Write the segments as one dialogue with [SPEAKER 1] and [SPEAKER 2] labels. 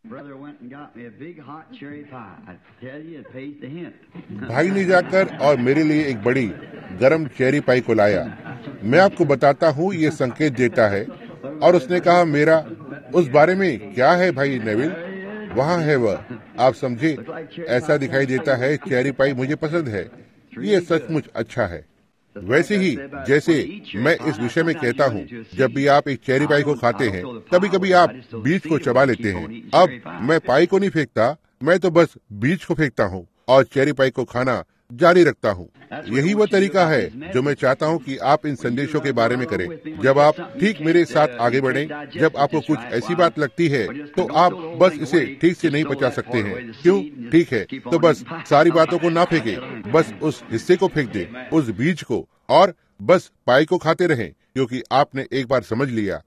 [SPEAKER 1] भाई ने जाकर और मेरे लिए एक बड़ी गरम चेरी पाई को लाया। मैं आपको बताता हूँ, ये संकेत देता है। और उसने कहा, मेरा उस बारे में क्या है भाई नेविल? वहाँ है वह, आप समझे, ऐसा दिखाई देता है। चेरी पाई मुझे पसंद है, ये सचमुच अच्छा है। वैसे ही जैसे मैं इस विषय में कहता हूँ, जब भी आप एक चेरी पाई को खाते हैं, कभी कभी आप बीज को चबा लेते हैं। अब मैं पाई को नहीं फेंकता, मैं तो बस बीज को फेंकता हूँ और चेरी पाई को खाना जारी रखता हूँ। यही वो तरीका है जो मैं चाहता हूँ कि आप इन संदेशों के बारे में करें। जब आप ठीक मेरे साथ आगे बढ़ें, जब आपको कुछ ऐसी बात लगती है तो आप बस इसे ठीक से नहीं पचा सकते हैं। क्यों? ठीक है, तो बस सारी बातों को ना फेंके, बस उस हिस्से को फेंक दे, उस बीज को, और बस पाई को खाते रहें, क्योंकि आपने एक बार समझ लिया।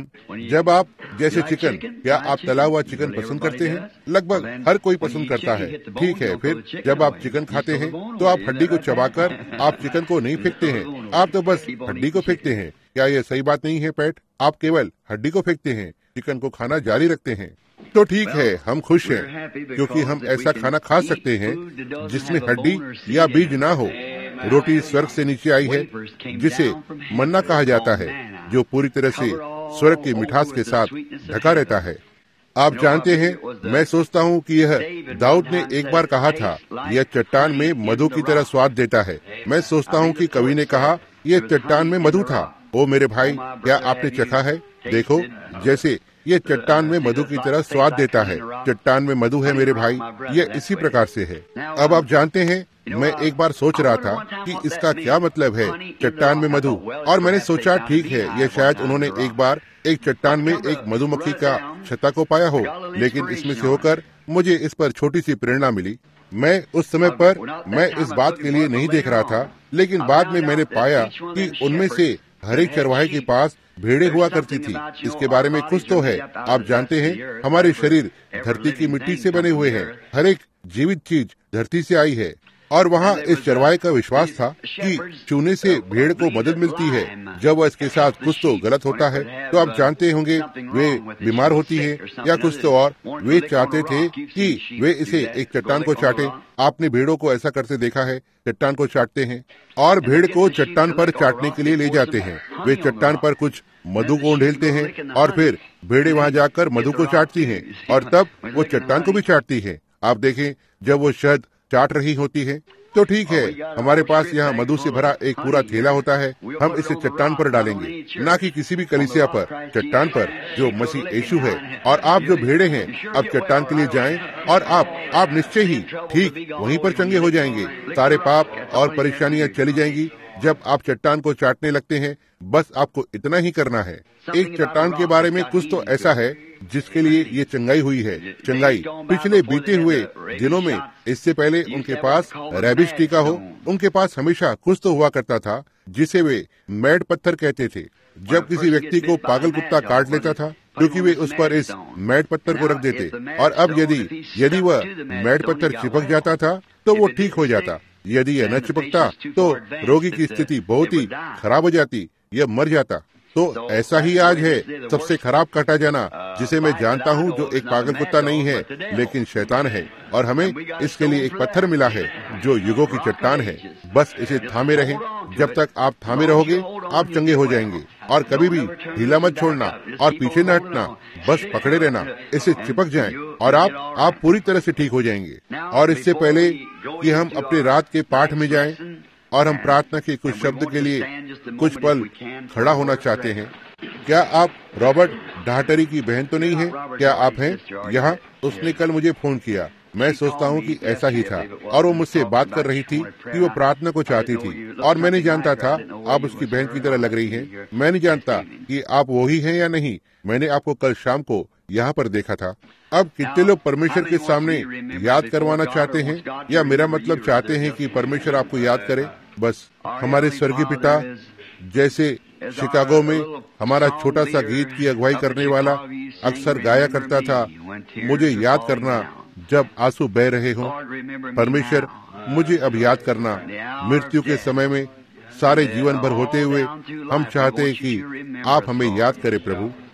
[SPEAKER 1] जब आप जैसे चिकन, क्या आप तला हुआ चिकन पसंद करते हैं? लगभग हर कोई पसंद करता है। ठीक है, फिर जब आप चिकन खाते हैं तो आप हड्डी को चबाकर आप चिकन को नहीं फेंकते हैं, आप तो बस हड्डी को फेंकते हैं। क्या ये सही बात नहीं है पैट? आप केवल हड्डी को फेंकते हैं, चिकन को खाना जारी रखते हैं। तो ठीक है, हम खुश हैं क्योंकि हम ऐसा खाना खा सकते हैं जिसमें हड्डी या बीज ना हो। रोटी स्वर्ग से नीचे आई है, जिसे मन्ना कहा जाता है, जो पूरी तरह से स्वर्ग की मिठास के साथ ढका रहता है। आप जानते हैं, मैं सोचता हूँ कि यह दाऊद ने एक बार कहा था, यह चट्टान में मधु की तरह स्वाद देता है। मैं सोचता हूँ कि कवि ने कहा, यह चट्टान में मधु था। ओ मेरे भाई, क्या आपने चखा है? देखो, जैसे ये चट्टान में मधु की तरह स्वाद देता है। चट्टान में मधु है मेरे भाई, ये इसी प्रकार से है। अब आप जानते हैं, मैं एक बार सोच रहा था कि इसका क्या मतलब है, चट्टान में मधु। और मैंने सोचा, ठीक है, यह शायद उन्होंने एक बार एक चट्टान में एक मधुमक्खी का छत्ता को पाया हो, लेकिन इसमें से होकर मुझे इस पर छोटी सी प्रेरणा मिली। मैं उस समय पर मैं इस बात के लिए नहीं देख रहा था, लेकिन बाद में मैंने पाया कि उनमें से हर एक चरवाहे के पास भेड़ें हुआ करती थी। इसके बारे में कुछ तो है। आप जानते हैं, हमारे शरीर धरती की मिट्टी से बने हुए हैं। हर एक जीवित चीज धरती से आई है। और वहाँ इस चरवाहे का विश्वास था कि चूने से भेड़ को मदद मिलती है जब वह इसके साथ कुछ तो गलत होता है। तो आप जानते होंगे, वे बीमार होती है या कुछ तो और। वे चाहते थे कि वे इसे एक चट्टान को चाटे। आपने भेड़ों को ऐसा करते देखा है, चट्टान को चाटते हैं और भेड़ को चट्टान पर चाटने के लिए ले जाते हैं। वे चट्टान पर कुछ मधु को ढेलते हैं और फिर भेड़ें वहाँ जाकर मधु को चाटती हैं और तब वो चट्टान को भी चाटती है। आप देखें, जब वो शहद चाट रही होती है, तो ठीक है, हमारे पास यहाँ मधु से भरा एक पूरा थैला होता है। हम इसे चट्टान पर डालेंगे, ना कि किसी भी कलीसिया पर, चट्टान पर जो मसीह यीशु है। और आप जो भेड़े हैं, अब चट्टान के लिए जाएं और आप निश्चय ही ठीक वहीं पर चंगे हो जाएंगे। सारे पाप और परेशानियां चली जाएंगी जब आप चट्टान को चाटने लगते हैं। बस आपको इतना ही करना है। एक चट्टान के बारे में कुछ तो ऐसा है जिसके लिए ये चंगाई हुई है। चंगाई पिछले बीते हुए दिनों में, इससे पहले उनके पास रैबिश टीका हो, उनके पास हमेशा कुछ तो हुआ करता था जिसे वे मैड पत्थर कहते थे। जब किसी व्यक्ति को पागल कुत्ता काट लेता था, क्योंकि वे उस पर इस मैड पत्थर को रख देते, और अब यदि वह मैड पत्थर चिपक जाता था तो वो ठीक हो जाता। यदि यह न चिपकता तो रोगी की स्थिति बहुत ही खराब हो जाती, यह मर जाता। तो ऐसा ही आज है, सबसे खराब काटा जाना, जिसे मैं जानता हूँ, जो एक पागल कुत्ता नहीं है लेकिन शैतान है। और हमें इसके लिए एक पत्थर मिला है जो युगों की चट्टान है। बस इसे थामे रहें। जब तक आप थामे रहोगे, आप चंगे हो जाएंगे। और कभी भी ढीला मत छोड़ना और पीछे न हटना, बस पकड़े रहना। इसे चिपक जाएं और आप पूरी तरह से ठीक हो जाएंगे। और इससे पहले कि हम अपने रात के पाठ में जाएं और हम प्रार्थना के कुछ शब्द के लिए कुछ पल खड़ा होना चाहते हैं। क्या आप रॉबर्ट डाहटरी की बहन तो नहीं है? क्या आप हैं यहाँ? उसने कल मुझे फोन किया। मैं सोचता हूँ कि ऐसा ही था, और वो मुझसे बात कर रही थी कि वो प्रार्थना को चाहती थी। और मैं नहीं जानता था आप उसकी बहन की तरह लग रही हैं। मैं नहीं जानता कि आप वही हैं या नहीं। मैंने आपको कल शाम को यहाँ पर देखा था। अब कितने लोग परमेश्वर के सामने याद करवाना चाहते हैं, या मेरा मतलब चाहते हैं कि परमेश्वर आपको याद करे? बस हमारे स्वर्गीय पिता, जैसे शिकागो में हमारा छोटा सा गीत की अगुवाई करने वाला अक्सर गाया करता था, मुझे याद करना जब आंसू बह रहे हों। परमेश्वर, मुझे अब याद करना मृत्यु के समय में, सारे जीवन भर होते हुए। हम चाहते हैं कि आप हमें याद करें प्रभु।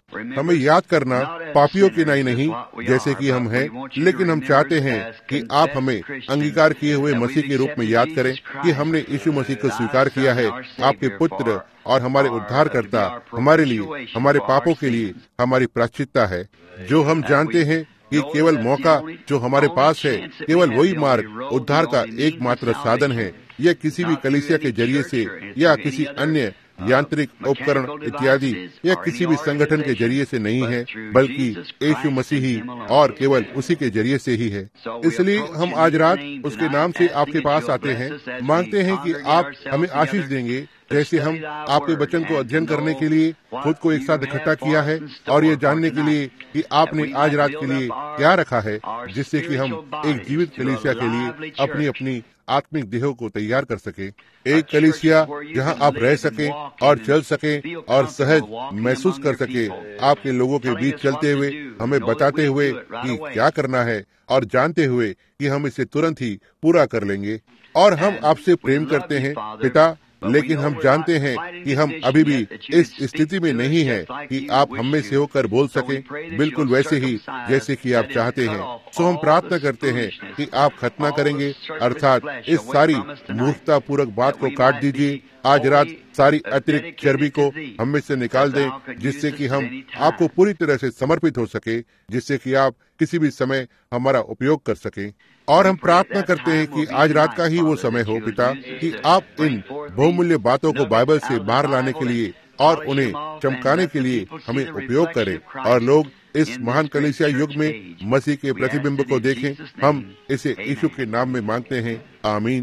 [SPEAKER 1] हमें याद करना पापियों की नहीं जैसे कि हम हैं, लेकिन हम चाहते हैं कि आप हमें अंगीकार किए हुए मसीह के रूप में याद करें कि हमने यीशु मसीह को स्वीकार किया है, आपके पुत्र और हमारे उद्धारकर्ता, हमारे लिए, हमारे पापों के लिए हमारी प्रायश्चित्ता है। जो हम जानते हैं कि केवल मौका जो हमारे पास है, केवल वही मार्ग उद्धार का एकमात्र साधन है। यह किसी भी कलीसिया के जरिए से या किसी अन्य यांत्रिक उपकरण इत्यादि या किसी भी संगठन के जरिए से नहीं है, बल्कि यीशु मसीह ही और केवल उसी के जरिए से ही है। इसलिए हम आज रात उसके नाम से आपके पास आते हैं, मांगते हैं कि आप हमें आशीष देंगे, जैसे हम आपके वचन को अध्ययन करने के लिए खुद को एक साथ इकट्ठा किया है और ये जानने के लिए कि आपने आज रात के लिए क्या रखा है, जिससे कि हम एक जीवित कलीसिया के लिए अपनी अपनी आत्मिक देहों को तैयार कर सके। एक कलीसिया जहां आप रह सके और चल सके और सहज महसूस कर सके, आपके लोगों के बीच चलते हुए, हमें बताते हुए कि क्या करना है और जानते हुए कि हम इसे तुरंत ही पूरा कर लेंगे। और हम आपसे प्रेम करते हैं पिता, लेकिन हम जानते हैं कि हम अभी भी इस स्थिति में नहीं है कि आप हम में से होकर बोल सकें बिल्कुल वैसे ही जैसे कि आप चाहते हैं। सो हम प्रार्थना करते हैं कि आप खतना करेंगे, अर्थात इस सारी मूर्खता पूर्वक बात को काट दीजिए। आज रात सारी अतिरिक्त चर्बी को हम में से निकाल दें, जिससे कि हम आपको पूरी तरह से समर्पित हो सके, जिससे कि आप किसी भी समय हमारा उपयोग कर सकें। और हम प्रार्थना करते हैं कि आज रात का ही वो समय हो पिता, कि आप इन बहुमूल्य बातों को बाइबल से बाहर लाने के लिए और उन्हें चमकाने के लिए हमें उपयोग करें, और लोग इस महान कलीसिया युग में मसीह के प्रतिबिंब को देखें। हम इसे यीशु के नाम में मांगते हैं, आमीन।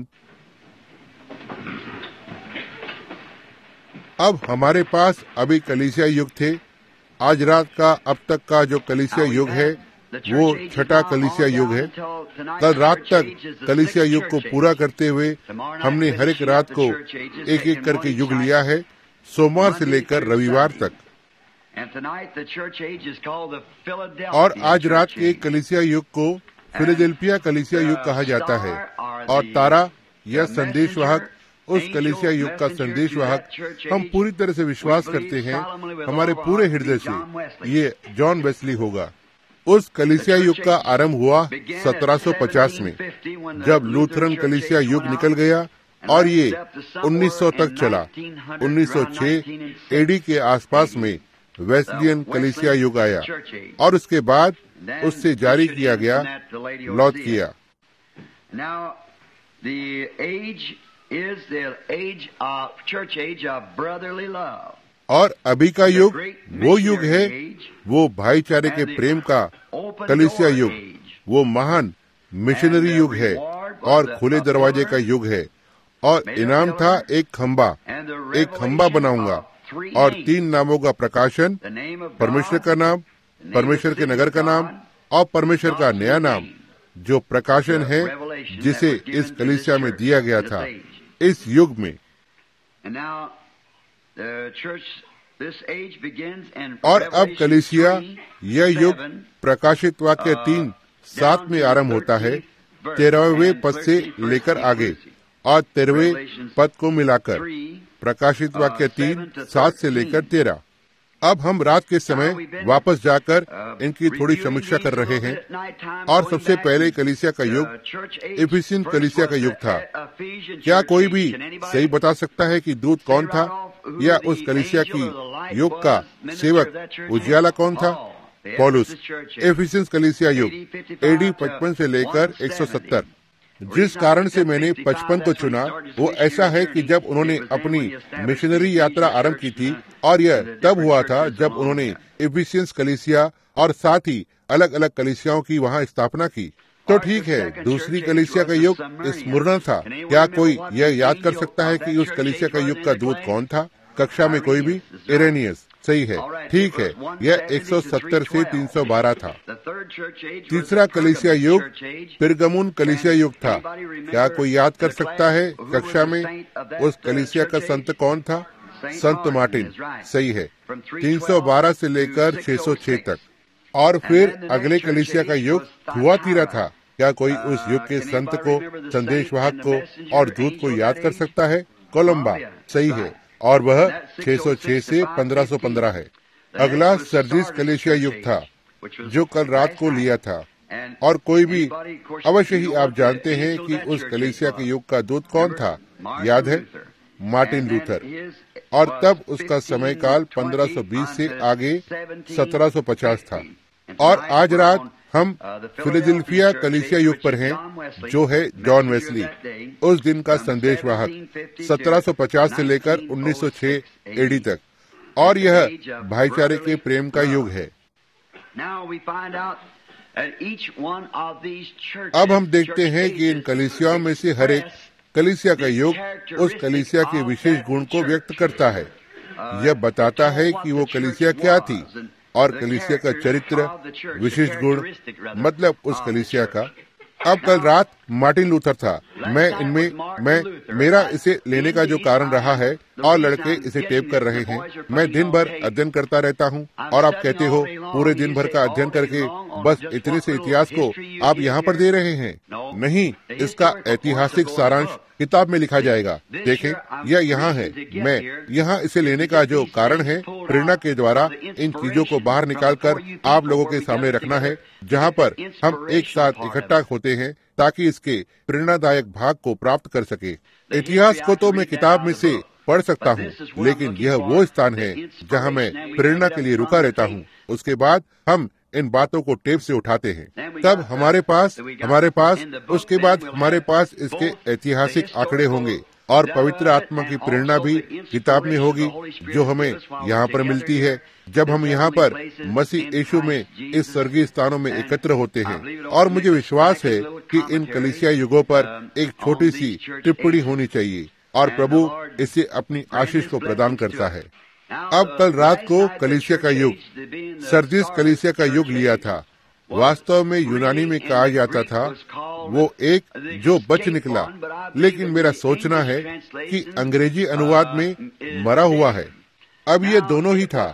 [SPEAKER 1] अब हमारे पास अभी कलीसिया युग थे। आज रात का अब तक का जो कलीसिया युग है वो छठा कलीसिया युग है। कल रात तक कलीसिया युग को पूरा करते हुए हमने हर एक रात को एक एक करके युग लिया है, सोमवार से लेकर रविवार तक। और आज रात के कलीसिया युग को फिलाडेल्फिया कलीसिया युग कहा जाता है, और तारा या संदेशवाहक उस कलीसिया युग का संदेशवाहक हम पूरी तरह से विश्वास करते हैं, हमारे पूरे हृदय से, ये जॉन वेस्ली होगा। उस कलीसिया युग का आरंभ हुआ 1750 में, जब लूथरन कलीसिया युग निकल गया, और ये 1900 तक चला। 1906 एडी के आसपास में वेस्लियन कलीसिया युग आया, और उसके बाद उससे जारी किया गया लौत किया। और अभी का युग वो युग है, वो भाईचारे के प्रेम का कलीसिया युग, वो महान मिशनरी युग है और खुले दरवाजे का युग है। और इनाम था एक खंबा बनाऊंगा, और 3 नामों का प्रकाशन, परमेश्वर का नाम, परमेश्वर के नगर का नाम और परमेश्वर का नया नाम, जो प्रकाशन है जिसे इस कलीसिया में दिया गया था इस युग में। और अब कलीसिया यह युग प्रकाशित वाक्य 3:7 में आरंभ होता है, 13वें पद से लेकर आगे, और 13वें पद को मिलाकर प्रकाशित वाक्य 3:7 से लेकर 13। अब हम रात के समय वापस जाकर इनकी थोड़ी समीक्षा कर रहे हैं। और सबसे पहले कलीसिया का युग इफिसियन कलीसिया का युग था। क्या कोई भी सही बता सकता है कि दूत कौन था, या उस कलीसिया की युग का सेवक उजियाला कौन था? पौलुस। इफिसियन कलीसिया युग एडी 55 से लेकर 170। जिस कारण से मैंने 55 को चुना वो ऐसा है कि जब उन्होंने अपनी मिशनरी यात्रा आरंभ की थी, और यह तब हुआ था जब उन्होंने इफिसियन कलीसिया और साथ ही अलग अलग कलीसियाओं की वहां स्थापना की। तो ठीक है, दूसरी कलीसिया का युग स्मुरना था। क्या कोई यह याद कर सकता है कि उस कलीसिया का युग का दूत कौन था? कक्षा में कोई भी? इरेनियस। सही है, ठीक है, यह 170 से 312 था। तीसरा कलीसिया युग पिरगमुन कलीसिया युग था। क्या कोई याद कर सकता है कक्षा में उस कलीसिया का संत कौन था? संत मार्टिन। सही है, 312 से लेकर 606 तक। और फिर अगले कलीसिया का युग थुआतीरा था। क्या कोई उस युग के संत को, संदेशवाहक को और दूत को याद कर सकता है? कोलंबा। सही है, और वह 606 से 1515 है। अगला सरदीस कलीसिया युग था, जो कल रात को लिया था। और कोई भी अवश्य ही आप जानते हैं कि उस कलीसिया के युग का दूत कौन था। याद है, मार्टिन लूथर। और तब उसका समय काल 1520 से आगे 1750 था। और आज रात हम फिलाडेल्फिया कलीसिया युग पर हैं, जो है जॉन वेस्ली, उस दिन का संदेशवाहक, 1750 से लेकर 1906 एडी तक। और यह भाईचारे के प्रेम का युग है। अब हम देखते हैं कि इन कलीसियाओं में से हर एक कलीसिया का युग उस कलीसिया के विशेष गुण को व्यक्त करता है। यह बताता है कि वो कलीसिया क्या थी और कलीसिया का चरित्र, विशेष गुण, मतलब उस कलीसिया का। अब कल रात मार्टिन लूथर था। मेरा इसे लेने का जो कारण रहा है, और लड़के इसे टेप कर रहे हैं, मैं दिन भर अध्ययन करता रहता हूँ। और आप कहते हो पूरे दिन भर का अध्ययन करके बस इतने से इतिहास को आप यहाँ पर दे रहे हैं। नहीं, इसका ऐतिहासिक सारांश किताब में लिखा जाएगा। देखें, यह यहाँ है। मैं यहाँ इसे लेने का जो कारण है, प्रेरणा के द्वारा इन चीजों को बाहर निकालकर आप लोगों के सामने रखना है, जहाँ पर हम एक साथ इकट्ठा होते हैं, ताकि इसके प्रेरणादायक भाग को प्राप्त कर सके। इतिहास को तो मैं किताब में से पढ़ सकता हूँ, लेकिन यह वो स्थान है जहाँ मैं प्रेरणा के लिए रुका रहता हूँ। उसके बाद हम इन बातों को टेप से उठाते हैं। तब हमारे पास उसके बाद हमारे पास इसके ऐतिहासिक आंकड़े होंगे, और पवित्र आत्मा की प्रेरणा भी किताब में होगी, जो हमें यहाँ पर मिलती है जब हम यहाँ पर मसीह यीशु में इस स्वर्गीय स्थानों में एकत्र होते हैं। और मुझे विश्वास है कि इन कलीसिया युगों पर एक छोटी सी टिप्पणी होनी चाहिए, और प्रभु इससे अपनी आशीष को प्रदान करता है। अब कल रात को कलीसिया का युग, सरदीस कलीसिया का युग लिया था। वास्तव में यूनानी में कहा जाता था वो एक जो बच निकला, लेकिन मेरा सोचना है कि अंग्रेजी अनुवाद में मरा हुआ है। अब ये दोनों ही था,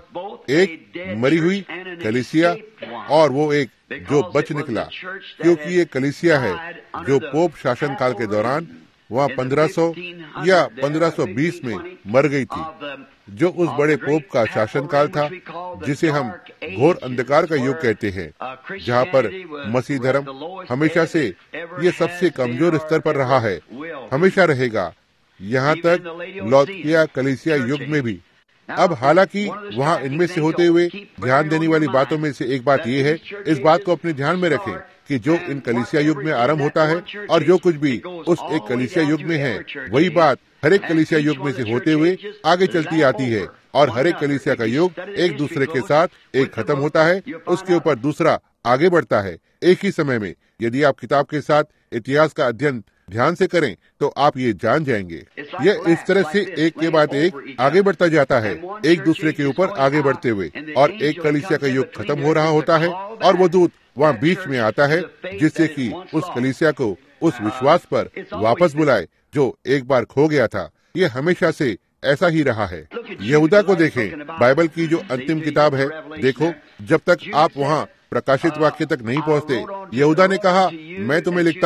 [SPEAKER 1] एक मरी हुई कलीसिया और वो एक जो बच निकला, क्योंकि ये कलीसिया है जो पोप शासन काल के दौरान वहाँ 1500 या 1520 में मर गई थी, जो उस बड़े पोप का शासनकाल था, जिसे हम घोर अंधकार का युग कहते हैं, जहाँ पर मसीह धर्म हमेशा से ये सबसे कमजोर स्तर पर रहा है, हमेशा रहेगा, यहाँ तक लौदकिया कलीसिया युग में भी। अब हालांकि वहाँ इनमें से होते हुए ध्यान देने वाली बातों में से एक बात ये है, इस बात को अपने ध्यान में रखें कि जो इन कलीसिया युग में आरंभ होता है और जो कुछ भी उस एक कलीसिया युग में है, वही बात हर एक कलीसिया युग में से होते हुए आगे चलती आती है। और हर एक कलीसिया का युग एक दूसरे के साथ एक खत्म होता है, उसके ऊपर दूसरा आगे बढ़ता है एक ही समय में। यदि आप किताब के साथ इतिहास का अध्ययन ध्यान से करें तो आप ये जान जाएंगे। यह इस तरह से एक के बाद एक आगे बढ़ता जाता है, एक दूसरे के ऊपर आगे बढ़ते हुए, और एक कलीसिया का युग खत्म हो रहा होता है, और वो दूत वहाँ बीच में आता है, जिससे कि उस कलीसिया को उस विश्वास पर वापस बुलाए जो एक बार खो गया था। ये हमेशा से ऐसा ही रहा है। यहूदा को देखें, बाइबल की जो अंतिम किताब है, देखो, जब तक आप वहाँ प्रकाशित वाक्य तक नहीं पहुँचते, यहूदा ने कहा, मैं तुम्हें लिखता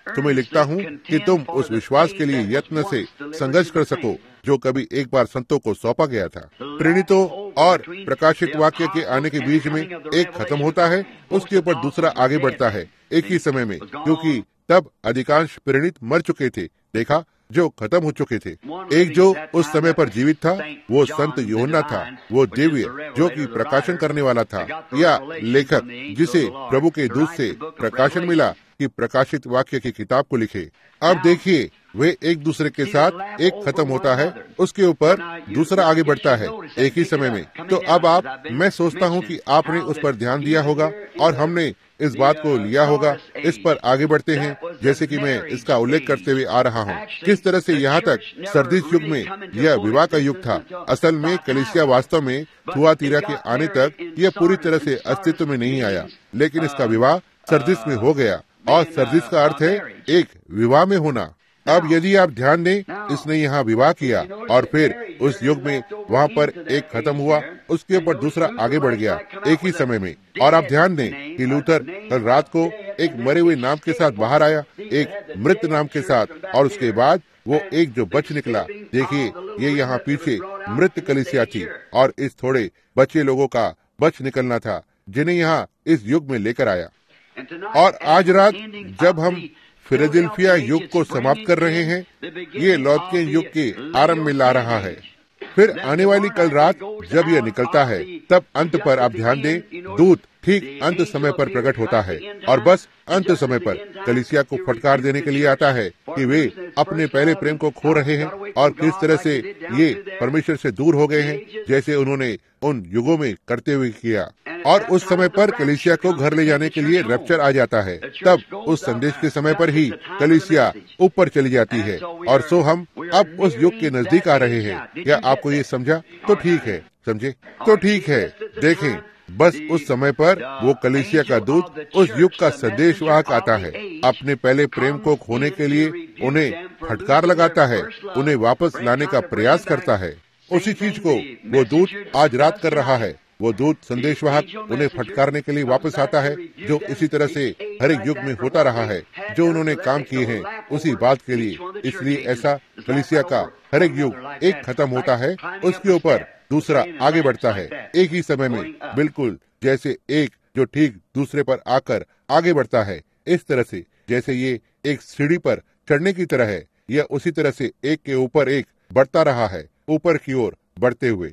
[SPEAKER 1] हूँ कि तुम उस विश्वास के लिए यत्न से संघर्ष कर सको जो कभी एक बार संतों को सौंपा गया था। प्रेरितों और प्रकाशित वाक्य के आने के बीच में एक खत्म होता है, उसके ऊपर दूसरा आगे बढ़ता है एक ही समय में, क्योंकि तब अधिकांश प्रेरित मर चुके थे, देखा, जो खत्म हो चुके थे। एक जो उस समय पर जीवित था वो संत यूहन्ना था, वो दिव्य जो कि प्रकाशन करने वाला था, या लेखक जिसे प्रभु के दूत से प्रकाशन मिला कि प्रकाशित वाक्य की किताब को लिखे। अब देखिए, वे एक दूसरे के साथ एक खत्म होता है, उसके ऊपर दूसरा आगे बढ़ता है एक ही समय में। तो अब मैं सोचता हूँ कि आपने उस पर ध्यान दिया होगा और हमने इस बात को लिया होगा। इस पर आगे बढ़ते हैं, जैसे कि मैं इसका उल्लेख करते हुए आ रहा हूँ, किस तरह से यहाँ तक सरदीस युग में यह विवाह का युग था। असल में कलीसिया वास्तव में थुआतीरा के आने तक यह पूरी तरह से अस्तित्व में नहीं आया, लेकिन इसका विवाह सरदीस में हो गया, और सरदीस का अर्थ है एक विवाह में होना। अब यदि आप ध्यान दें, इसने यहाँ विवाह किया और फिर उस युग में वहाँ पर एक खत्म हुआ, उसके ऊपर दूसरा आगे बढ़ गया एक ही समय में। और आप ध्यान दें कि लूथर कल रात को एक मरे हुए नाम के साथ बाहर आया, एक मृत नाम के साथ, और उसके बाद वो एक जो बच निकला। देखिए, ये यहाँ पीछे मृत कलीसिया थी और इस थोड़े बचे लोगों का बच निकलना था जिन्हें यहाँ इस युग में लेकर आया। और आज रात जब हम फिलाडेल्फिया युग को समाप्त कर रहे हैं, ये लौदकियन युग के आरंभ में ला रहा है। फिर आने वाली कल रात जब यह निकलता है, तब अंत पर आप ध्यान दें, दूत ठीक अंत समय पर प्रकट होता है और बस अंत समय पर कलीसिया को फटकार देने के लिए आता है कि वे अपने पहले प्रेम को खो रहे हैं और किस तरह से ये परमेश्वर से दूर हो गए हैं, जैसे उन्होंने उन युगों में करते हुए किया। और उस समय पर कलीसिया को घर ले जाने के लिए रैप्चर आ जाता है। तब उस संदेश के समय पर ही कलीसिया ऊपर चली जाती है। और सो हम अब उस युग के नजदीक आ रहे हैं। क्या आपको ये समझा? तो ठीक है, समझे तो ठीक है। देखें, बस उस समय पर वो कलीसिया का दूत उस युग का संदेशवाहक आता है, अपने पहले प्रेम को खोने के लिए उन्हें फटकार लगाता है, उन्हें वापस लाने का प्रयास करता है। उसी चीज को वो दूत आज रात कर रहा है। वो दूत संदेशवाहक उन्हें फटकारने के लिए वापस आता है, जो इसी तरह से हर एक युग में होता रहा है, जो उन्होंने काम किए हैं उसी बात के लिए। इसलिए ऐसा कलीसिया का हर एक युग एक खत्म होता है, उसके ऊपर दूसरा आगे बढ़ता है एक ही समय में, बिल्कुल जैसे एक जो ठीक दूसरे पर आकर आगे बढ़ता है। इस तरह से जैसे ये एक सीढ़ी पर चढ़ने की तरह है, यह उसी तरह से एक के ऊपर एक बढ़ता रहा है, ऊपर की ओर बढ़ते हुए।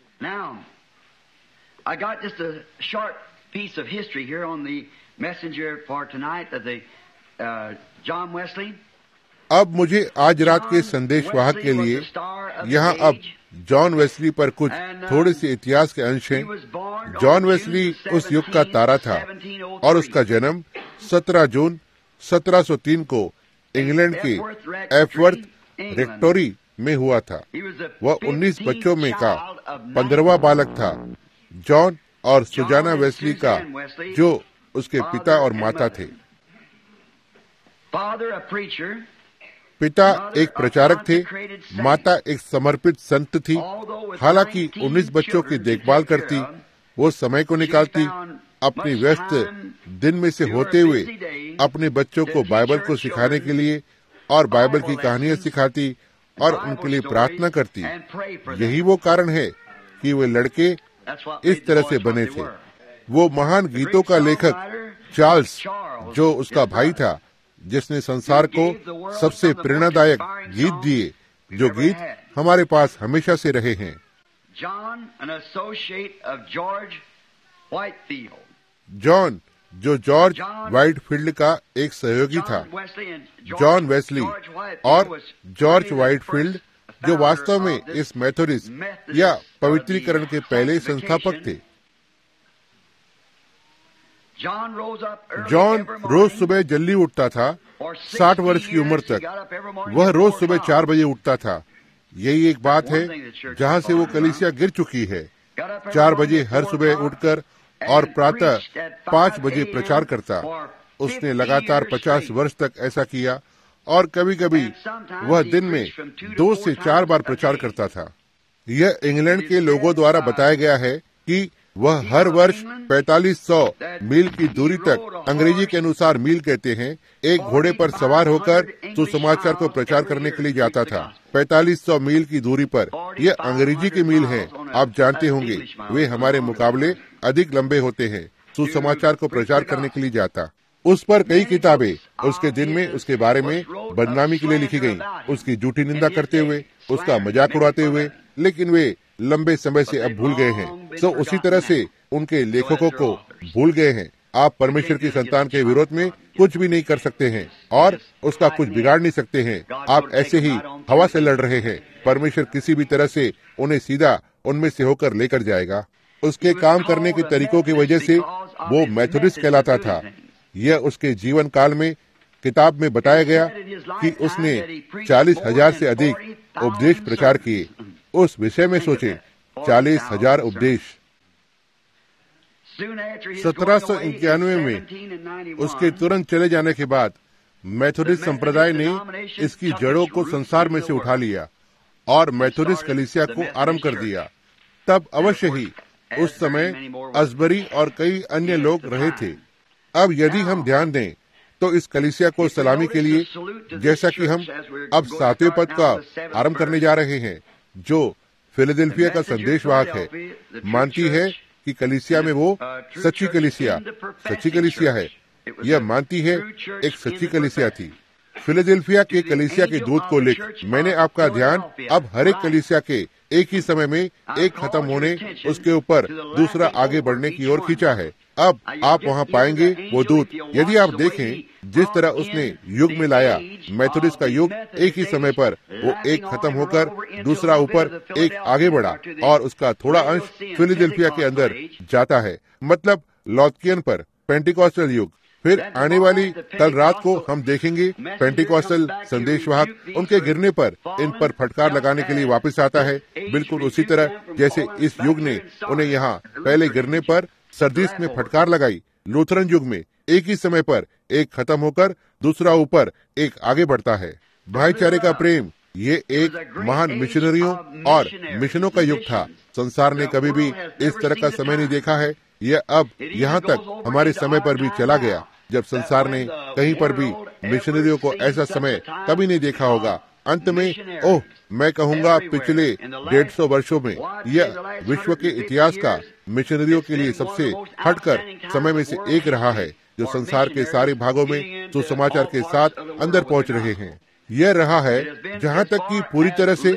[SPEAKER 2] I got just a short piece of history here on the messenger for tonight of the John Wesley.
[SPEAKER 1] अब मुझे आज रात के संदेशवाहक के लिए यहाँ अब जॉन वेस्ली पर कुछ थोड़े से इतिहास के अंश हैं। जॉन वेस्ली उस युग का तारा था और उसका जन्म 17 जून 1703 को इंग्लैंड के एफवर्थ रेक्टोरी में हुआ था। वह 19 बच्चों में का 15वां बालक था। जॉन और सुजाना वेस्ली का जो उसके पिता और माता थे। पिता एक प्रचारक थे, माता एक समर्पित संत थी। हालांकि 19 बच्चों की देखभाल करती, वो समय को निकालती, अपनी व्यस्त दिन में से होते हुए अपने बच्चों को बाइबल को सिखाने के लिए और बाइबल की कहानियां सिखाती और उनके लिए प्रार्थना करती। यही वो कारण है कि वे लड़के इस तरह से बने थे। वो महान गीतों का लेखक चार्ल्स, जो उसका भाई था, जिसने संसार को सबसे प्रेरणादायक गीत दिए, जो गीत हमारे पास हमेशा से रहे हैं। जॉन, जो जॉर्ज व्हाइटफील्ड का एक सहयोगी था। जॉन वेस्ली और जॉर्ज व्हाइटफील्ड, जो वास्तव में इस मेथोडिस्ट या पवित्रीकरण के पहले संस्थापक थे। जॉन रोज सुबह जल्दी उठता था। 60 वर्ष की उम्र तक वह रोज सुबह 4 बजे उठता था। यही एक बात है जहाँ से वो कलीसिया गिर चुकी है। 4 बजे हर सुबह उठकर और प्रातः 5 बजे प्रचार करता। उसने लगातार 50 वर्ष तक ऐसा किया और कभी कभी वह दिन में 2 से 4 बार प्रचार करता था। यह इंग्लैंड के लोगों द्वारा बताया गया है कि वह हर वर्ष 4500 मील की दूरी तक, अंग्रेजी के अनुसार मील कहते हैं, एक घोड़े पर सवार होकर सुसमाचार को प्रचार करने के लिए जाता था। 4500 मील की दूरी पर। यह अंग्रेजी के मील हैं। आप जानते होंगे वे हमारे मुकाबले अधिक लंबे होते हैं। सुसमाचार को प्रचार करने के लिए जाता। उस पर कई किताबें उसके दिन में उसके बारे में बदनामी के लिए लिखी गईं, उसकी झूठी निंदा करते हुए, उसका मजाक उड़ाते हुए, लेकिन वे लंबे समय से अब भूल गए हैं। तो उसी तरह से उनके लेखकों को भूल गए हैं। आप परमेश्वर की संतान के विरोध में कुछ भी नहीं कर सकते हैं और उसका कुछ बिगाड़ नहीं सकते हैं। आप ऐसे ही हवा से लड़ रहे हैं। परमेश्वर किसी भी तरह से उन्हें सीधा उनमें से होकर लेकर जाएगा। उसके काम करने के तरीकों की वजह से वो मेथोडिस्ट कहलाता था। यह उसके जीवन काल में किताब में बताया गया कि उसने 40,000 से अधिक उपदेश प्रचार किए। उस विषय में सोचें, 40,000 उपदेश। 1791 में उसके तुरंत चले जाने के बाद मेथोडिस्ट संप्रदाय ने इसकी जड़ों को संसार में से उठा लिया और मेथोडिस्ट कलीसिया को आरंभ कर दिया। तब अवश्य ही उस समय असबरी और कई अन्य लोग रहे थे। अब यदि हम ध्यान दें तो इस कलीसिया को सलामी के लिए, जैसा कि हम अब 7वें पद का आरंभ करने जा रहे हैं, जो फिलाडेल्फिया का संदेशवाहक है, मानती है कि कलीसिया में वो सच्ची कलीसिया है। यह मानती है एक सच्ची कलीसिया थी। फिलाडेल्फिया के कलीसिया के दूत को लिख, मैंने आपका ध्यान अब हर एक कलीसिया के एक ही समय में एक खत्म होने, उसके ऊपर दूसरा आगे बढ़ने की ओर खींचा है। अब आप वहाँ पाएंगे वो दूत। यदि आप देखें जिस तरह उसने युग में लाया, मेथोडिस्ट का युग एक ही समय पर वो एक खत्म होकर दूसरा ऊपर एक आगे बढ़ा, और उसका थोड़ा अंश फिलाडेल्फिया के अंदर जाता है, मतलब लौदकियन पर पेंटिकॉस्टल युग। फिर आने वाली कल रात को हम देखेंगे पेंटिकॉस्टल संदेशवाहक उनके गिरने पर इन पर फटकार लगाने के लिए वापस आता है, बिल्कुल उसी तरह जैसे इस युग ने उन्हें यहाँ पहले गिरने पर सरदीस में फटकार लगाई। लूथरन युग में एक ही समय पर एक खत्म होकर दूसरा ऊपर एक आगे बढ़ता है। भाईचारे का प्रेम, ये एक महान मिशनरियों और मिशनों का युग था। संसार ने कभी भी इस तरह का समय नहीं देखा है। यह अब यहाँ तक हमारे समय पर भी चला गया, जब संसार ने कहीं पर भी मिशनरियों को ऐसा समय कभी नहीं देखा होगा। अंत में मैं कहूँगा पिछले 150 वर्षों में यह विश्व के इतिहास का मिशनरियों के लिए सबसे हटकर समय में से एक रहा है, जो संसार के सारे भागों में सुसमाचार के साथ अंदर पहुँच रहे हैं। यह रहा है जहाँ तक कि पूरी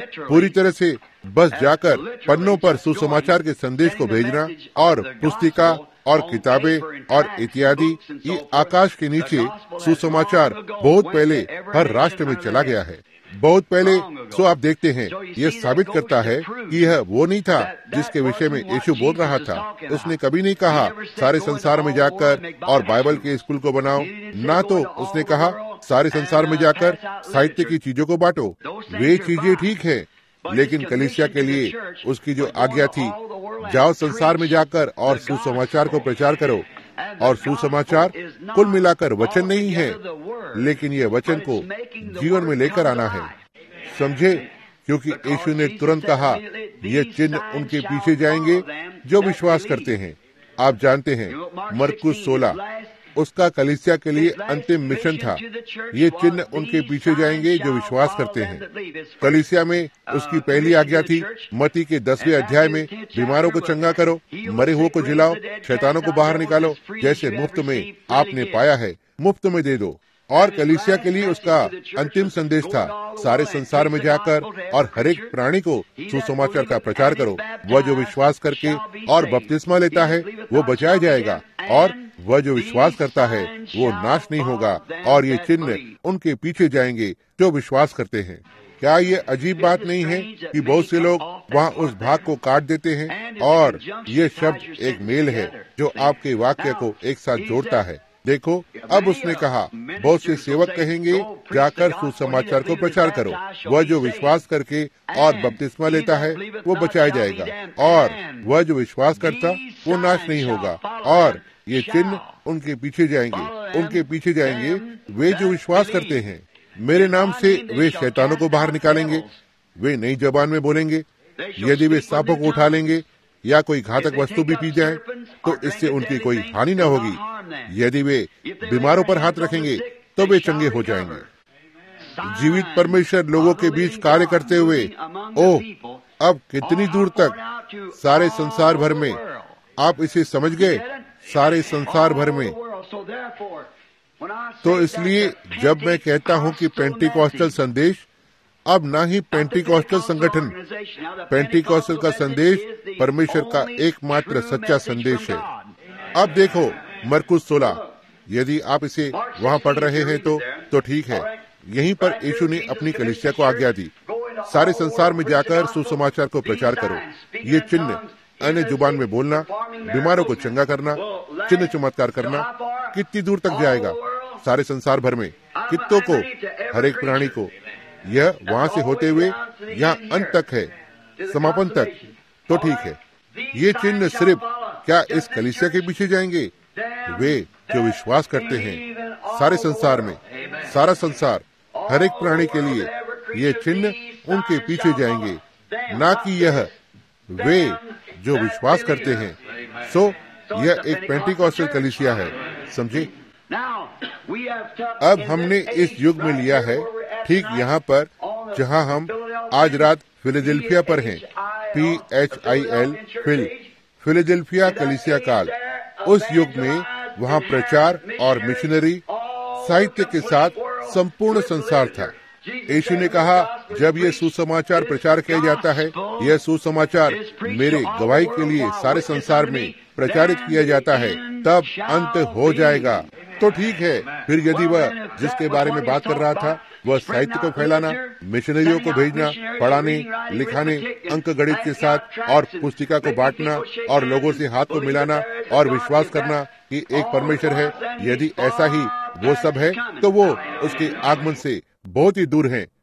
[SPEAKER 1] तरह से बस जाकर पन्नों पर सुसमाचार के संदेश को भेजना, और पुस्तिका और किताबें और इत्यादि, ये आकाश के नीचे सुसमाचार बहुत पहले हर राष्ट्र में चला गया है, बहुत पहले। सो आप देखते हैं, यह साबित करता है कि यह वो नहीं था जिसके विषय में यीशु बोल रहा था। उसने कभी नहीं कहा सारे संसार में जाकर और बाइबल के स्कूल को बनाओ, ना तो उसने कहा सारे संसार में जाकर साहित्य की चीजों को बांटो। वे चीजें ठीक है, लेकिन कलीसिया के लिए उसकी जो आज्ञा थी, जाओ संसार में जाकर और सुसमाचार को प्रचार करो। और सुसमाचार कुल मिलाकर वचन नहीं है, लेकिन यह वचन को जीवन में लेकर आना है। समझे? क्योंकि यीशु ने तुरंत कहा, ये चिन्ह उनके पीछे जाएंगे जो विश्वास करते हैं। आप जानते हैं मरकुस 16 उसका कलीसिया के लिए अंतिम मिशन था। ये चिन्ह उनके पीछे जाएंगे जो विश्वास करते हैं। कलीसिया में उसकी पहली आज्ञा थी, मत्ती के 10वें अध्याय में, बीमारों को चंगा करो, मरे हुओं को जिलाओ, शैतानों को बाहर निकालो, जैसे मुफ्त में आपने पाया है मुफ्त में दे दो। और कलीसिया के लिए उसका अंतिम संदेश था, सारे संसार में जाकर और हर एक प्राणी को सुसमाचार का प्रचार करो। वह जो विश्वास करके और बपतिस्मा लेता है वो बचाया जाएगा, और वह जो विश्वास करता है वो नाश नहीं होगा। और ये चिन्ह उनके पीछे जाएंगे जो विश्वास करते हैं। क्या ये अजीब बात नहीं है कि बहुत से लोग वहाँ उस भाग को काट देते हैं, और ये शब्द एक मेल है जो आपके वाक्य को एक साथ जोड़ता है। देखो, अब उसने कहा, बहुत से सेवक कहेंगे, जाकर सुसमाचार को प्रचार करो। वह जो विश्वास करके और बपतिस्मा लेता है वो बचाया जाएगा, और वह जो विश्वास करता वो नाश नहीं होगा। और ये चिन्ह उनके पीछे जाएंगे वे जो विश्वास करते हैं। मेरे नाम से वे शैतानों को बाहर निकालेंगे, वे नई जबान में बोलेंगे, यदि वे सांपों को उठा लेंगे या कोई घातक वस्तु भी पी जाए तो इससे उनकी कोई हानि न होगी। यदि वे बीमारों पर हाथ रखेंगे तो वे चंगे हो जाएंगे। जीवित परमेश्वर लोगों के बीच कार्य करते हुए, अब कितनी दूर तक सारे संसार भर में, आप इसे समझ गए, सारे संसार भर में। तो इसलिए जब मैं कहता हूँ कि पेंटिकॉस्टल संदेश, अब ना ही पेंटिकॉस्टल संगठन, पेंटिकॉस्टल का संदेश परमेश्वर का एकमात्र सच्चा संदेश है। अब देखो मरकुस 16, यदि आप इसे वहाँ पढ़ रहे हैं तो ठीक है। यहीं पर यीशु ने अपनी कलीसिया को आज्ञा दी, सारे संसार में जाकर सुसमाचार को प्रचार करो। ये चिन्ह, अन्य जुबान में बोलना, बीमारों को चंगा करना, चिन्ह चमत्कार करना, कितनी दूर तक जाएगा? सारे संसार भर में, कितनों को, हर एक प्राणी को। यह वहाँ से होते हुए यहाँ अंत तक है, समापन तक। तो ठीक है, ये चिन्ह सिर्फ क्या इस कलीसिया के पीछे जाएंगे? वे जो विश्वास करते हैं सारे संसार में, सारा संसार, हर एक प्राणी के लिए ये चिन्ह उनके पीछे जाएंगे, ना कि यह वे जो विश्वास करते हैं। सो यह एक पेंटिकॉस्टल कलीसिया है, समझे? अब हमने इस युग में लिया है, ठीक यहाँ पर जहाँ हम आज रात फिलाडेल्फिया पर हैं। PHIL फिलाडेल्फिया कलीसिया काल। उस युग में वहाँ प्रचार और मिशनरी साहित्य के साथ संपूर्ण संसार था। यीशु ने कहा, जब यह सुसमाचार प्रचार किया जाता है, यह सुसमाचार मेरे गवाही के लिए सारे संसार में प्रचारित किया जाता है, तब अंत हो जाएगा। तो ठीक है, फिर यदि वह जिसके बारे में बात कर रहा था वह साहित्य को फैलाना, मिशनरियों को भेजना, पढ़ाने लिखाने, अंक गणित के साथ और पुस्तिका को बांटना और लोगों से हाथ को मिलाना और विश्वास करना कि एक परमेश्वर है, यदि ऐसा ही वो सब है तो वो उसके आगमन से बहुत ही दूर है।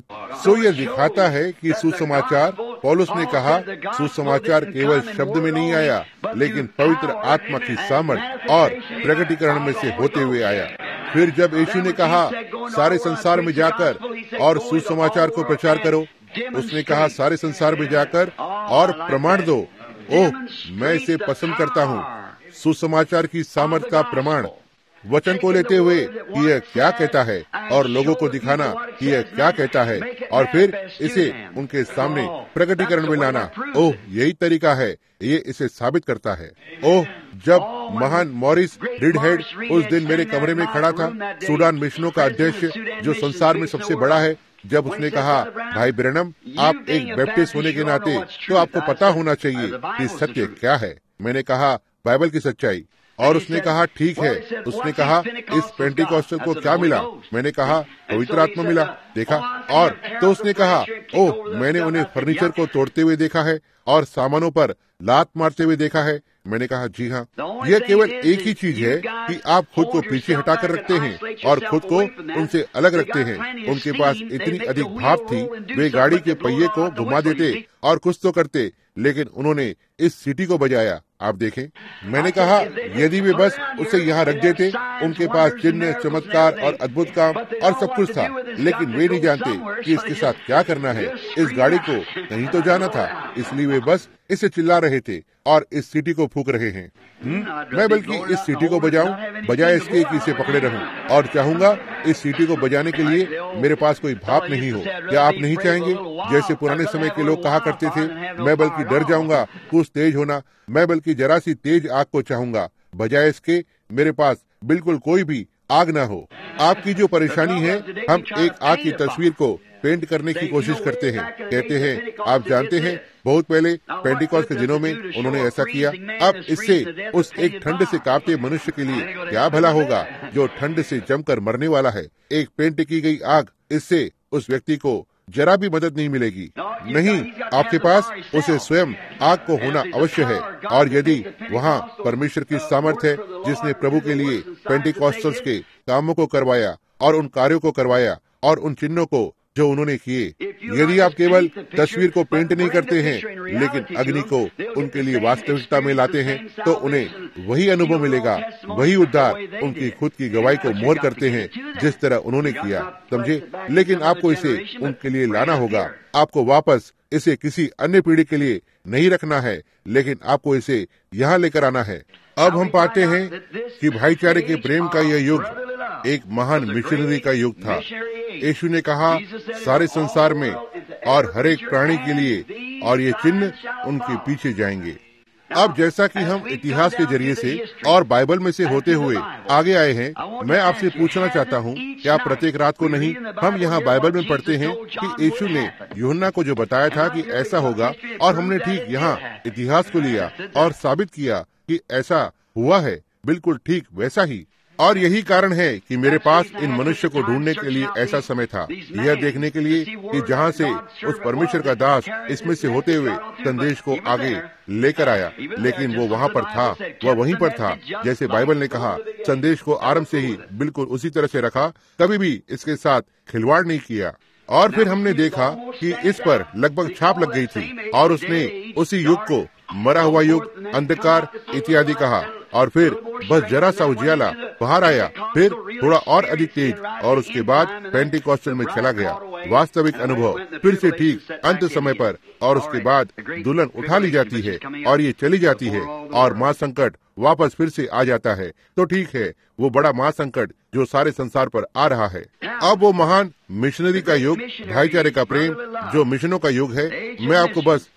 [SPEAKER 1] सो यह दिखाता है कि सुसमाचार, पौलुस ने कहा, सुसमाचार केवल शब्द में नहीं आया, लेकिन पवित्र आत्मा की सामर्थ और प्रकटीकरण में से होते हुए आया। फिर जब यीशु ने कहा, सारे संसार में जाकर और सुसमाचार को प्रचार करो, उसने कहा सारे संसार में जाकर और प्रमाण दो। ओह, मैं इसे पसंद करता हूँ, सुसमाचार की सामर्थ का प्रमाण, वचन को लेते हुए कि यह क्या कहता है और लोगों को दिखाना कि यह क्या कहता है, और फिर इसे उनके सामने प्रकटीकरण में लाना। ओह, यही तरीका है, ये इसे साबित करता है। ओह, जब महान मॉरिस रीडहेड उस दिन मेरे कमरे में खड़ा था, सूडान मिशनों का अध्यक्ष जो संसार में सबसे बड़ा है, जब उसने कहा, भाई ब्रैनम, आप एक बैप्टिस्ट होने के नाते तो आपको पता होना चाहिए कि सत्य क्या है। मैंने कहा, बाइबल की सच्चाई। और उसने कहा, ठीक है। उसने कहा, इस पेंटिकॉस्टल को क्या मिला? मैंने कहा, पवित्र आत्मा मिला। देखा? और तो उसने कहा, ओह, मैंने उन्हें फर्नीचर को तोड़ते हुए देखा है और सामानों पर लात मारते हुए देखा है। मैंने कहा, जी हाँ। यह केवल एक ही चीज है कि आप खुद को पीछे हटाकर रखते हैं और खुद को उनसे अलग रखते हैं। उनके पास इतनी अधिक भाव थी, वे गाड़ी के पहिए को घुमा देते और कुछ तो करते, लेकिन उन्होंने इस सीटी को बजाया। आप देखें, मैंने कहा, यदि वे बस उसे यहाँ रख देते, उनके पास चिन्ह, चमत्कार और अद्भुत काम और सब कुछ था, लेकिन वे नहीं जानते कि इसके साथ क्या करना है। इस गाड़ी को कहीं तो जाना था, इसलिए वे बस इसे चिल्ला रहे थे और इस सीटी को फूंक रहे हैं। मैं बल्कि इस सीटी को बजाऊं बजाय इसके कि इसे पकड़े रहूं, और चाहूंगा इस सीटी को बजाने के लिए मेरे पास कोई भाप नहीं हो। क्या आप नहीं चाहेंगे, जैसे पुराने समय के लोग कहा करते थे, मैं बल्कि डर जाऊंगा कुछ तेज होना, मैं बल्कि जरा सी तेज आग को चाहूंगा, बजाय इसके मेरे पास बिल्कुल कोई भी आग ना हो। आपकी जो परेशानी है, हम एक आग की तस्वीर को पेंट करने की कोशिश करते हैं। कहते हैं, आप जानते हैं, बहुत पहले पेंटिकॉस्ट के दिनों में उन्होंने ऐसा किया। अब इससे उस एक ठंड से कांपते मनुष्य के लिए क्या भला होगा जो ठंड से जमकर मरने वाला है। एक पेंट की गई आग, इससे उस व्यक्ति को जरा भी मदद नहीं मिलेगी। नहीं, आपके पास उसे स्वयं आग को होना अवश्य है। और यदि वहाँ परमेश्वर की सामर्थ है, जिसने प्रभु के लिए पेंटिकॉस्टल्स के कामों को करवाया और उन कार्यों को करवाया और उन चिन्हों को जो उन्होंने किए, यदि आप केवल तस्वीर को पेंट नहीं करते हैं, लेकिन अग्नि को उनके लिए वास्तविकता में लाते हैं, तो उन्हें वही अनुभव मिलेगा, वही उद्धार। उनकी खुद की गवाही को मोहर करते हैं जिस तरह उन्होंने किया, समझे। लेकिन आपको इसे उनके लिए लाना होगा। आपको वापस इसे किसी अन्य पीढ़ी के लिए नहीं रखना है, लेकिन आपको इसे यहाँ लेकर आना है। अब हम पाते हैं कि भाईचारे के प्रेम का यह युग एक महान मिशनरी का युग था। यीशु ने कहा, सारे संसार में और हर एक प्राणी के लिए, और ये चिन्ह उनके पीछे जाएंगे। अब जैसा कि हम इतिहास के जरिए से और बाइबल में से होते हुए आगे आए हैं, मैं आपसे पूछना चाहता हूँ, क्या प्रत्येक रात को नहीं हम यहाँ बाइबल में पढ़ते हैं कि यीशु ने यूहन्ना को जो बताया था कि ऐसा होगा, और हमने ठीक यहाँ इतिहास को लिया और साबित किया कि ऐसा हुआ है, बिल्कुल ठीक वैसा ही। और यही कारण है कि मेरे पास इन मनुष्य को ढूंढने के लिए ऐसा समय था, यह देखने के लिए कि जहाँ से उस परमेश्वर का दास इसमें से होते हुए संदेश को आगे लेकर आया। लेकिन वो वहाँ पर था, वह वहीं पर था, जैसे बाइबल ने कहा, संदेश को आरंभ से ही बिल्कुल उसी तरह से रखा, कभी भी इसके साथ खिलवाड़ नहीं किया। और फिर हमने देखा कि इस पर लगभग छाप लग गई थी, और उसने उसी युग को मरा हुआ युग, अंधकार इत्यादि कहा। और फिर बस जरा सा उजियाला बाहर आया, फिर थोड़ा और अधिक तेज, और उसके बाद पेंटिकॉस्टल में चला गया। वास्तविक अनुभव फिर से ठीक अंत समय पर, और उसके बाद दुल्हन उठा ली जाती है और ये चली जाती है, और महासंकट वापस फिर से आ जाता है। तो ठीक है, वो बड़ा महासंकट जो सारे संसार पर आ रहा है। अब वो महान मिशनरी का युग, भाईचारे का प्रेम, जो मिशनों का युग है, मैं आपको बस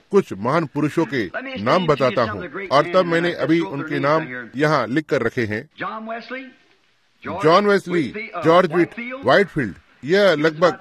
[SPEAKER 1] कुछ महान पुरुषों के नाम बताता हूँ, और तब मैंने अभी उनके नाम यहाँ लिख कर रखे हैं। जॉन वेस्ली, जॉर्ज व्हाइटफील्ड, यह लगभग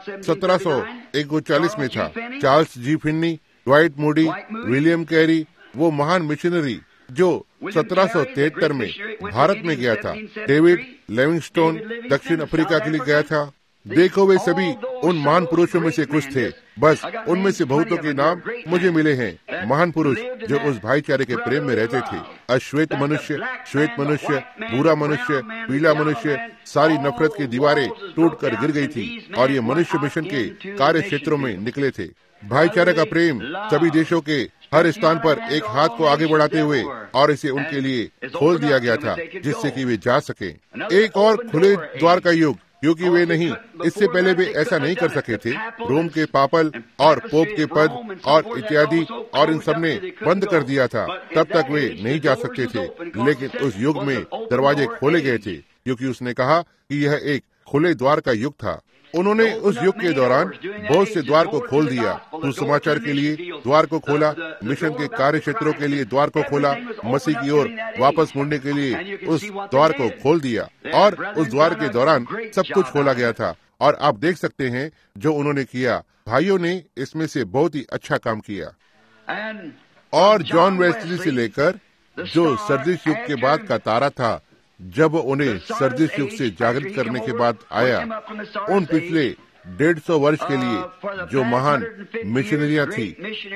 [SPEAKER 1] 1741 में था। Charles G Finney, Dwight Moody, William Carey, वो महान मिशनरी जो 1773 में भारत में गया था। डेविड लिविंगस्टोन दक्षिण अफ्रीका के लिए गया था। देखो, वे सभी उन महान पुरुषों में से कुछ थे। बस उनमें से बहुतों के नाम मुझे मिले हैं। महान पुरुष जो उस भाईचारे के प्रेम में रहते थे। अश्वेत मनुष्य, श्वेत मनुष्य, भूरा मनुष्य, पीला मनुष्य, सारी नफरत की दीवारें टूटकर गिर गई थी और ये मनुष्य मिशन के कार्य क्षेत्रों में निकले थे। भाईचारे का प्रेम सभी देशों के हर स्थान पर एक हाथ को आगे बढ़ाते हुए और इसे उनके लिए खोल दिया गया था, जिससे कि वे जा सके। एक और खुले द्वार का युग, क्योंकि वे नहीं, इससे पहले वे ऐसा नहीं कर सके थे। रोम के पापल और पोप के पद और इत्यादि और इन सब ने बंद कर दिया था, तब तक वे नहीं जा सकते थे। लेकिन उस युग में दरवाजे खोले गए थे, क्योंकि उसने कहा कि यह एक खुले द्वार का युग था। उन्होंने उस युग के दौरान बहुत से द्वार को खोल दिया। सुसमाचार के लिए द्वार को खोला, मिशन के कार्य क्षेत्रों के लिए द्वार को खोला, मसीह की ओर वापस मुड़ने के लिए उस द्वार को खोल दिया, और उस द्वार के दौरान सब कुछ खोला गया था। और आप देख सकते हैं जो उन्होंने किया। भाइयों ने इसमें से बहुत ही अच्छा काम किया। और जॉन वेस्ली से लेकर जो सर्दिश युग के बाद का तारा था, जब उन्हें सर्दिश युग से जागृत करने के बाद आया, उन पिछले 150 वर्ष के लिए जो महान मिशनरियां थी,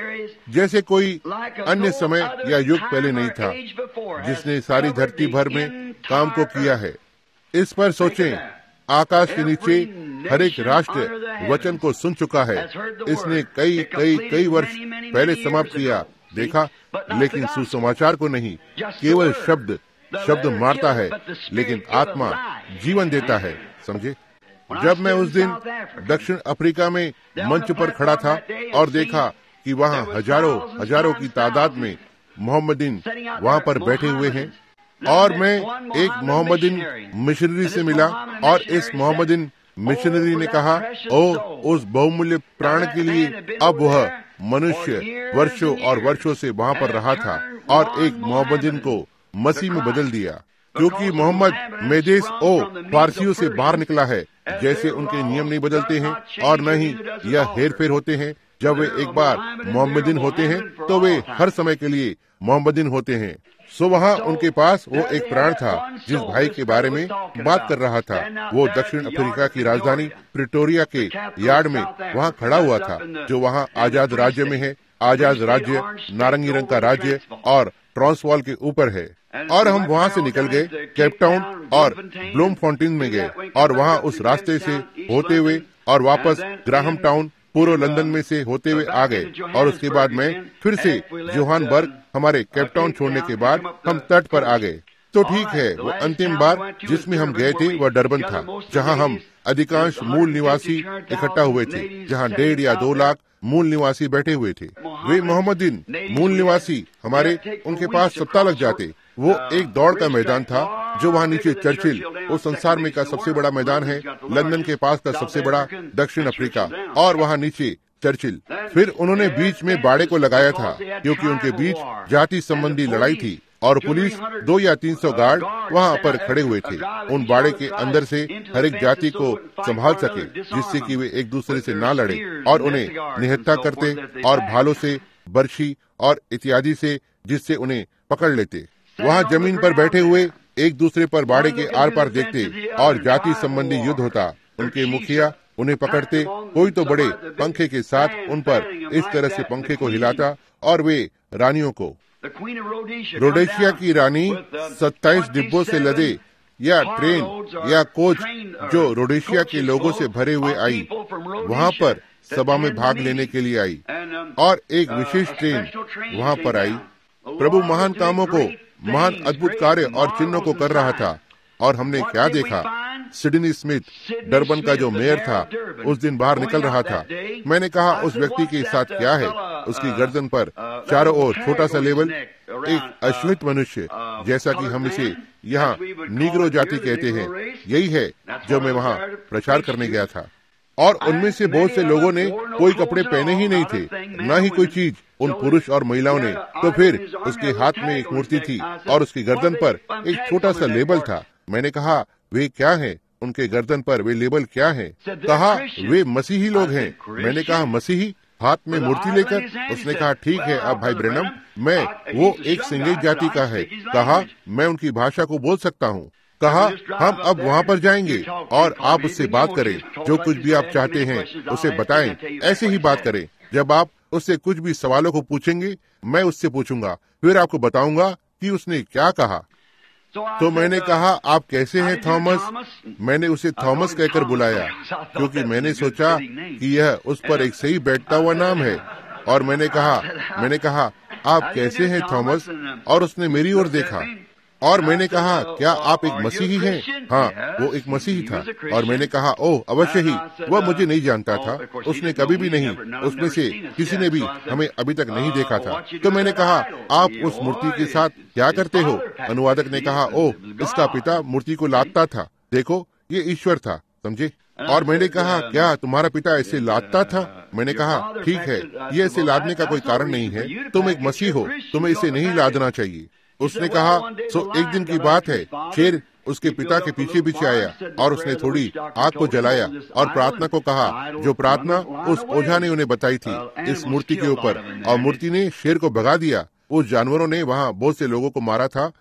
[SPEAKER 1] जैसे कोई अन्य समय या युग पहले नहीं था, जिसने सारी धरती भर में काम को किया है। इस पर सोचें, आकाश के नीचे हर एक राष्ट्र वचन को सुन चुका है। इसने कई वर्ष पहले समाप्त किया, देखा, लेकिन सुसमाचार को नहीं। केवल शब्द मारता है, लेकिन आत्मा जीवन देता है। समझे? जब मैं उस दिन दक्षिण अफ्रीका में मंच पर खड़ा था और देखा कि वहाँ हजारों की तादाद में मोहम्मदीन वहाँ पर बैठे हुए हैं, और मैं एक मोहम्मदीन मिशनरी से मिला, और इस मोहम्मदीन मिशनरी ने कहा, ओ उस बहुमूल्य प्राण के लिए अब वह मनुष्य वर्षों और वर्षों से वहाँ पर रहा था और एक मोहम्मदीन को मसीह में बदल दिया, क्योंकि मोहम्मद मेदेस फारसियों से बाहर निकला है। जैसे उनके नियम नहीं बदलते हैं और न ही यह हेर फेर होते हैं। जब वे एक बार मोहम्मदीन होते हैं तो वे हर समय के लिए मोहम्मदीन होते हैं। सो वहाँ उनके पास वो एक प्राण था जिस भाई के बारे में बात कर रहा था। वो दक्षिण अफ्रीका की राजधानी प्रिटोरिया के यार्ड में वहाँ खड़ा हुआ था, जो वहाँ आजाद राज्य में है। आजाद राज्य नारंगी रंग का राज्य और ट्रांसवाल के ऊपर है। और हम वहाँ से निकल गए, केप टाउन और ब्लूमफॉन्टेन में गए, और वहाँ उस रास्ते से होते हुए और वापस ग्राहम टाउन पूर्व लंदन में से होते हुए आ गए। और उसके बाद मैं फिर से जोहानबर्ग, हमारे केप टाउन छोड़ने के बाद हम तट पर आ गए। तो ठीक है, वो अंतिम बार जिसमें हम गए थे वह डरबन था, जहाँ हम अधिकांश मूल निवासी इकट्ठा हुए थे, जहाँ 1.5 या 2 लाख मूल निवासी बैठे हुए थे। वे मोहम्मदीन मूल निवासी हमारे, उनके पास सप्ताह लग जाते। वो एक दौड़ का मैदान था जो वहाँ नीचे चर्चिल, उस संसार में का सबसे बड़ा मैदान है, लंदन के पास का सबसे बड़ा दक्षिण अफ्रीका, और वहाँ नीचे चर्चिल। फिर उन्होंने बीच में बाड़े को लगाया था, क्योंकि उनके बीच जाति संबंधी लड़ाई थी, और पुलिस 200 या 300 गार्ड वहाँ पर खड़े हुए थे उन बाड़े के अंदर से हर एक जाति को संभाल सके, जिससे कि वे एक दूसरे से ना लड़े और उन्हें निहत्था करते, और भालों से, बर्छी और इत्यादि से, जिससे उन्हें पकड़ लेते। वहाँ जमीन पर बैठे हुए एक दूसरे पर बाड़े के आर पार देखते और जाति संबंधी युद्ध होता। उनके मुखिया उन्हें पकड़ते, कोई तो बड़े पंखे के साथ उन पर इस तरह से पंखे को हिलाता, और वे रानियों को, रोडेशिया की रानी 27 डिब्बों से लदे या ट्रेन या कोच जो रोडेशिया के लोगों से भरे हुए आई, वहाँ पर सभा में भाग लेने के लिए आई, और एक विशेष ट्रेन वहाँ पर आई। प्रभु महान कामों को, महान अद्भुत कार्य और चिन्हों को कर रहा था। और हमने क्या देखा? सिडनी स्मिथ, डरबन का जो मेयर था, उस दिन बाहर निकल रहा था। मैंने कहा, उस व्यक्ति के साथ क्या है? उसकी गर्दन पर चारों ओर छोटा सा लेबल, एक अश्वेत मनुष्य, जैसा कि हम इसे यहाँ नीग्रो जाति कहते हैं। यही है जो मैं वहाँ प्रचार करने गया था। और उनमें से बहुत से लोगों ने कोई कपड़े पहने ही नहीं थे, न ही कोई चीज, उन पुरुष और महिलाओं ने। तो फिर उसके हाथ में एक मूर्ति थी और उसकी गर्दन पर एक छोटा सा लेबल था। मैंने कहा, वे क्या हैं? उनके गर्दन पर वे लेबल क्या हैं? कहा, वे मसीही लोग हैं। मैंने कहा, मसीही? हाथ में मूर्ति लेकर? उसने कहा, ठीक है अब भाई ब्रैनम, मैं वो एक सिंगेज जाति का है। कहा, मैं उनकी भाषा को बोल सकता हूँ। कहा, हम अब वहाँ पर जाएंगे और आप उससे बात करें, जो कुछ भी आप चाहते हैं उसे बताएं, ऐसे ही बात करें। जब आप उससे कुछ भी सवालों को पूछेंगे, मैं उससे पूछूंगा, फिर आपको बताऊंगा कि उसने क्या कहा। तो मैंने कहा, आप कैसे हैं थॉमस? मैंने उसे थॉमस कहकर बुलाया क्योंकि मैंने सोचा कि यह उस पर एक सही बैठता हुआ नाम है। और मैंने कहा, आप कैसे हैं थॉमस? और उसने मेरी ओर देखा और मैंने कहा, क्या आप एक मसीही हैं? हाँ, वो एक मसीही था। और मैंने कहा, ओह अवश्य ही, वह मुझे नहीं जानता था, उसने कभी भी नहीं, उसमें से किसी ने भी हमें अभी तक नहीं देखा था। तो मैंने कहा, आप उस मूर्ति के साथ क्या करते हो? अनुवादक ने कहा, ओह, इसका पिता मूर्ति को लादता था। देखो, ये ईश्वर था, समझे? और मैंने कहा, क्या तुम्हारा पिता इसे लादता था? मैंने कहा, ठीक है, ये इसे लादने का कोई कारण नहीं है, तुम एक मसीह हो, तुम्हें इसे नहीं लादना चाहिए। उसने कहा, सो एक दिन की बात है, शेर उसके पिता के पीछे पीछे आया और उसने थोड़ी आग को जलाया और प्रार्थना को कहा, जो प्रार्थना उस ओझा ने उन्हें बताई थी इस मूर्ति के ऊपर, और मूर्ति ने शेर को भगा दिया। उस जानवरों ने वहाँ बहुत से लोगों को मारा था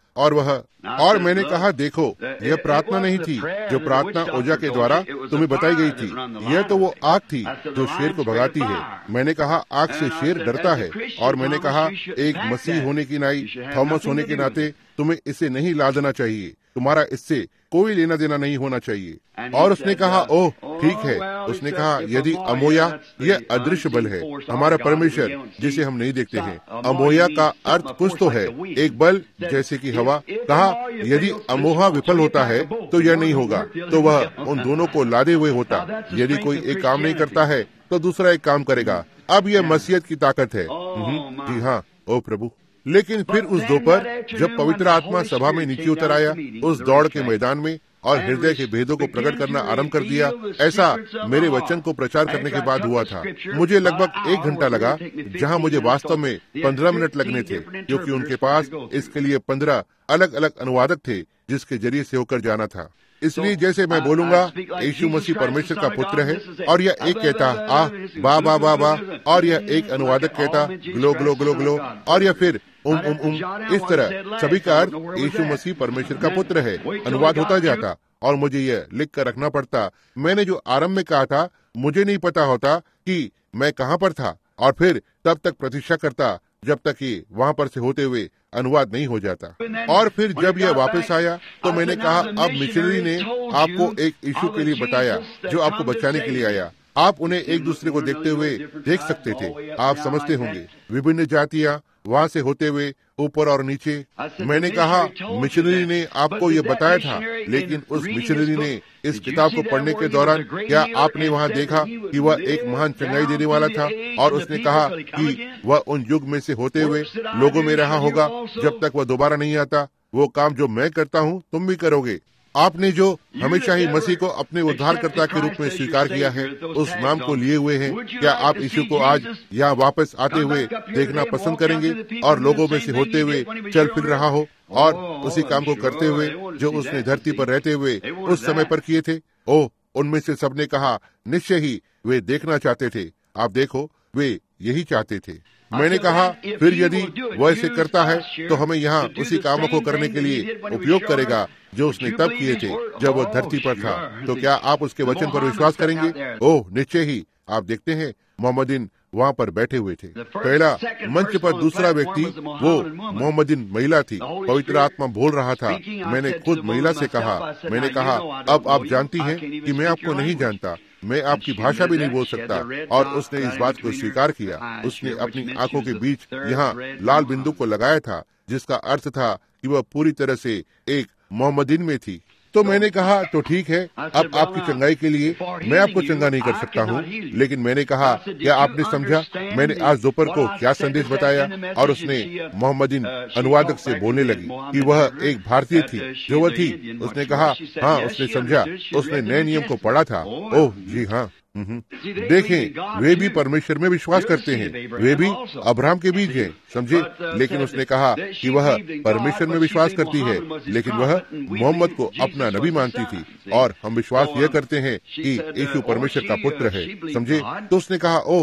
[SPEAKER 1] और मैंने कहा, देखो, यह प्रार्थना नहीं थी जो प्रार्थना ओझा के द्वारा तुम्हें बताई गई थी, यह तो वो आग थी जो शेर को भगाती है। मैंने कहा, आग से शेर डरता है। और मैंने कहा, एक मसीह होने की नाई, थॉमस होने के नाते तुम्हें इसे नहीं लादना चाहिए, तुम्हारा इससे कोई लेना देना नहीं होना चाहिए। और उसने कहा, ओह ठीक है। उसने कहा, यदि अमोया, यह अदृश्य बल है, हमारा परमेश्वर जिसे हम नहीं देखते हैं। अमोया का अर्थ कुछ तो है, एक बल जैसे कि हवा। कहा, यदि अमोहा विफल होता है तो यह नहीं होगा, तो वह उन दोनों को लादे हुए होता। यदि कोई एक काम नहीं करता है तो दूसरा एक काम करेगा। अब यह मसीहत की ताकत है। जी हाँ, ओ प्रभु। लेकिन फिर उस दोपहर जब पवित्र आत्मा सभा में नीचे उतर आया, उस दौड़ के मैदान में, और हृदय के भेदों को प्रकट करना आरंभ कर दिया। ऐसा मेरे वचन को प्रचार करने के बाद हुआ था। मुझे लगभग 1 घंटा लगा, जहां मुझे वास्तव में 15 मिनट लगने थे, क्योंकि उनके पास इसके लिए 15 अलग अलग अनुवादक थे जिसके जरिए से होकर जाना था। इसलिए जैसे मैं बोलूंगा, यीशु मसीह परमेश्वर का पुत्र है, और यह एक कहता आ बा बा बा बा, और यह एक अनुवादक कहता ग्लो ग्लो ग्लो ग्लो, और यह फिर इस तरह सभी का अर्थ यीशु मसीह परमेश्वर का पुत्र है अनुवाद होता जाता, और मुझे यह लिख कर रखना पड़ता। मैंने जो आरंभ में कहा था, मुझे नहीं पता होता कि मैं कहाँ पर था, और फिर तब तक प्रतीक्षा करता जब तक ये वहाँ पर से होते हुए अनुवाद नहीं हो जाता। और फिर जब यह वापस आया तो मैंने कहा, अब मिशनरी ने आपको एक यीशु के लिए बताया जो आपको बचाने के लिए आया। आप उन्हें एक दूसरे को देखते हुए देख सकते थे। आप समझते होंगे, विभिन्न जातियां वहाँ से होते हुए ऊपर और नीचे। मैंने कहा, मिशनरी ने आपको ये बताया था, लेकिन उस मिशनरी ने इस किताब को पढ़ने के दौरान क्या आपने वहाँ देखा कि वह एक महान चंगाई देने वाला था? और उसने कहा कि वह उन युग में से होते हुए लोगों में रहा होगा जब तक वह दोबारा नहीं आता। वो काम जो मैं करता हूँ तुम भी करोगे। आपने जो हमेशा ही मसीह को अपने उद्धारकर्ता के रूप में स्वीकार किया है, उस नाम को लिए हुए हैं, क्या आप यीशु को आज यहाँ वापस आते हुए देखना पसंद करेंगे और लोगों में से होते हुए चल फिर रहा हो और उसी काम को करते हुए जो उसने धरती पर रहते हुए उस समय पर किए थे? ओह, उनमें से सबने कहा, निश्चय ही वे देखना चाहते थे। आप देखो, वे यही चाहते थे। मैंने कहा, फिर यदि वह इसे करता है तो हमें यहाँ उसी कामों को करने के लिए उपयोग करेगा जो उसने तब किए थे जब वह धरती पर था। तो क्या आप उसके वचन पर विश्वास करेंगे? ओह निश्चय ही। आप देखते हैं, मोहम्मदीन वहाँ पर बैठे हुए थे। पहला मंच पर दूसरा व्यक्ति वो मोहम्मदीन महिला थी। पवित्र आत्मा बोल रहा था। मैंने खुद महिला से कहा, मैंने कहा, अब आप जानती हैं कि मैं आपको नहीं जानता, मैं आपकी भाषा भी नहीं बोल सकता। और उसने इस बात को स्वीकार किया। उसने अपनी आंखों के बीच यहाँ लाल बिंदु को लगाया था, जिसका अर्थ था कि वह पूरी तरह से एक मोहम्मदीन में थी। तो मैंने कहा, तो ठीक है, अब आपकी चंगाई के लिए मैं आपको चंगा नहीं कर सकता हूँ, लेकिन मैंने कहा, क्या आपने समझा मैंने आज दोपहर को क्या संदेश बताया? और उसने मोहम्मदीन अनुवादक से बोलने लगी कि वह एक भारतीय थी जो वह थी। उसने कहा, हाँ, उसने समझा, उसने नए नियम को पढ़ा था। ओह जी हाँ। देखें, वे भी परमेश्वर में विश्वास करते हैं, वे भी अब्राहम के बीज हैं, समझे। लेकिन उसने कहा कि वह परमेश्वर में विश्वास करती है, लेकिन वह मोहम्मद को अपना नबी मानती थी, और हम विश्वास यह करते हैं कि यीशु परमेश्वर का पुत्र है, समझे। तो उसने कहा, ओह,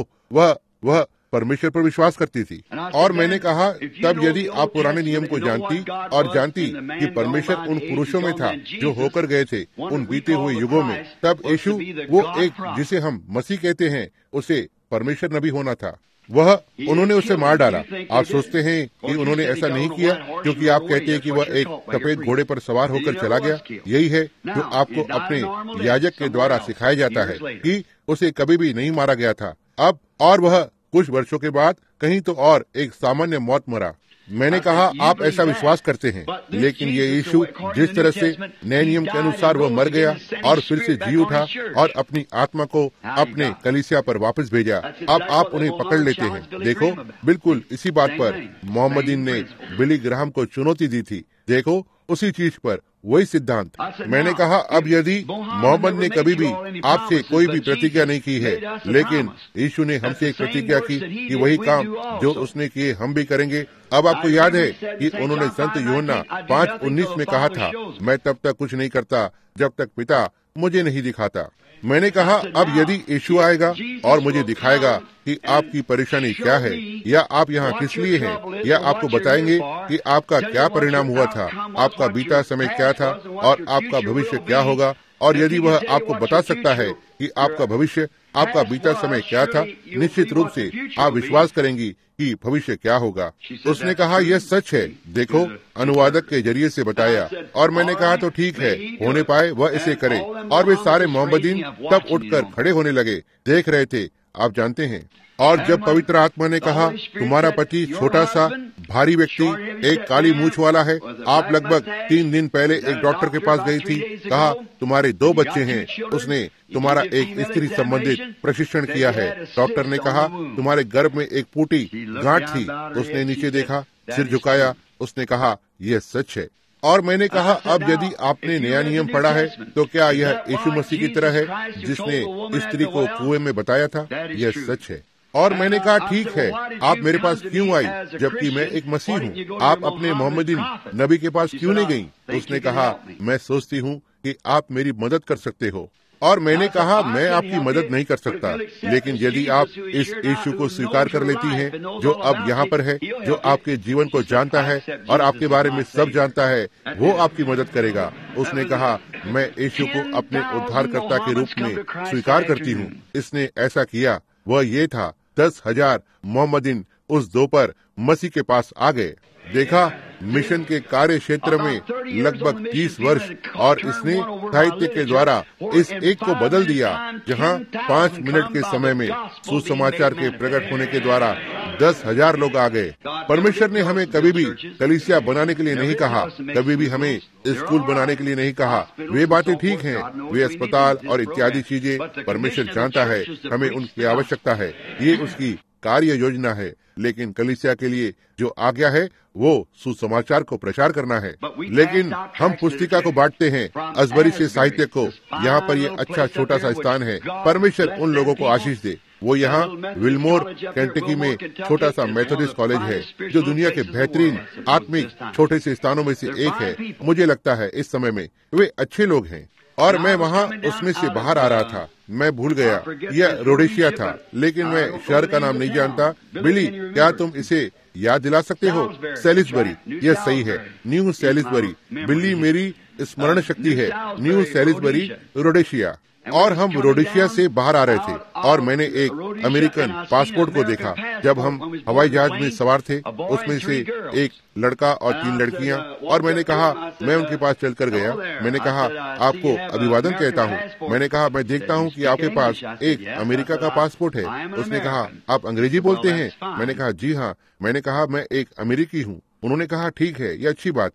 [SPEAKER 1] वह परमेश्वर पर विश्वास करती थी। और मैंने कहा, तब यदि आप पुराने नियम को जानती और जानती कि परमेश्वर उन पुरुषों में था जो होकर गए थे उन बीते हुए युगों में, तब यीशु, वो एक जिसे हम मसीह कहते हैं, उसे परमेश्वर नबी होना था। उन्होंने उसे मार डाला। आप सोचते हैं कि उन्होंने ऐसा नहीं किया क्योंकि आप कहते हैं कि वह एक सफेद घोड़े पर सवार होकर चला गया। यही है जो आपको अपने याजक के द्वारा सिखाया जाता है कि उसे कभी भी नहीं मारा गया था। अब और वह कुछ वर्षों के बाद कहीं तो और एक सामान्य मौत मरा। मैंने कहा, आप ऐसा विश्वास करते हैं, लेकिन ये यीशु जिस तरह से नए नियम के अनुसार वह मर गया और फिर से जी उठा और अपनी आत्मा को अपने कलीसिया पर वापस भेजा, अब आप उन्हें पकड़ लेते हैं। देखो, बिल्कुल इसी बात पर मोहम्मदीन ने बिली ग्राहम को चुनौती दी थी। देखो, उसी चीज पर वही सिद्धांत। मैंने कहा, अब यदि मोहम्मद ने कभी भी आपसे कोई भी प्रतिज्ञा नहीं की है, लेकिन यीशु ने हमसे एक प्रतिज्ञा की कि वही काम जो उसने किए हम भी करेंगे। अब आपको याद है कि उन्होंने संत यूहन्ना 5:19 में कहा था, मैं तब तक कुछ नहीं करता जब तक पिता मुझे नहीं दिखाता। मैंने कहा, अब यदि यीशु आएगा और मुझे दिखाएगा कि आपकी परेशानी क्या है, या आप यहाँ किस लिए हैं, या आपको बताएंगे कि आपका क्या परिणाम हुआ था, आपका बीता समय क्या था और आपका भविष्य क्या होगा, और यदि वह आपको बता सकता है कि आपका भविष्य, आपका बीता समय क्या था, निश्चित रूप से आप विश्वास करेंगी कि भविष्य क्या होगा। उसने कहा, यह सच है। देखो, अनुवादक के जरिए से बताया। और मैंने कहा, तो ठीक है, होने पाए वह इसे करे। और वे सारे मोहम्मदीन तब उठकर खड़े होने लगे, देख रहे थे, आप जानते हैं। और जब पवित्र आत्मा ने कहा, तुम्हारा पति छोटा सा भारी व्यक्ति, एक काली मूछ वाला है, आप लगभग 3 दिन पहले एक डॉक्टर के पास गई थी, कहा तुम्हारे 2 बच्चे हैं, उसने तुम्हारा एक स्त्री संबंधित प्रशिक्षण किया है। डॉक्टर ने कहा, तुम्हारे गर्भ में एक फूटी गांठ थी। उसने नीचे देखा, सिर झुकाया, उसने कहा, यह सच है। और मैंने कहा, अब यदि आपने नया नियम पढ़ा है तो क्या यह यीशु मसीह की तरह है जिसने स्त्री को कुएं में बताया था? यह सच है। और मैंने कहा, ठीक है, आप मेरे पास क्यों आई जबकि मैं एक मसीह हूँ? आप अपने मोहम्मदीन नबी के पास क्यों नहीं गई? उसने कहा, मैं सोचती हूँ कि आप मेरी मदद कर सकते हो। और मैंने कहा, मैं आपकी मदद नहीं कर सकता, लेकिन यदि आप इस यीशु को स्वीकार कर लेती हैं, जो अब यहाँ पर है, जो आपके जीवन को जानता है और आपके बारे में सब जानता है, वो आपकी मदद करेगा। उसने कहा, मैं यीशु को अपने उद्धारकर्ता के रूप में स्वीकार करती हूँ। इसने ऐसा किया। वह ये था, 10,000 मोहम्मदीन उस दोपहर मसीह के पास आ गए। देखा, मिशन के कार्य क्षेत्र में लगभग 30 वर्ष, और इसने साहित्य के द्वारा इस एक को बदल दिया, जहां 5 मिनट के समय में सुसमाचार के प्रकट होने के द्वारा 10,000 लोग आ गए। परमेश्वर ने हमें कभी भी कलीसिया बनाने के लिए नहीं कहा, कभी भी हमें स्कूल बनाने के लिए नहीं कहा। वे बातें ठीक हैं, वे अस्पताल और इत्यादि चीजें परमेश्वर जानता है, हमें उनकी आवश्यकता है, ये उसकी कार्य योजना है। लेकिन कलीसिया के लिए जो आज्ञा है वो सुसमाचार को प्रचार करना है। लेकिन हम पुस्तिका को बांटते हैं, अजबरी से साहित्य को। यहाँ पर ये अच्छा छोटा सा स्थान है। परमेश्वर उन लोगों को आशीष दे। वो यहाँ विलमोर केंटकी में छोटा सा मेथोडिस्ट कॉलेज है, जो दुनिया के बेहतरीन आत्मिक छोटे से स्थानों में से एक है। मुझे लगता है इस समय में वे अच्छे लोग हैं। और मैं वहाँ उसमें से बाहर आ रहा था, मैं भूल गया, यह रोडेशिया था, लेकिन मैं शहर का नाम नहीं जानता। बिली, क्या तुम इसे याद दिला सकते हो? सैलिसबरी, यह सही है, न्यू सैलिसबरी। बिल्ली मेरी स्मरण शक्ति है, न्यू सैलिसबरी, रोडेशिया। और हम रोडेशिया से बाहर आ रहे थे, और मैंने एक अमेरिकन पासपोर्ट को देखा। जब हम हवाई जहाज में सवार थे, उसमें से एक लड़का और 3 लड़कियां, और मैंने कहा, मैं उनके पास चलकर गया। मैंने कहा, आपको अभिवादन कहता हूँ। मैंने कहा, मैं देखता हूँ कि आपके पास एक अमेरिका का पासपोर्ट है। उसने कहा, आप अंग्रेजी बोलते हैं? मैंने कहा, जी हाँ। मैंने कहा, मैं एक अमेरिकी हूँ। उन्होंने कहा, ठीक है, यह अच्छी बात है।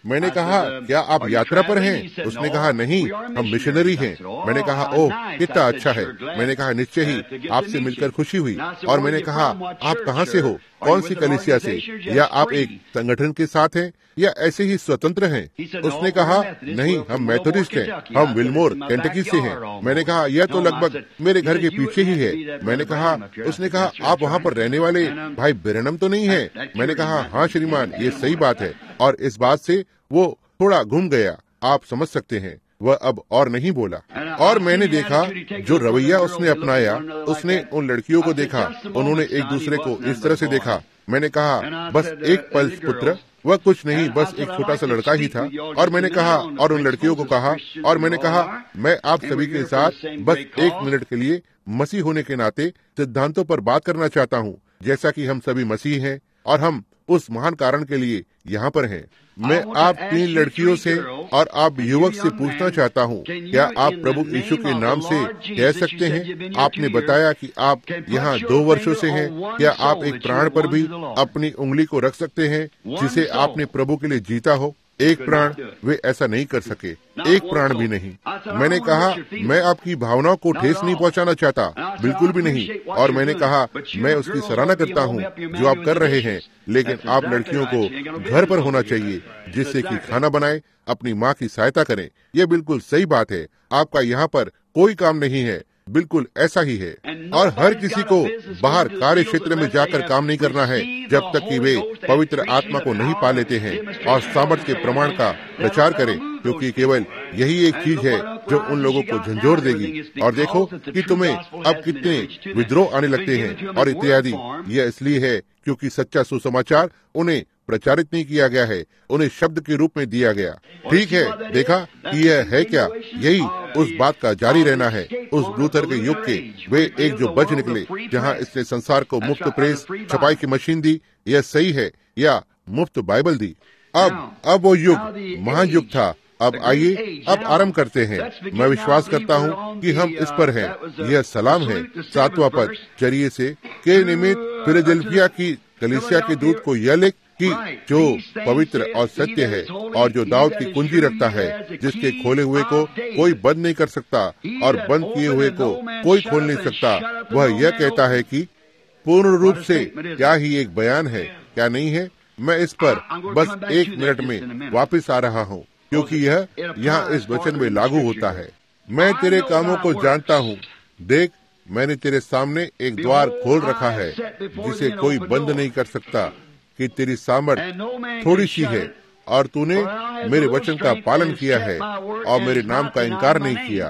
[SPEAKER 1] मैंने कहा, क्या आप यात्रा पर हैं? उसने कहा, नहीं, हम मिशनरी हैं। मैंने कहा, ओह, कितना अच्छा है। मैंने कहा, निश्चय ही आपसे मिलकर खुशी हुई। और मैंने कहा, आप कहाँ से हो, कौन सी कलीसिया से, या आप एक संगठन के साथ हैं या ऐसे ही स्वतंत्र हैं? उसने कहा, नहीं, हम मेथोडिस्ट हैं, हम विलमोर केंटकी से हैं। मैंने कहा, यह तो लगभग मेरे घर के पीछे ही है। मैंने कहा, उसने कहा, आप वहाँ पर रहने वाले भाई ब्रैनम तो नहीं है? मैंने कहा, हाँ श्रीमान, ये सही बात है। और इस बात से वो थोड़ा घूम गया, आप समझ सकते हैं। वह अब और नहीं बोला। और मैंने देखा जो रवैया उसने अपनाया, उसने उन लड़कियों को देखा, उन्होंने एक दूसरे को इस तरह से देखा। मैंने कहा, बस एक पल्स पुत्र, वह कुछ नहीं, बस एक छोटा सा लड़का ही था। और मैंने कहा, और उन लड़कियों को कहा, और मैंने कहा, मैं आप सभी के साथ बस 1 मिनट के लिए मसीह होने के नाते सिद्धांतों पर बात करना चाहता हूँ। जैसा कि हम सभी मसीह हैं और हम उस महान कारण के लिए यहाँ पर हैं। मैं आप 3 लड़कियों से और आप युवक से पूछना चाहता हूँ, क्या आप प्रभु यीशु के नाम से कह सकते हैं? आपने बताया कि आप यहाँ 2 वर्षों से हैं। क्या आप एक प्राण पर भी अपनी उंगली को रख सकते हैं जिसे आपने प्रभु के लिए जीता हो? 1 प्राण, वे ऐसा नहीं कर सके, 1 प्राण भी नहीं। मैंने कहा, मैं आपकी भावनाओं को ठेस नहीं पहुंचाना चाहता, बिल्कुल भी नहीं। और मैंने कहा, मैं उसकी सराहना करता हूं जो आप कर रहे हैं, लेकिन आप लड़कियों को घर पर होना चाहिए जिससे कि खाना बनाए, अपनी माँ की सहायता करें। यह बिल्कुल सही बात है। आपका यहाँ पर कोई काम नहीं है, बिल्कुल ऐसा ही है। और हर किसी को बाहर कार्य क्षेत्र में जाकर काम नहीं करना है जब तक कि वे पवित्र आत्मा को नहीं पा लेते हैं और सामर्थ्य के प्रमाण का प्रचार करें, क्योंकि केवल यही एक चीज है जो उन लोगों को झंझोर देगी। और देखो कि तुम्हें अब कितने विद्रोह आने लगते हैं और इत्यादि। यह इसलिए है क्योंकि सच्चा सुसमाचार उन्हें प्रचारित नहीं किया गया है, उन्हें शब्द के रूप में दिया गया। ठीक है, देखा कि यह है क्या? यही उस बात का जारी रहना है, उस लूथर के युग के वे एक जो बच निकले, जहां इसने संसार को मुफ्त प्रेस छपाई की मशीन दी, यह सही है, या मुफ्त बाइबल दी। अब वो युग महान युग था। अब आइए, अब आरंभ करते हैं। मैं विश्वास करता हूँ कि हम इस पर हैं। यह सलाम है 7वां पद, चरिये से के निमित्त फिलडेल्फिया की कलीसिया के दूत को यह लिख कि जो पवित्र और सत्य है और जो दाऊद की कुंजी रखता है, जिसके खोले हुए को कोई बंद नहीं कर सकता और बंद किए हुए को कोई खोल नहीं सकता, वह यह कहता है कि पूर्ण रूप से क्या ही एक बयान है, क्या नहीं है? मैं इस पर बस 1 मिनट में वापस आ रहा हूँ, क्योंकि यह यहाँ इस वचन में लागू होता है। मैं तेरे कामों को जानता हूँ, देख, मैंने तेरे सामने एक द्वार खोल रखा है जिसे कोई बंद नहीं कर सकता, कि तेरी सामर्थ थोड़ी सी है और तूने मेरे वचन का पालन किया है और मेरे नाम का इनकार नहीं किया।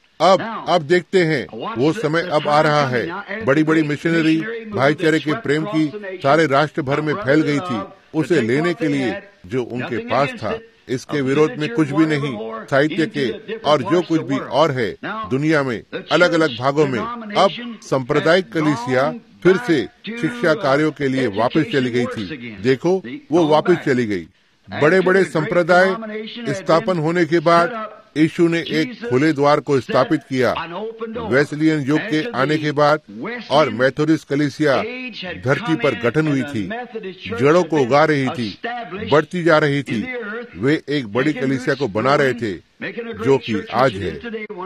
[SPEAKER 1] अब देखते हैं, वो समय अब आ रहा है। बड़ी बड़ी मिशनरी भाईचारे के प्रेम की सारे राष्ट्र भर में फैल गई थी, उसे लेने के लिए जो उनके पास था। इसके विरोध में कुछ भी नहीं। साहित्य के और जो कुछ भी और है दुनिया में अलग अलग भागों में, अब सांप्रदायिक कलीसिया फिर से शिक्षा कार्यों के लिए वापस चली गई थी। देखो, वो वापस चली गई। बड़े बड़े संप्रदाय स्थापन होने के बाद यीशु ने एक खुले द्वार को स्थापित किया। वेस्लियन युग के आने के बाद और मेथोडिस्ट कलीसिया धरती पर गठन हुई थी, जड़ों को उगा रही थी, बढ़ती जा रही थी। वे एक बड़ी कलीसिया को बना रहे थे जो कि आज है।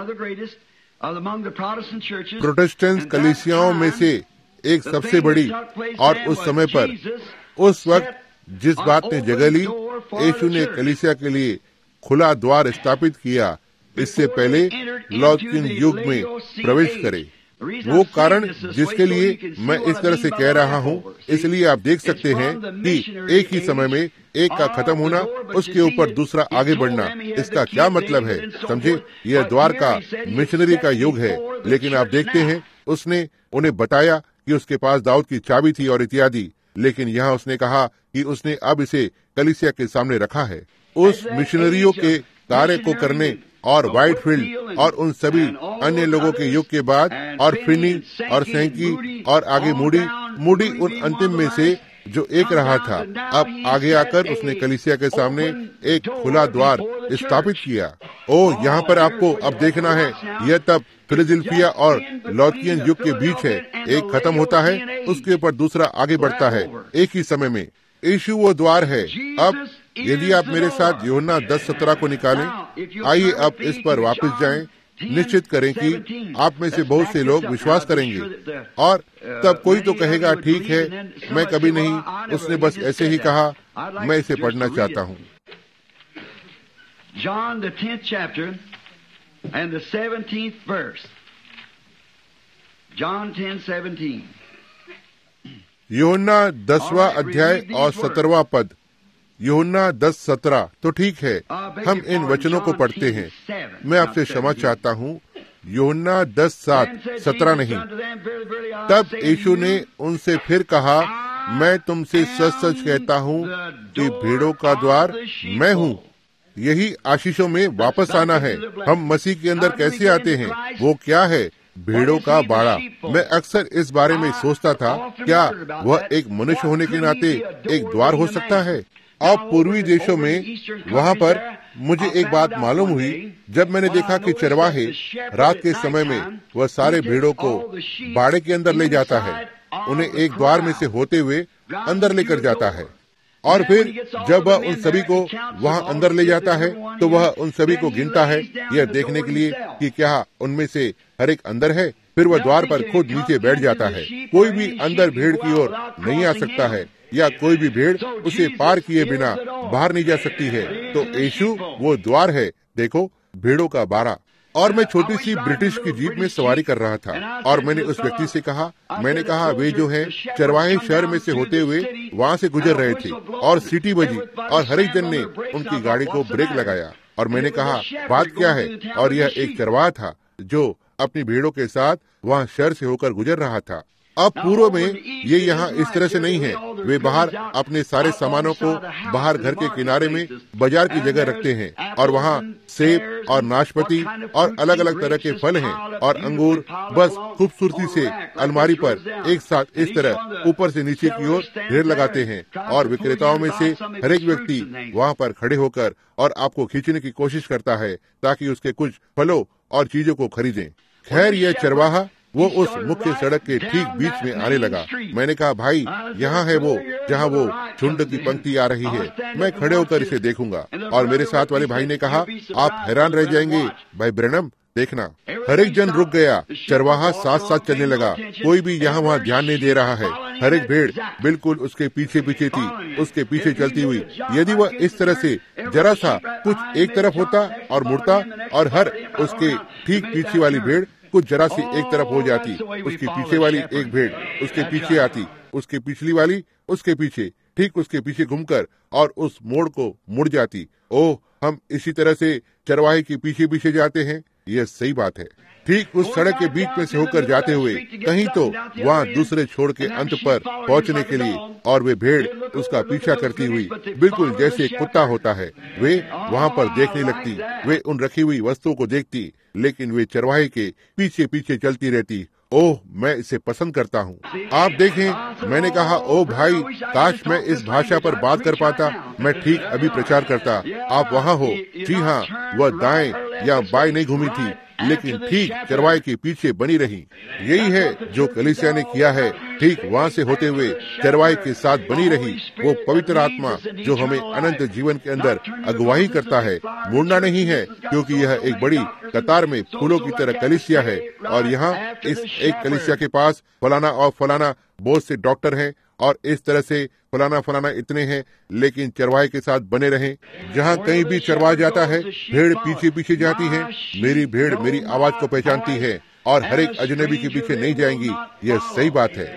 [SPEAKER 1] प्रोटेस्टेंट कलीसियाओं में से एक सबसे बड़ी, और उस समय पर, उस वक्त जिस बात ने जगह ली, यीशु ने कलीसिया के लिए खुला द्वार स्थापित किया, इससे पहले लौकिन युग में प्रवेश करे। वो कारण जिसके लिए मैं इस तरह से कह रहा हूँ, इसलिए आप देख सकते हैं कि एक ही समय में एक का खत्म होना, उसके ऊपर दूसरा आगे बढ़ना। इसका क्या मतलब है, समझे? यह द्वार का मिशनरी का युग है। लेकिन आप देखते हैं, उसने उन्हें बताया कि उसके पास दाऊद की चाबी थी और इत्यादि। लेकिन यहाँ उसने कहा कि उसने अब इसे कलीसिया के सामने रखा है। उस मिशनरियों के कार्य को करने और व्हाइटफील्ड और उन सभी अन्य लोगों के युग के बाद, और फिनी और सैंकी और आगे मूडी उन अंतिम में से जो एक रहा था, अब आगे आकर उसने कलीसिया के सामने एक खुला द्वार स्थापित किया। ओह, यहाँ पर आपको अब देखना है, यह तब फिलडेल्फिया और लौकियन युग के बीच है। एक खत्म होता है, उसके ऊपर दूसरा आगे बढ़ता है एक ही समय में। यीशु वो द्वार है। अब यदि आप मेरे साथ यूहन्ना 10:17 को निकालें, आइए अब इस पर वापस जाएं। निश्चित करें कि आप में से बहुत से लोग विश्वास करेंगे, और तब कोई तो कहेगा ठीक है, मैं कभी नहीं, उसने बस ऐसे ही कहा। मैं इसे पढ़ना चाहता हूँ।
[SPEAKER 2] John the 10th chapter and the 17th verse. John 10:17.
[SPEAKER 1] यूहन्ना 10वां अध्याय और 17वां पद। यूहन्ना 10:17। तो ठीक है, हम इन वचनों को पढ़ते हैं। मैं आपसे क्षमा चाहता हूँ, यूहन्ना 10:7-17 नहीं। तब यीशु ने उनसे फिर कहा, मैं तुमसे सच सच कहता हूँ कि भेड़ों का द्वार मैं हूँ। यही आशीषों में वापस आना है। हम मसीह के अंदर कैसे आते हैं? वो क्या है? भेड़ों का बाड़ा। मैं अक्सर इस बारे में सोचता था, क्या वह एक मनुष्य होने के नाते एक द्वार हो सकता है? अब पूर्वी देशों में वहाँ पर मुझे एक बात मालूम हुई, जब मैंने देखा कि चरवाहे रात के समय में वह सारे भेड़ों को बाड़े के अंदर ले जाता है, उन्हें एक द्वार में से होते हुए अंदर लेकर जाता है, और फिर जब वह उन सभी को वहाँ अंदर ले जाता है तो वह उन सभी को गिनता है, यह देखने के लिए कि क्या उनमें से हर एक अंदर है। फिर वह द्वार पर खुद नीचे बैठ जाता है। कोई भी अंदर भीड़ की ओर नहीं आ सकता है, या कोई भी भीड़ उसे पार किए बिना बाहर नहीं जा सकती है। तो यीशु वो द्वार है। देखो, भेड़ों का बाड़ा। और मैं छोटी सी ब्रिटिश की जीप में सवारी कर रहा था, और मैंने उस व्यक्ति से कहा, वे जो है चरवाहे शहर में से होते हुए वहाँ से गुजर रहे थे, और सीटी बजी, और हर एक जन ने उनकी गाड़ी को ब्रेक लगाया। और मैंने कहा, बात क्या है? और यह एक चरवाहा था जो अपनी भेड़ों के साथ वहाँ शहर से होकर गुजर रहा था। अब पूर्व में ये यहाँ इस तरह से नहीं है। वे बाहर अपने सारे सामानों को बाहर घर के किनारे में बाजार की जगह रखते हैं, और वहाँ सेब और नाशपाती और अलग अलग तरह के फल हैं और अंगूर बस खूबसूरती से अलमारी पर एक साथ इस तरह ऊपर से नीचे की ओर ढेर लगाते हैं, और विक्रेताओं में से हर एक व्यक्ति वहाँ पर खड़े होकर और आपको खींचने की कोशिश करता है ताकि उसके कुछ फलों और चीजों को खरीदें। खैर, यह चरवाहा वो उस मुख्य सड़क के ठीक बीच में आने लगा। मैंने कहा, भाई, यहाँ है वो जहाँ वो झुंड की पंक्ति आ रही है, मैं खड़े होकर इसे देखूंगा। और मेरे साथ वाले भाई ने कहा, आप हैरान रह जाएंगे भाई ब्रैनम, देखना। हर एक जन रुक गया। चरवाहा साथ साथ चलने लगा। कोई भी यहाँ वहाँ ध्यान नहीं दे रहा है। हर एक भेड़ बिल्कुल उसके पीछे पीछे थी, उसके पीछे चलती हुई। यदि वह इस तरह से जरा सा कुछ एक तरफ होता और मुड़ता, और हर उसके ठीक पीछे वाली भेड़ कुछ जरा सी एक तरफ हो जाती, उसके पीछे वाली एक भेड़ उसके पीछे आती, उसके पिछली वाली उसके पीछे, ठीक उसके पीछे घूमकर और उस मोड़ को मुड़ जाती। ओह, हम इसी तरह से चरवाहे के पीछे पीछे जाते हैं। यह सही बात है। ठीक उस सड़क के बीच में से होकर जाते हुए कहीं तो वहाँ दूसरे छोर के अंत पर पहुँचने के लिए, और वे भेड़ उसका पीछा करती हुई बिल्कुल जैसे कुत्ता होता है, वे वहाँ पर देखने लगती। वे उन रखी हुई वस्तुओं को देखती, लेकिन वे चरवाहे के पीछे पीछे चलती रहती। ओह, मैं इसे पसंद करता हूँ। आप देखें, मैंने कहा, ओह भाई, काश मैं इस भाषा पर बात कर पाता। मैं ठीक अभी प्रचार करता। आप वहाँ हो। जी हाँ, वह दाएं या बाएं नहीं घूमी थी, लेकिन ठीक चरवाहे के पीछे बनी रही। यही है जो कलीसिया ने किया है। ठीक वहाँ से होते हुए चरवाहे के साथ बनी रही। वो पवित्र आत्मा जो हमें अनंत जीवन के अंदर अगुवाई करता है, मुड़ना नहीं है, क्योंकि यह एक बड़ी कतार में फूलों की तरह कलीसिया है। और यहाँ इस एक कलीसिया के पास फलाना और फलाना बहुत से डॉक्टर हैं, और इस तरह से फलाना फलाना इतने हैं, लेकिन चरवाहे के साथ बने रहें। जहाँ कहीं भी चरवाहा जाता है, भेड़ पीछे पीछे जाती है। मेरी भेड़ मेरी आवाज को पहचानती है, और हर एक अजनबी के पीछे नहीं जाएंगी। यह सही बात है।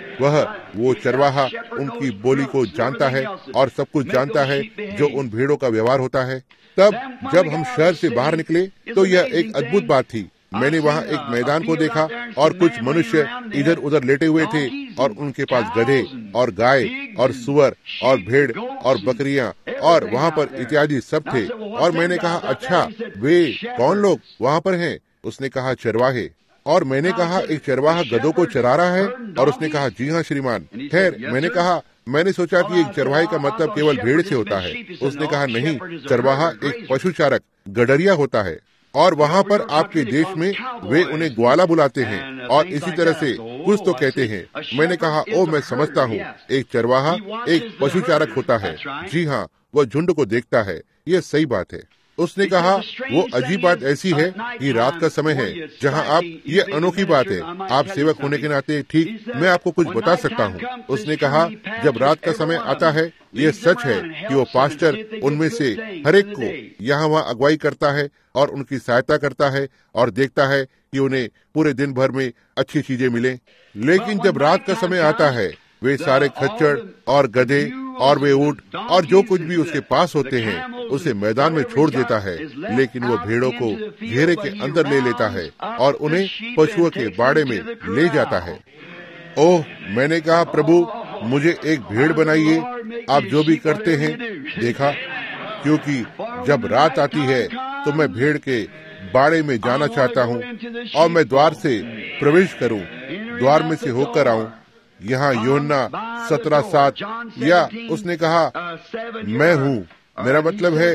[SPEAKER 1] वो चरवाहा उनकी बोली को जानता है और सब कुछ जानता है जो उन भेड़ों का व्यवहार होता है। तब जब हम शहर से बाहर निकले तो यह एक अद्भुत बात थी। मैंने वहाँ एक मैदान को देखा, और कुछ मनुष्य इधर उधर लेटे हुए थे, और उनके पास गधे और गाय और सुअर और भेड़ और बकरियां और वहाँ पर इत्यादि सब थे। और मैंने कहा, अच्छा, वे कौन लोग वहाँ पर हैं? उसने कहा, चरवाहे। और मैंने कहा, एक चरवाहा गधों को चरा रहा है? और उसने कहा, जी हाँ श्रीमान। खैर, मैंने कहा, मैंने सोचा कि एक चरवाहे का मतलब केवल भेड़ से होता है। उसने कहा, नहीं, चरवाहा एक पशुचारक गडरिया होता है, और वहाँ पर आपके देश में वे उन्हें ग्वाला बुलाते हैं। और इसी तरह से कुछ तो कहते हैं। मैंने कहा, ओ मैं समझता हूँ, एक चरवाहा एक पशुचारक होता है। जी हाँ, वह झुंड को देखता है। यह सही बात है। उसने कहा, वो अजीब बात ऐसी है कि रात का समय है जहाँ आप, ये अनोखी बात है, आप सेवक होने के नाते, ठीक, मैं आपको कुछ बता सकता हूँ। उसने कहा, जब रात का समय आता है, ये सच है कि वो पास्टर उनमें से हर एक को यहाँ वहाँ अगुवाई करता है और उनकी सहायता करता है और देखता है कि उन्हें पूरे दिन भर में अच्छी चीजें मिले। लेकिन जब रात का समय आता है, वे सारे खच्चर और गधे और वे ऊंट और जो कुछ भी उसके पास होते हैं उसे मैदान में छोड़ देता है, लेकिन वो भेड़ों को घेरे के अंदर ले लेता है और उन्हें पशुओं के बाड़े में ले जाता है। ओह, मैंने कहा, प्रभु मुझे एक भेड़ बनाइए, आप जो भी करते हैं। देखा, क्योंकि जब रात आती है तो मैं भेड़ के बाड़े में जाना चाहता हूँ और मैं द्वार से प्रवेश करूँ, द्वार में से होकर आऊँ। यहाँ यूहन्ना 17:7, या उसने कहा, मैं हूँ, मेरा मतलब है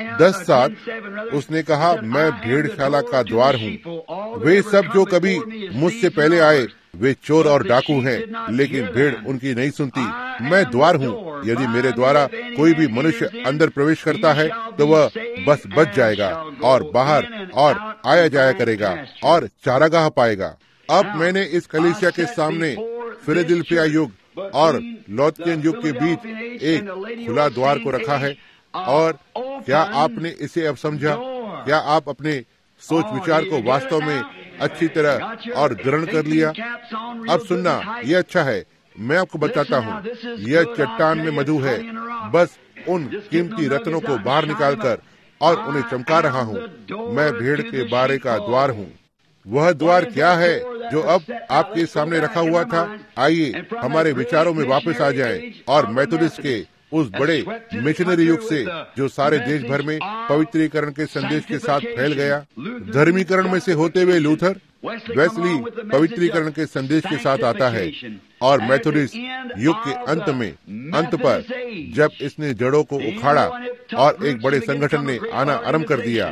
[SPEAKER 1] 10:7, उसने कहा, मैं भेड़शाला का द्वार हूँ। वे सब जो कभी मुझसे पहले आए वे चोर और डाकू हैं, लेकिन भेड़ उनकी नहीं सुनती। मैं द्वार हूँ। यदि मेरे द्वारा कोई भी मनुष्य अंदर प्रवेश करता है तो वह बस बच जाएगा और बाहर और आया जाया करेगा और चारागाह पाएगा। अब मैंने इस कलीसिया के सामने फिलाडेल्फिया युग और लौदकियन युग के बीच एक खुला द्वार को रखा है। और क्या आपने इसे अब समझा? क्या आप अपने सोच विचार को वास्तव में अच्छी तरह और ग्रहण कर लिया? अब सुनना, यह अच्छा है। मैं आपको बताता हूँ, यह चट्टान में मधु है। बस उन कीमती रत्नों को बाहर निकालकर और उन्हें चमका रहा हूँ। मैं भेड़ के बारे का द्वार हूँ। वह द्वार क्या है जो अब आपके सामने रखा हुआ था? आइए हमारे विचारों में वापस आ जाएं और मेथोडिस्ट के उस बड़े मिशनरी युग से जो सारे देश भर में पवित्रीकरण के संदेश के साथ फैल गया, धर्मीकरण में से होते हुए लूथर, वेस्ली पवित्रीकरण के संदेश के साथ आता है, और मेथोडिस्ट युग के अंत पर जब इसने जड़ों को उखाड़ा और एक बड़े संगठन ने आना आरंभ कर दिया।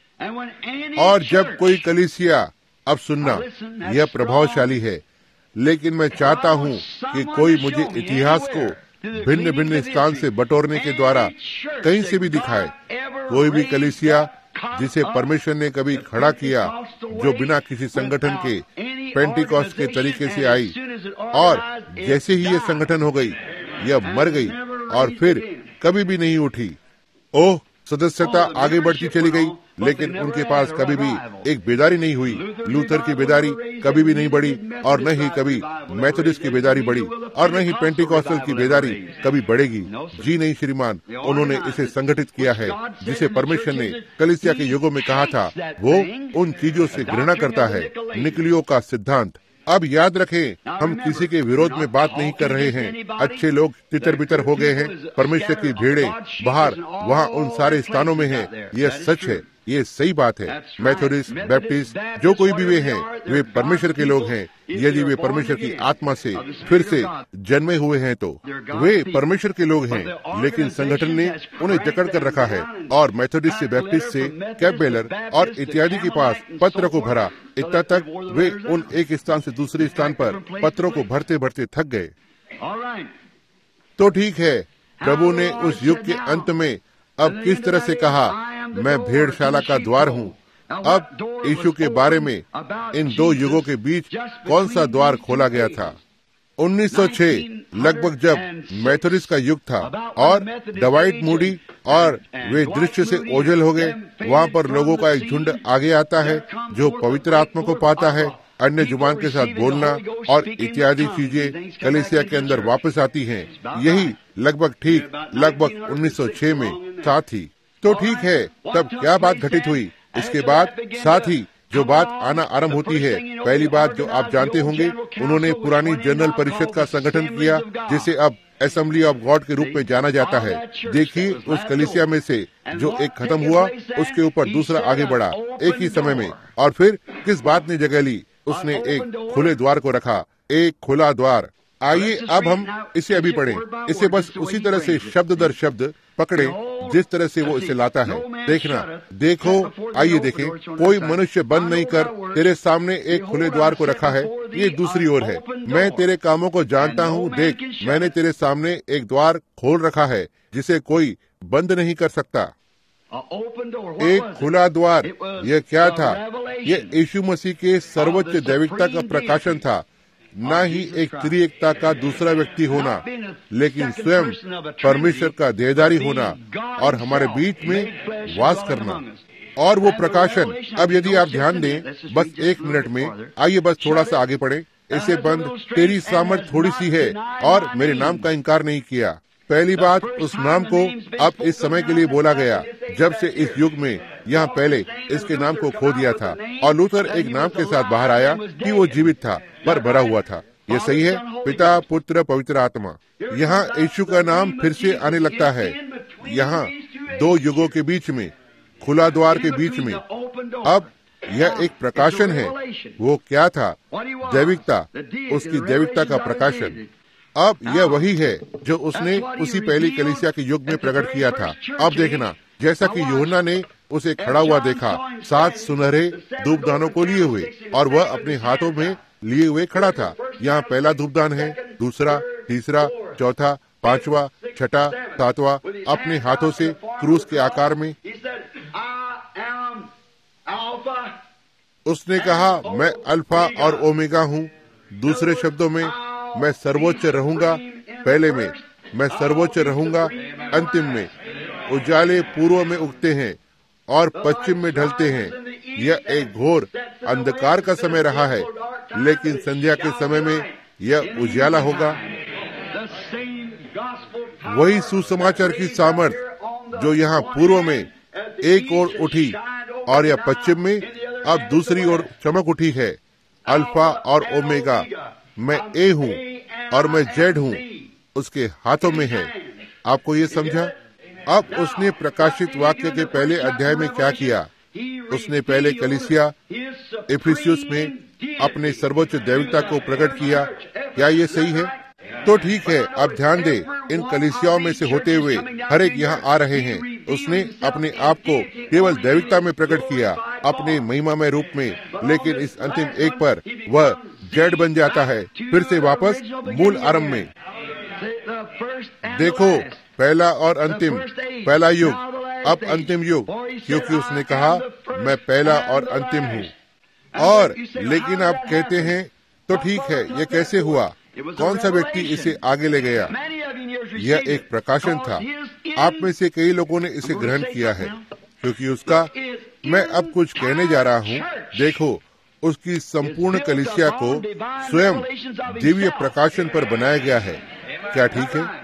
[SPEAKER 1] और जब कोई कलीसिया, अब सुनना, यह प्रभावशाली है, लेकिन मैं चाहता हूँ कि कोई मुझे इतिहास को भिन्न भिन्न स्थान से बटोरने के द्वारा कहीं से भी दिखाए। कोई भी कलीसिया जिसे परमेश्वर ने कभी खड़ा किया, जो बिना किसी संगठन के पेंटिकॉस्ट के तरीके से आई, और जैसे ही ये संगठन हो गई, यह मर गई और फिर कभी भी नहीं उठी। ओह, सदस्यता आगे बढ़ती चली गई, लेकिन उनके पास कभी भी एक बेदारी नहीं हुई। लूथर की बेदारी कभी भी नहीं बढ़ी, और न ही कभी मेथोडिस्ट की बेदारी बढ़ी, और न ही पेंटिकॉस्टल की बेदारी कभी बढ़ेगी। जी नहीं श्रीमान, उन्होंने इसे संगठित किया है जिसे परमेश्वर ने कलीसिया के युगों में कहा था। वो उन चीजों से घृणा करता है, निकलियों का सिद्धांत। अब याद रखें, हम किसी के विरोध में बात नहीं कर रहे हैं। अच्छे लोग तितर बितर हो गए हैं। परमेश्वर की भेड़ें बाहर वहाँ उन सारे स्थानों में हैं। यह सच है, ये सही बात है। मेथोडिस्ट, बैप्टिस्ट, जो कोई भी वे हैं, वे परमेश्वर के लोग हैं। यदि वे परमेश्वर की आत्मा से फिर से जन्मे हुए हैं तो वे परमेश्वर के लोग हैं। लेकिन संगठन ने उन्हें जकड़ कर रखा है, और मेथोडिस्ट से, बैप्टिस्ट से, कैम्पबेलर और इत्यादि के पास पत्र को भरा। इतना तक वे उन एक स्थान से दूसरे स्थान पर पत्रों को भरते भरते थक गए। तो ठीक है, प्रभु ने उस युग के अंत में अब किस तरह से कहा, मैं भेड़शाला का द्वार हूँ। अब यीशु के बारे में इन दो युगों के बीच कौन सा द्वार खोला गया था? 1906 लगभग, जब मेथोडिस्ट का युग था और डवाइट मूडी और वे दृश्य से ओझल हो गए। वहाँ पर लोगों का एक झुंड आगे आता है जो पवित्र आत्मा को पाता है, अन्य जुबान के साथ बोलना और इत्यादि चीजें कलीसिया के अंदर वापस आती हैं। यही लगभग 1906 में था थी। तो ठीक है, तब क्या बात घटित हुई? इसके बाद साथ ही जो बात आना आरंभ होती है, पहली बात जो आप जानते होंगे, उन्होंने पुरानी जनरल परिषद का संगठन किया, जिसे अब असेंबली ऑफ गॉड के रूप में जाना जाता है। देखिए, उस कलीसिया में से जो एक खत्म हुआ, उसके ऊपर दूसरा आगे बढ़ा एक ही समय में। और फिर किस बात ने जगह ली? उसने एक खुले द्वार को रखा, एक खुला द्वार। आइए अब हम इसे अभी पढ़ें। इसे बस उसी तरह से शब्द दर शब्द पकड़े जिस तरह से वो इसे लाता है। देखना, देखो, आइए देखें, कोई मनुष्य बंद नहीं कर तेरे सामने एक खुले द्वार को रखा है, ये दूसरी ओर है। मैं तेरे कामों को जानता हूँ, देख, मैंने तेरे सामने एक द्वार खोल रखा है जिसे कोई बंद नहीं कर सकता। एक खुला द्वार, यह क्या था? यह यीशु मसीह के सर्वोच्च दैविकता का प्रकाशन था, न ही एक त्रिएकता का दूसरा व्यक्ति होना, लेकिन स्वयं परमेश्वर का देहधारी होना और हमारे बीच में वास करना। और वो प्रकाशन, अब यदि आप ध्यान दें, बस 1 मिनट में, आइए बस थोड़ा सा आगे बढ़े। इसे बंद, तेरी सामर्थ थोड़ी सी है और मेरे नाम का इनकार नहीं किया। पहली बात, उस नाम को अब इस समय के लिए बोला गया जब से इस युग में यहाँ पहले इसके नाम को खो दिया था, और लूथर एक नाम के साथ बाहर आया कि वो जीवित था पर भरा हुआ था। ये सही है, पिता, पुत्र, पवित्र आत्मा। यहाँ यीशु का नाम फिर से आने लगता है। यहाँ 2 युगों के बीच में, खुला द्वार के बीच में, अब यह एक प्रकाशन है। वो क्या था? दैविकता, उसकी दैविकता का प्रकाशन। अब यह वही है जो उसने उसी पहली कलीसिया के युग में प्रकट किया था। अब देखना, जैसा कि यूहन्ना ने उसे खड़ा हुआ देखा, 7 सुनहरे धूपदानों को लिए हुए, और वह अपने हाथों में लिए हुए खड़ा था। यहाँ पहला धूपदान है, दूसरा, तीसरा, चौथा, 5वां, 6वां, 7वां, अपने हाथों से क्रूस के आकार में। उसने कहा, मैं अल्फा और ओमेगा हूँ। दूसरे शब्दों में, मैं सर्वोच्च रहूंगा पहले में, मैं सर्वोच्च रहूंगा अंतिम में। उजाले पूर्व में उगते हैं और पश्चिम में ढलते हैं। यह एक घोर अंधकार का समय रहा है, लेकिन संध्या के समय में यह उजाला होगा। वही सुसमाचार की सामर्थ जो यहाँ पूर्व में एक ओर उठी और यह पश्चिम में अब दूसरी ओर चमक उठी है। अल्फा और ओमेगा, मैं ए हूँ और मैं जेड हूँ, उसके हाथों में है। आपको ये समझा? अब उसने प्रकाशित वाक्य के पहले अध्याय में क्या किया? उसने पहले कलीसिया इफिसियुस में अपने सर्वोच्च दैविकता को प्रकट किया। क्या ये सही है? तो ठीक है, अब ध्यान दे, इन कलीसियाओं में से होते हुए हर एक यहाँ आ रहे हैं। उसने अपने आप को केवल दैविकता में प्रकट किया, अपने महिमामय रूप में, लेकिन इस अंतिम एक पर वह जेड बन जाता है, फिर से वापस मूल आरंभ में। देखो, पहला और अंतिम, पहला युग, अब अंतिम युग, क्योंकि उसने कहा, मैं पहला और अंतिम हूँ। और लेकिन आप कहते हैं, तो ठीक है, ये कैसे हुआ? कौन सा व्यक्ति इसे आगे ले गया? यह एक प्रकाशन था। आप में से कई लोगों ने इसे ग्रहण किया है, क्योंकि उसका, मैं अब कुछ कहने जा रहा हूँ, देखो, उसकी संपूर्ण कलीसिया को स्वयं दिव्य प्रकाशन पर बनाया गया है। क्या ठीक है?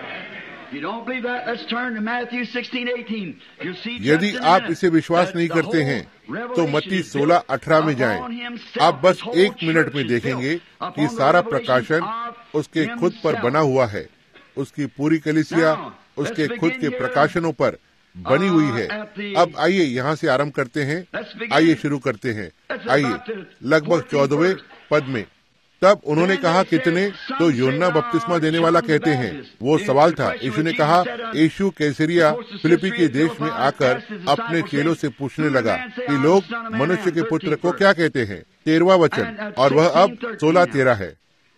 [SPEAKER 1] यदि आप इसे विश्वास नहीं करते हैं, तो मत्ती 16:18 में जाएं। आप बस 1 मिनट में देखेंगे कि सारा प्रकाशन उसके खुद पर बना हुआ है। उसकी पूरी कलीसिया उसके खुद के प्रकाशनों पर बनी हुई है। अब आइए यहाँ से आरंभ करते हैं। आइए शुरू करते हैं। आइए लगभग 14वें पद में, तब उन्होंने कहा, कितने तो यूहन्ना बपतिस्मा देने वाला कहते हैं। वो सवाल था। यीशु ने कहा, यीशु कैसरिया फिलिप्पी के देश में आकर अपने चेलों से पूछने लगा कि लोग मनुष्य के पुत्र को क्या कहते हैं। 13वां वचन, और वह अब 16:13 है।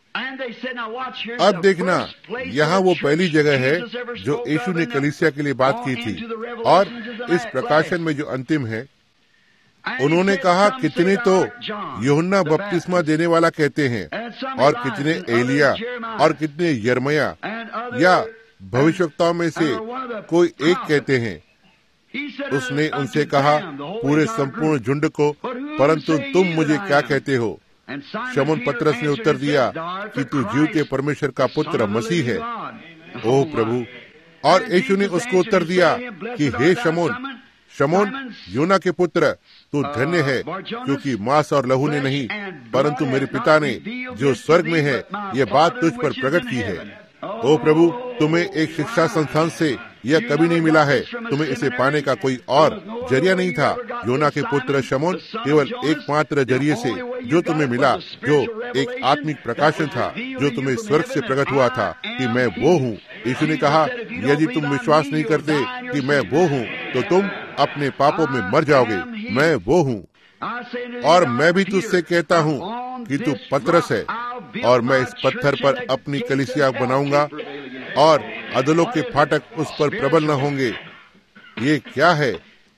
[SPEAKER 1] अब देखना, यहाँ वो पहली जगह है जो यीशु ने कलीसिया के लिए बात की थी, और इस प्रकाशन में जो अंतिम है, उन्होंने कहा, कितने तो यूहन्ना बपतिस्मा देने वाला कहते हैं, और कितने एलिया, और कितने यिर्मयाह या भविष्यवक्ताओं में से कोई एक कहते हैं। उसने उनसे कहा, पूरे संपूर्ण झुंड को, परंतु तुम मुझे क्या कहते हो? शमौन पतरस ने उत्तर दिया कि तू जीवते परमेश्वर का पुत्र मसीह है। ओह प्रभु! और यीशु ने उसको उत्तर दिया कि हे शमौन, शमौन योना के पुत्र, तू धन्य है, क्योंकि मांस और लहू ने नहीं, परंतु मेरे पिता ने जो स्वर्ग में है यह बात तुझ पर प्रकट की है। ओ प्रभु, तुम्हें एक शिक्षा संस्थान से यह कभी नहीं मिला है। तुम्हें इसे पाने का कोई और जरिया नहीं था। योना के पुत्र शमौन, केवल एकमात्र जरिए से जो तुम्हें मिला, जो एक आत्मिक प्रकाशन था, जो तुम्हें स्वर्ग से प्रकट हुआ था कि मैं वो हूँ। यीशु ने कहा, यदि तुम विश्वास नहीं करते कि मैं वो हूँ, तो तुम अपने पापों में मर जाओगे। मैं वो हूँ, और मैं भी तुझसे कहता हूँ कि तू पतरस है, और मैं इस पत्थर पर अपनी कलीसिया बनाऊंगा, और अधलों के फाटक उस पर प्रबल न होंगे। ये क्या है?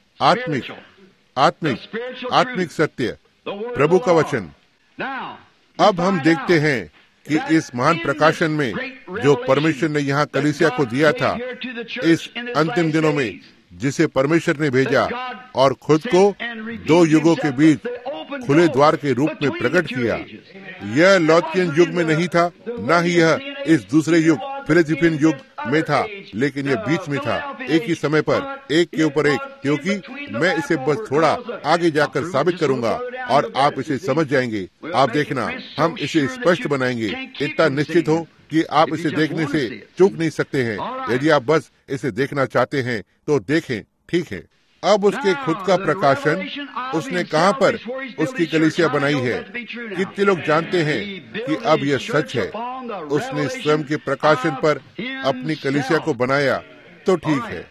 [SPEAKER 1] आत्मिक सत्य, प्रभु का वचन। अब हम देखते हैं कि इस महान प्रकाशन में जो परमेश्वर ने यहाँ कलीसिया को दिया था, इस अंतिम दिनों में जिसे परमेश्वर ने भेजा और खुद को दो युगों के बीच खुले द्वार के रूप में प्रकट किया। यह लौदकियन युग में नहीं था, न ही यह इस दूसरे युग फिलिपिन युग में था, लेकिन यह बीच में था, एक ही समय पर, एक के ऊपर एक। क्योंकि मैं इसे बस थोड़ा आगे जाकर साबित करूंगा और आप इसे समझ जाएंगे। आप देखना, हम इसे स्पष्ट बनाएंगे। इतना निश्चित हो कि आप इसे देखने से चूक नहीं सकते हैं। यदि आप बस इसे देखना चाहते हैं तो देखें, ठीक है। अब उसके खुद का प्रकाशन उसने कहाँ पर उसकी कलीसिया बनाई है? कितने लोग जानते हैं कि अब यह सच है? उसने स्वयं के प्रकाशन पर अपनी कलीसिया को बनाया, तो ठीक है।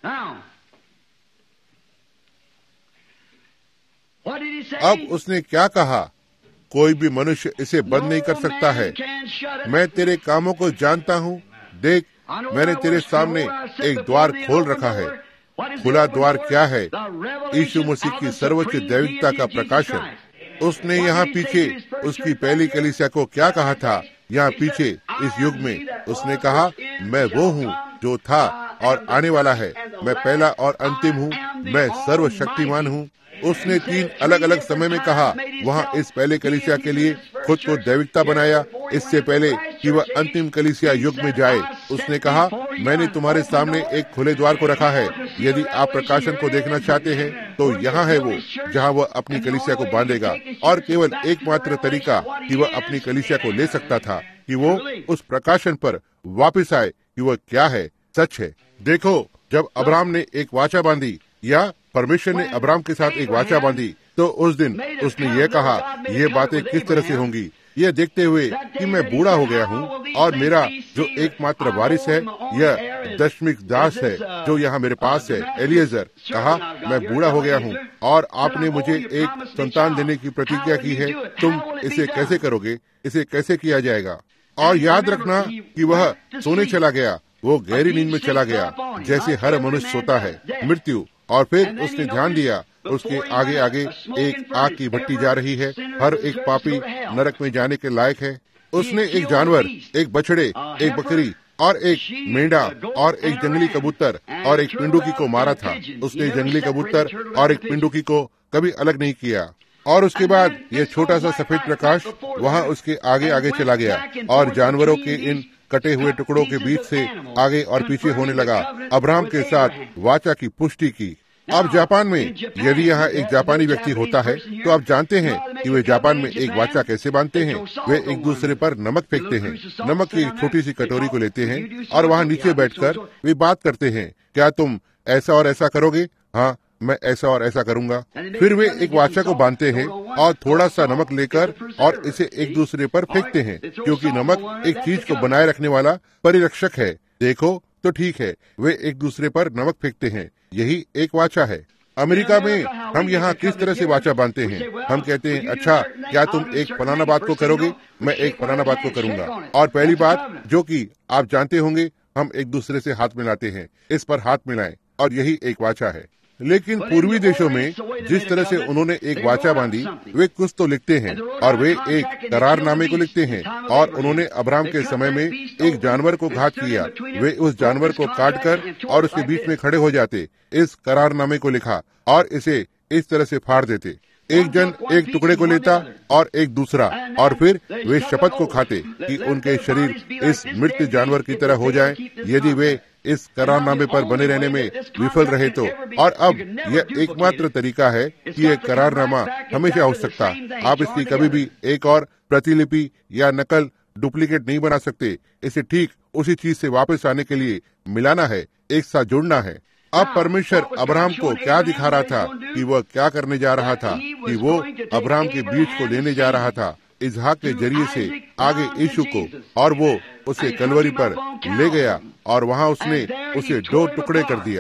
[SPEAKER 1] अब उसने क्या कहा? कोई भी मनुष्य इसे बंद नहीं कर सकता है। मैं तेरे कामों को जानता हूँ। देख, मैंने तेरे सामने एक द्वार खोल रखा है। खुला द्वार क्या है? यीशु मसीह की सर्वोच्च दैविकता का प्रकाशन। उसने यहाँ पीछे उसकी पहली कलीसिया को क्या कहा था? यहाँ पीछे इस युग में उसने कहा, मैं वो हूँ जो था और आने वाला है। मैं पहला और अंतिम हूँ। मैं सर्वशक्तिमान हूँ। उसने 3 अलग अलग समय में कहा। वहाँ इस पहले कलीसिया के लिए खुद को दैविकता बनाया, इससे पहले कि वह अंतिम कलीसिया युग में जाए। उसने कहा, मैंने तुम्हारे सामने एक खुले द्वार को रखा है। यदि आप प्रकाशन को देखना चाहते हैं तो यहाँ है वो, जहाँ वह अपनी कलीसिया को बांधेगा। और केवल एकमात्र तरीका कि वह अपनी कलीसिया को ले सकता था कि वो उस प्रकाशन पर वापिस आए कि वह क्या है, सच है। देखो, जब अब्राहम ने एक वाचा बांधी, या परमेश्वर ने अब्राहम के साथ एक वाचा बांधी, तो उस दिन उसने ये कहा, ये बातें किस तरह से होंगी, यह देखते हुए कि मैं बूढ़ा हो गया हूँ और मेरा जो एकमात्र वारिस है यह दशमिक दास है जो यहाँ मेरे पास है, एलिएजर। कहा, मैं बूढ़ा हो गया हूँ और आपने मुझे एक संतान देने की प्रतिज्ञा की है। तुम इसे कैसे करोगे? इसे कैसे किया जाएगा? और याद रखना कि वह सोने चला गया, वो गहरी नींद में चला गया, जैसे हर मनुष्य सोता है, मृत्यु। और फिर उसने ध्यान दिया, उसके आगे आगे एक आग की भट्टी जा रही है। हर एक पापी नरक में जाने के लायक है। उसने एक जानवर, एक बछड़े, एक बकरी और एक मेंढा और एक जंगली कबूतर और एक पिंडुकी को मारा था। उसने जंगली कबूतर और एक पिंडुकी को कभी अलग नहीं किया। और उसके बाद यह छोटा सा सफेद प्रकाश वहाँ उसके आगे आगे चला गया और जानवरों के इन कटे हुए टुकड़ों के बीच से आगे और पीछे होने लगा। अब्राहम के साथ वाचा की पुष्टि की। अब जापान में यदि यहाँ एक जापानी व्यक्ति होता है तो आप जानते हैं कि वे जापान में एक वाचा कैसे बांधते हैं। वे एक दूसरे पर नमक फेंकते हैं। नमक की एक छोटी सी कटोरी को लेते हैं और वहाँ नीचे बैठकर वे बात करते हैं, क्या तुम ऐसा और ऐसा करोगे? हाँ, मैं ऐसा और ऐसा करूंगा। फिर वे एक वाचा को बांधते हैं और थोड़ा सा नमक लेकर और इसे एक दूसरे पर फेंकते हैं, क्योंकि नमक एक चीज को बनाए रखने वाला परिरक्षक है। देखो तो ठीक है, वे एक दूसरे पर नमक फेंकते हैं। यही एक वाचा है। अमेरिका में हम यहाँ किस तरह से वाचा बांधते हैं? हम कहते हैं, अच्छा क्या तुम एक फलाना बात को करोगे? मैं एक फलाना बात को करूंगा। और पहली बात जो कि आप जानते होंगे, हम एक दूसरे से हाथ मिलाते हैं, इस पर हाथ मिलाएं, और यही एक वाचा है। लेकिन पूर्वी देशों में जिस तरह से उन्होंने एक वाचा बांधी, वे कुछ तो लिखते हैं और वे एक करारनामे को लिखते हैं। और उन्होंने अब्राहम के समय में एक जानवर को घात किया। वे उस जानवर को काटकर और उसके बीच में खड़े हो जाते, इस करारनामे को लिखा और इसे इस तरह से फाड़ देते। एक जन एक टुकड़े को लेता और एक दूसरा, और फिर वे शपथ को खाते कि उनके शरीर इस मृत जानवर की तरह हो जाएं, यदि वे इस करारनामे पर बने रहने में विफल रहे तो। और अब यह एकमात्र तरीका है कि यह करारनामा हमेशा हो सकता। आप इसकी कभी भी एक और प्रतिलिपि या नकल, डुप्लीकेट नहीं बना सकते। इसे ठीक उसी चीज से वापस आने के लिए मिलाना है, एक साथ जोड़ना है। अब परमेश्वर अब्राहम को क्या दिखा रहा था कि वह क्या करने जा रहा था? कि वो अब्राहम के बीज को लेने जा रहा था, इसहाक के जरिए से आगे यीशु को, और वो उसे कलवरी पर ले गया और वहाँ उसने उसे 2 टुकड़े कर दिया।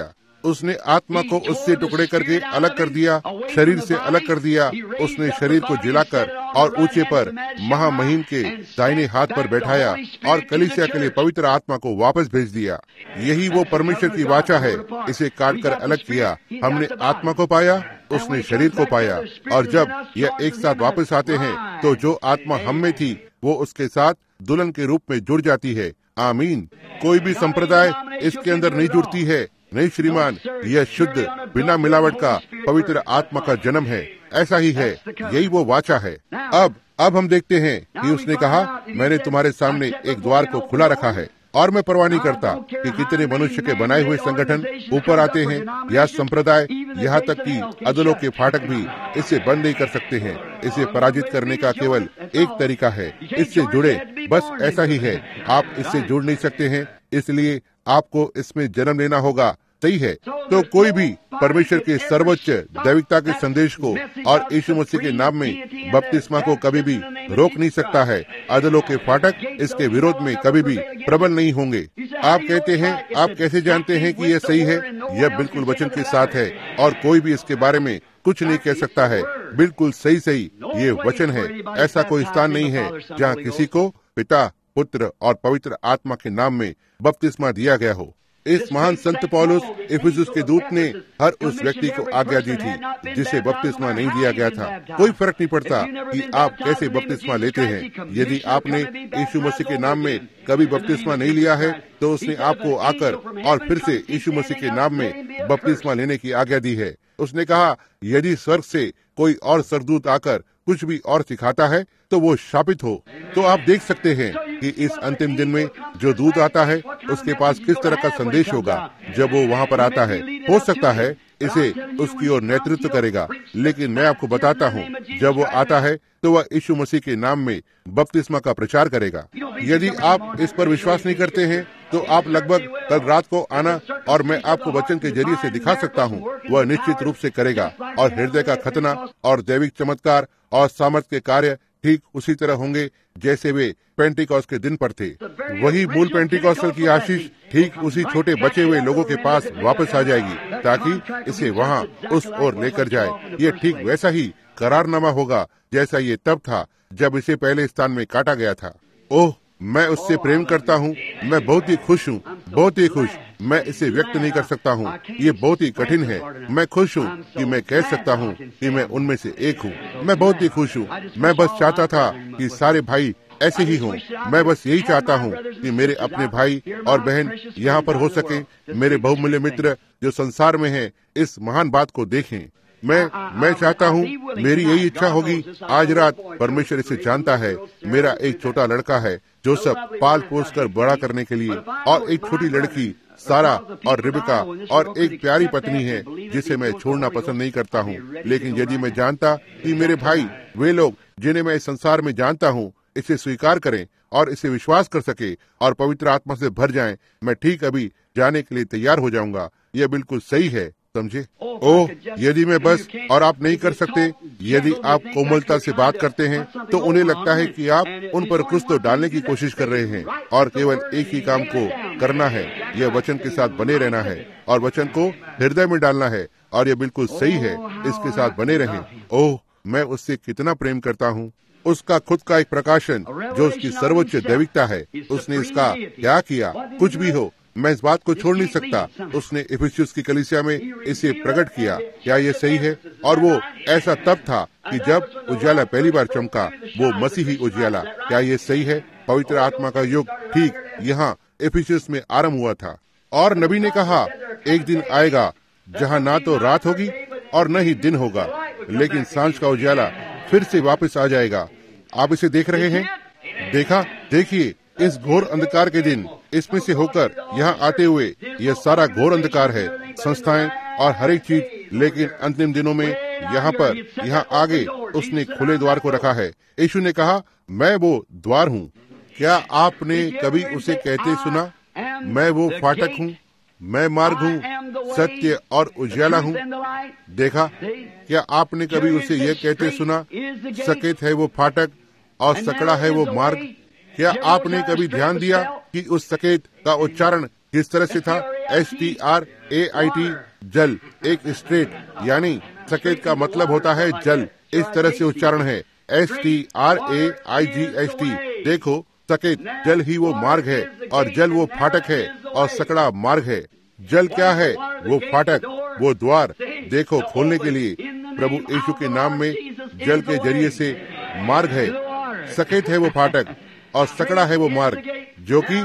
[SPEAKER 1] उसने आत्मा को उससे टुकड़े करके अलग कर दिया, शरीर से अलग कर दिया। उसने शरीर को जिलाकर और ऊंचे पर महामहिम के दाहिने हाथ पर बैठाया और कलीसिया के लिए पवित्र आत्मा को वापस भेज दिया। यही वो परमेश्वर की वाचा है। इसे काटकर अलग किया। हमने आत्मा को पाया, उसने शरीर को पाया, और जब यह एक साथ वापस आते हैं तो जो आत्मा हम में थी वो उसके साथ दुल्हन के रूप में जुड़ जाती है। आमीन। कोई भी संप्रदाय इसके अंदर नहीं जुड़ती है। नहीं श्रीमान, यह शुद्ध बिना मिलावट का पवित्र आत्मा का जन्म है। ऐसा ही है, यही वो वाचा है। अब हम देखते हैं कि उसने कहा, मैंने तुम्हारे सामने एक द्वार को खुला रखा है और मैं परवाह नहीं करता कि कितने मनुष्य के बनाए हुए संगठन ऊपर आते हैं या संप्रदाय, यहाँ तक कि अदलों के फाटक भी इसे बंद नहीं कर सकते हैं। इसे पराजित करने का केवल एक तरीका है, इससे जुड़े, बस ऐसा ही है। आप इससे जुड़ नहीं सकते हैं, इसलिए आपको इसमें जन्म लेना होगा। सही है। तो कोई भी परमेश्वर के सर्वोच्च दैविकता के संदेश को और यीशु मसीह के नाम में बपतिस्मा को कभी भी रोक नहीं सकता है। अदलों के फाटक इसके विरोध में कभी भी प्रबल नहीं होंगे। आप कहते हैं, आप कैसे जानते हैं कि यह सही है? यह बिल्कुल वचन के साथ है और कोई भी इसके बारे में कुछ नहीं कह सकता है। बिल्कुल सही सही, ये वचन है। ऐसा कोई स्थान नहीं है जहाँ किसी को पिता, पुत्र और पवित्र आत्मा के नाम में बपतिस्मा दिया गया हो। इस महान संत पौलुस इफिसुस के दूत ने हर उस व्यक्ति को आज्ञा दी थी जिसे बपतिस्मा नहीं दिया गया था। कोई फर्क नहीं पड़ता कि आप कैसे बपतिस्मा लेते हैं। यदि आपने यीशु मसीह के नाम में कभी बपतिस्मा नहीं लिया है तो उसने आपको आकर और फिर से यीशु मसीह के नाम में बपतिस्मा लेने की आज्ञा दी है। उसने कहा, यदि स्वर्ग से कोई और स्वर्गदूत आकर कुछ भी और सिखाता है तो वो शापित हो। तो आप देख सकते हैं कि इस अंतिम दिन में जो दूत आता है उसके पास किस तरह का संदेश होगा जब वो वहाँ पर आता है। हो सकता है इसे उसकी ओर नेतृत्व करेगा, लेकिन मैं आपको बताता हूँ, जब वो आता है तो वह यीशु मसीह के नाम में बपतिस्मा का प्रचार करेगा। यदि आप इस पर विश्वास नहीं करते हैं तो आप लगभग कल रात को आना और मैं आपको वचन के जरिए से दिखा सकता हूँ। वह निश्चित रूप से करेगा और हृदय का खतना और दैविक चमत्कार और सामर्थ के कार्य ठीक उसी तरह होंगे जैसे वे पेंटिकॉस्ट के दिन पर थे। वही मूल पेंटिकॉस्टल की आशीष ठीक उसी छोटे बचे हुए लोगों के पास वापस आ जाएगी ताकि इसे वहाँ उस ओर लेकर जाए। ये ठीक वैसा ही करारनामा होगा जैसा ये तब था जब इसे पहले स्थान में काटा गया था। ओह, मैं उससे प्रेम करता हूँ। मैं बहुत ही खुश हूँ, बहुत ही खुश। मैं इसे व्यक्त नहीं कर सकता हूँ, ये बहुत ही कठिन है। मैं खुश हूँ कि मैं कह सकता हूँ कि मैं उनमें से एक हूँ। मैं बहुत ही खुश हूँ। मैं बस चाहता था कि सारे भाई ऐसे ही हों। मैं बस यही चाहता हूँ कि मेरे अपने भाई और बहन यहाँ पर हो सके, मेरे बहुमूल्य मित्र जो संसार में हैं, इस महान बात को देखें। मैं चाहता हूँ, मेरी यही इच्छा होगी। आज रात परमेश्वर इसे जानता है। मेरा एक छोटा लड़का है जो सब पाल पोस कर बड़ा करने के लिए, और एक छोटी लड़की सारा और रिबका, और एक प्यारी पत्नी है जिसे मैं छोड़ना पसंद नहीं करता हूँ। लेकिन यदि मैं जानता कि मेरे भाई, वे लोग जिन्हें मैं इस संसार में जानता हूँ, इसे स्वीकार करें और इसे विश्वास कर सके और पवित्र आत्मा से भर जाएं, मैं ठीक अभी जाने के लिए तैयार हो जाऊंगा। यह बिल्कुल सही है, समझे? ओह, यदि मैं बस, और आप नहीं कर सकते। यदि आप कोमलता से बात करते हैं तो उन्हें लगता है कि आप उन पर कुछ तो डालने की कोशिश कर रहे हैं, और केवल एक ही काम को करना है, यह वचन के साथ बने रहना है और वचन को हृदय में डालना है। और यह बिल्कुल सही है, इसके साथ बने रहें। ओह, मैं उससे कितना प्रेम करता हूँ। उसका खुद का एक प्रकाशन जो उसकी सर्वोच्च दैविकता है। उसने इसका क्या किया? कुछ भी हो, मैं इस बात को छोड़ नहीं सकता। उसने इफिसुस की कलीसिया में इसे प्रकट किया। क्या ये सही है? और वो ऐसा तब था कि जब उजियाला पहली बार चमका, वो मसीही उजियाला। क्या ये सही है? पवित्र आत्मा का युग ठीक यहाँ इफिसुस में आरंभ हुआ था। और नबी ने कहा, एक दिन आएगा जहाँ ना तो रात होगी और न ही दिन होगा, लेकिन सांझ का उजियाला फिर से वापस आ जाएगा। आप इसे देख रहे हैं? देखिए, इस घोर अंधकार के दिन इसमें से होकर यहाँ आते हुए, यह सारा घोर अंधकार है, संस्थाएं और हर एक चीज। लेकिन अंतिम दिनों में यहाँ आगे उसने खुले द्वार को रखा है। यीशु ने कहा, मैं वो द्वार हूँ। क्या आपने कभी उसे कहते सुना, मैं वो फाटक हूँ, मैं मार्ग हूँ, सत्य और उजियाला हूँ? देखा? क्या आपने कभी उसे यह कहते सुना, सकेत है वो फाटक और सकड़ा है वो मार्ग? क्या आपने कभी ध्यान दिया कि उस सकेत का उच्चारण किस तरह से था? STRAIT जल, एक स्ट्रेट यानी सकेत का मतलब होता है जल, इस तरह से उच्चारण है STRAIGHT। देखो, सकेत जल ही वो मार्ग है और जल वो फाटक है और सकड़ा मार्ग है। जल क्या है? वो फाटक, वो द्वार। देखो, खोलने के लिए प्रभु यीशु के नाम में जल के जरिए से मार्ग है। सकेत है वो फाटक और सकड़ा है वो मार्ग, जो कि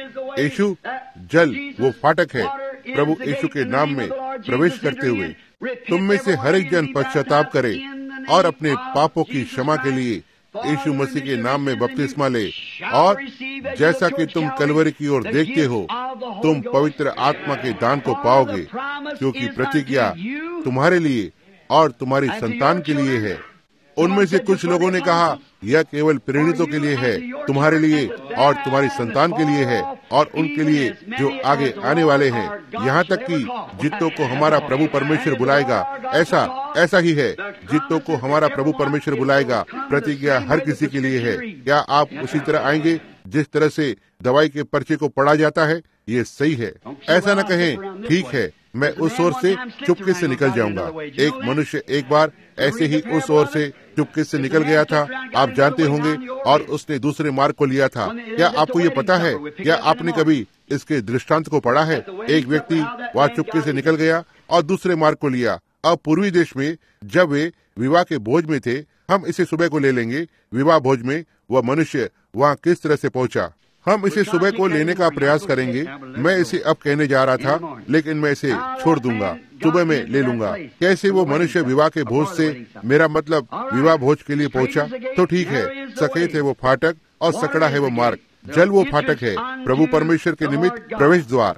[SPEAKER 1] यीशु जल वो फाटक है। प्रभु यीशु के नाम में प्रवेश करते हुए तुम में से हर एक जन पश्चाताप करे और अपने पापों की क्षमा के लिए यीशु मसीह के नाम में बपतिस्मा ले, और जैसा कि तुम कलवरी की ओर देखते हो, तुम पवित्र आत्मा के दान को पाओगे, क्योंकि प्रतिज्ञा तुम्हारे लिए और तुम्हारी संतान के लिए है। उनमें से कुछ लोगों ने कहा, यह केवल प्रेरितों के लिए है, तुम्हारे लिए और तुम्हारी संतान के लिए है, और उनके लिए जो आगे आने वाले हैं, यहाँ तक कि जितों को हमारा प्रभु परमेश्वर बुलाएगा। ऐसा ही है, जितों को हमारा प्रभु परमेश्वर बुलाएगा। प्रतिज्ञा हर किसी के लिए है। क्या आप उसी तरह आएंगे जिस तरह से दवाई के पर्चे को पढ़ा जाता है? ये सही है। ऐसा न कहें, ठीक है, मैं उस ओर से चुपके से निकल जाऊंगा। एक मनुष्य एक बार ऐसे ही उस ओर से चुपके से निकल गया था, आप जानते होंगे, और उसने दूसरे मार्ग को लिया था। क्या आपको ये पता है? क्या आपने कभी इसके दृष्टांत को पढ़ा है? एक व्यक्ति वहाँ चुपके से निकल गया और दूसरे मार्ग को लिया। अब पूर्वी देश में जब वे विवाह के भोज में थे, हम इसे सुबह को ले लेंगे, विवाह भोज में वह मनुष्य वहाँ किस तरह से पहुँचा, हम इसे सुबह को लेने का प्रयास करेंगे। मैं इसे अब कहने जा रहा था, लेकिन मैं इसे छोड़ दूंगा, सुबह में ले लूंगा। कैसे वो मनुष्य विवाह के भोज से, मेरा मतलब विवाह भोज के लिए पहुंचा। तो ठीक है, सकेत है वो फाटक और सकड़ा है वो मार्ग। जल वो फाटक है, प्रभु परमेश्वर के निमित्त प्रवेश द्वार।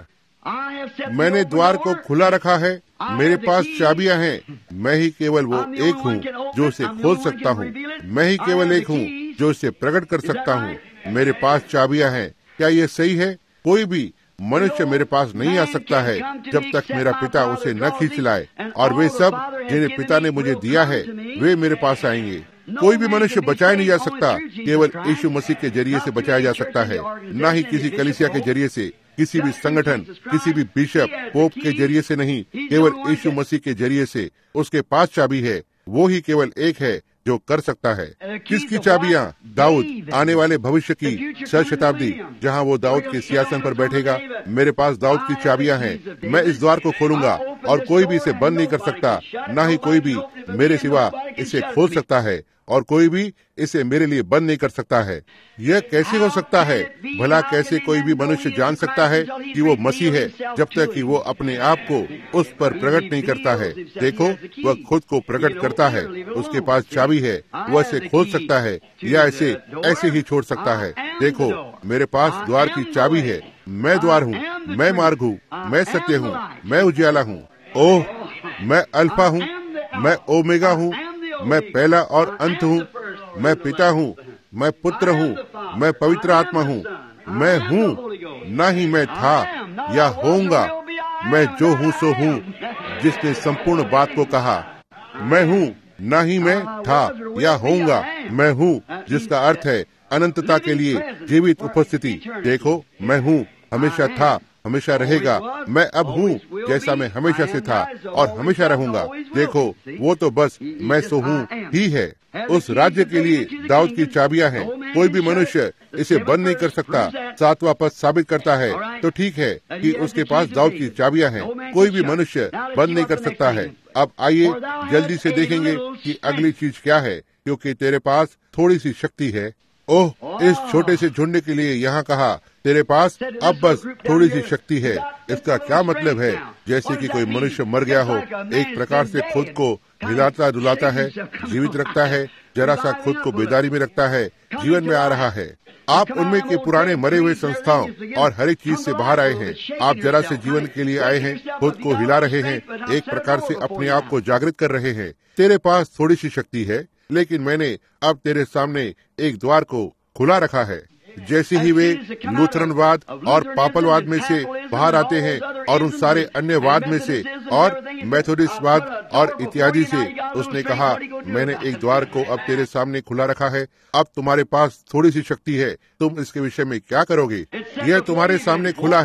[SPEAKER 1] मैंने द्वार को खुला रखा है, मेरे पास चाबियां हैं। मैं ही केवल वो एक हूँ जो उसे खोल सकता हूँ। मैं ही केवल एक हूँ जो इसे प्रकट कर सकता हूँ। मेरे पास चाबियां हैं। क्या ये सही है? कोई भी मनुष्य मेरे पास नहीं आ सकता है जब तक मेरा पिता उसे न खींच लाए, और वे सब जिन्हें पिता ने मुझे दिया है, वे मेरे पास आएंगे। कोई भी मनुष्य बचाया नहीं जा सकता, केवल यीशु मसीह के जरिए से बचाया जा सकता है, न ही किसी कलीसिया के जरिए से, किसी भी संगठन, किसी भी बिशप, पोप के जरिए से नहीं, केवल यीशु मसीह के जरिए से। उसके पास चाबी है, वो ही केवल एक है जो कर सकता है। किसकी चाबियां? दाऊद, आने वाले भविष्य की शताब्दी, जहां वो दाऊद के सिंहासन पर बैठेगा। मेरे पास दाऊद की चाबियां हैं। मैं इस द्वार को खोलूंगा और कोई भी इसे बंद नहीं कर सकता, न ही कोई भी मेरे सिवा इसे खोल सकता है, और कोई भी इसे मेरे लिए बंद नहीं कर सकता है। यह कैसे हो सकता है? भला कैसे कोई भी मनुष्य जान सकता है कि वो मसीह है जब तक कि वो अपने आप को उस पर प्रकट नहीं करता है? देखो, वह खुद को प्रकट करता है, उसके पास चाबी है, वह इसे खोल सकता है या इसे ऐसे ही छोड़ सकता है। देखो, मेरे पास द्वार की चाबी है। मैं द्वार हूँ, मैं मार्ग हूँ, मैं सत्य हूँ, मैं उजियाला हूँ। ओह, मैं अल्फा हूँ, मैं ओमेगा हूँ, मैं पहला और अंत हूँ, मैं पिता हूँ, मैं पुत्र हूँ, मैं पवित्र आत्मा हूँ। मैं हूँ, न ही मैं था या होऊंगा, मैं जो हूँ सो हूँ, जिसने संपूर्ण बात को कहा। मैं हूँ, न ही मैं था या होऊंगा, मैं हूँ, जिसका अर्थ है अनंतता के लिए जीवित उपस्थिति। देखो, मैं हूँ, हमेशा था, हमेशा रहेगा। मैं अब हूँ जैसा मैं हमेशा से था और हमेशा रहूंगा। देखो, वो तो बस मैं सो हूँ ही है। उस राज्य के लिए दाऊद की चाबियां हैं। कोई भी मनुष्य इसे बंद नहीं कर सकता। सातवां पद साबित करता है, तो ठीक है कि उसके पास दाऊद की चाबियां हैं। कोई भी मनुष्य बंद नहीं कर सकता है। अब आइए जल्दी से देखेंगे कि अगली चीज क्या है, क्योंकि तेरे पास थोड़ी सी शक्ति है। ओह, इस छोटे से झुंड के लिए यहाँ कहा, तेरे पास अब बस थोड़ी सी शक्ति है। इसका क्या मतलब है? जैसे कि कोई मनुष्य मर गया हो, एक प्रकार से खुद को हिलाता डुलाता है, जीवित रखता है, जरा सा खुद को बेदारी में रखता है, जीवन में आ रहा है। आप उनमें के पुराने मरे हुए संस्थाओं और हर एक चीज से बाहर आए हैं। आप जरा से जीवन के लिए आए हैं, खुद को हिला रहे हैं, एक प्रकार से अपने आप को जागृत कर रहे हैं। तेरे पास थोड़ी सी शक्ति है, लेकिन मैंने अब तेरे सामने एक द्वार को खुला रखा है। जैसे ही वे लूथरनवाद और पापलवाद में से बाहर आते हैं और उन सारे अन्य वाद में से और मेथोडिस्टवाद और इत्यादि से, उसने कहा, मैंने एक द्वार को अब तेरे सामने खुला रखा है। अब तुम्हारे पास थोड़ी सी शक्ति है, तुम इसके विषय में क्या करोगे? यह तुम्हारे सामने खुला है,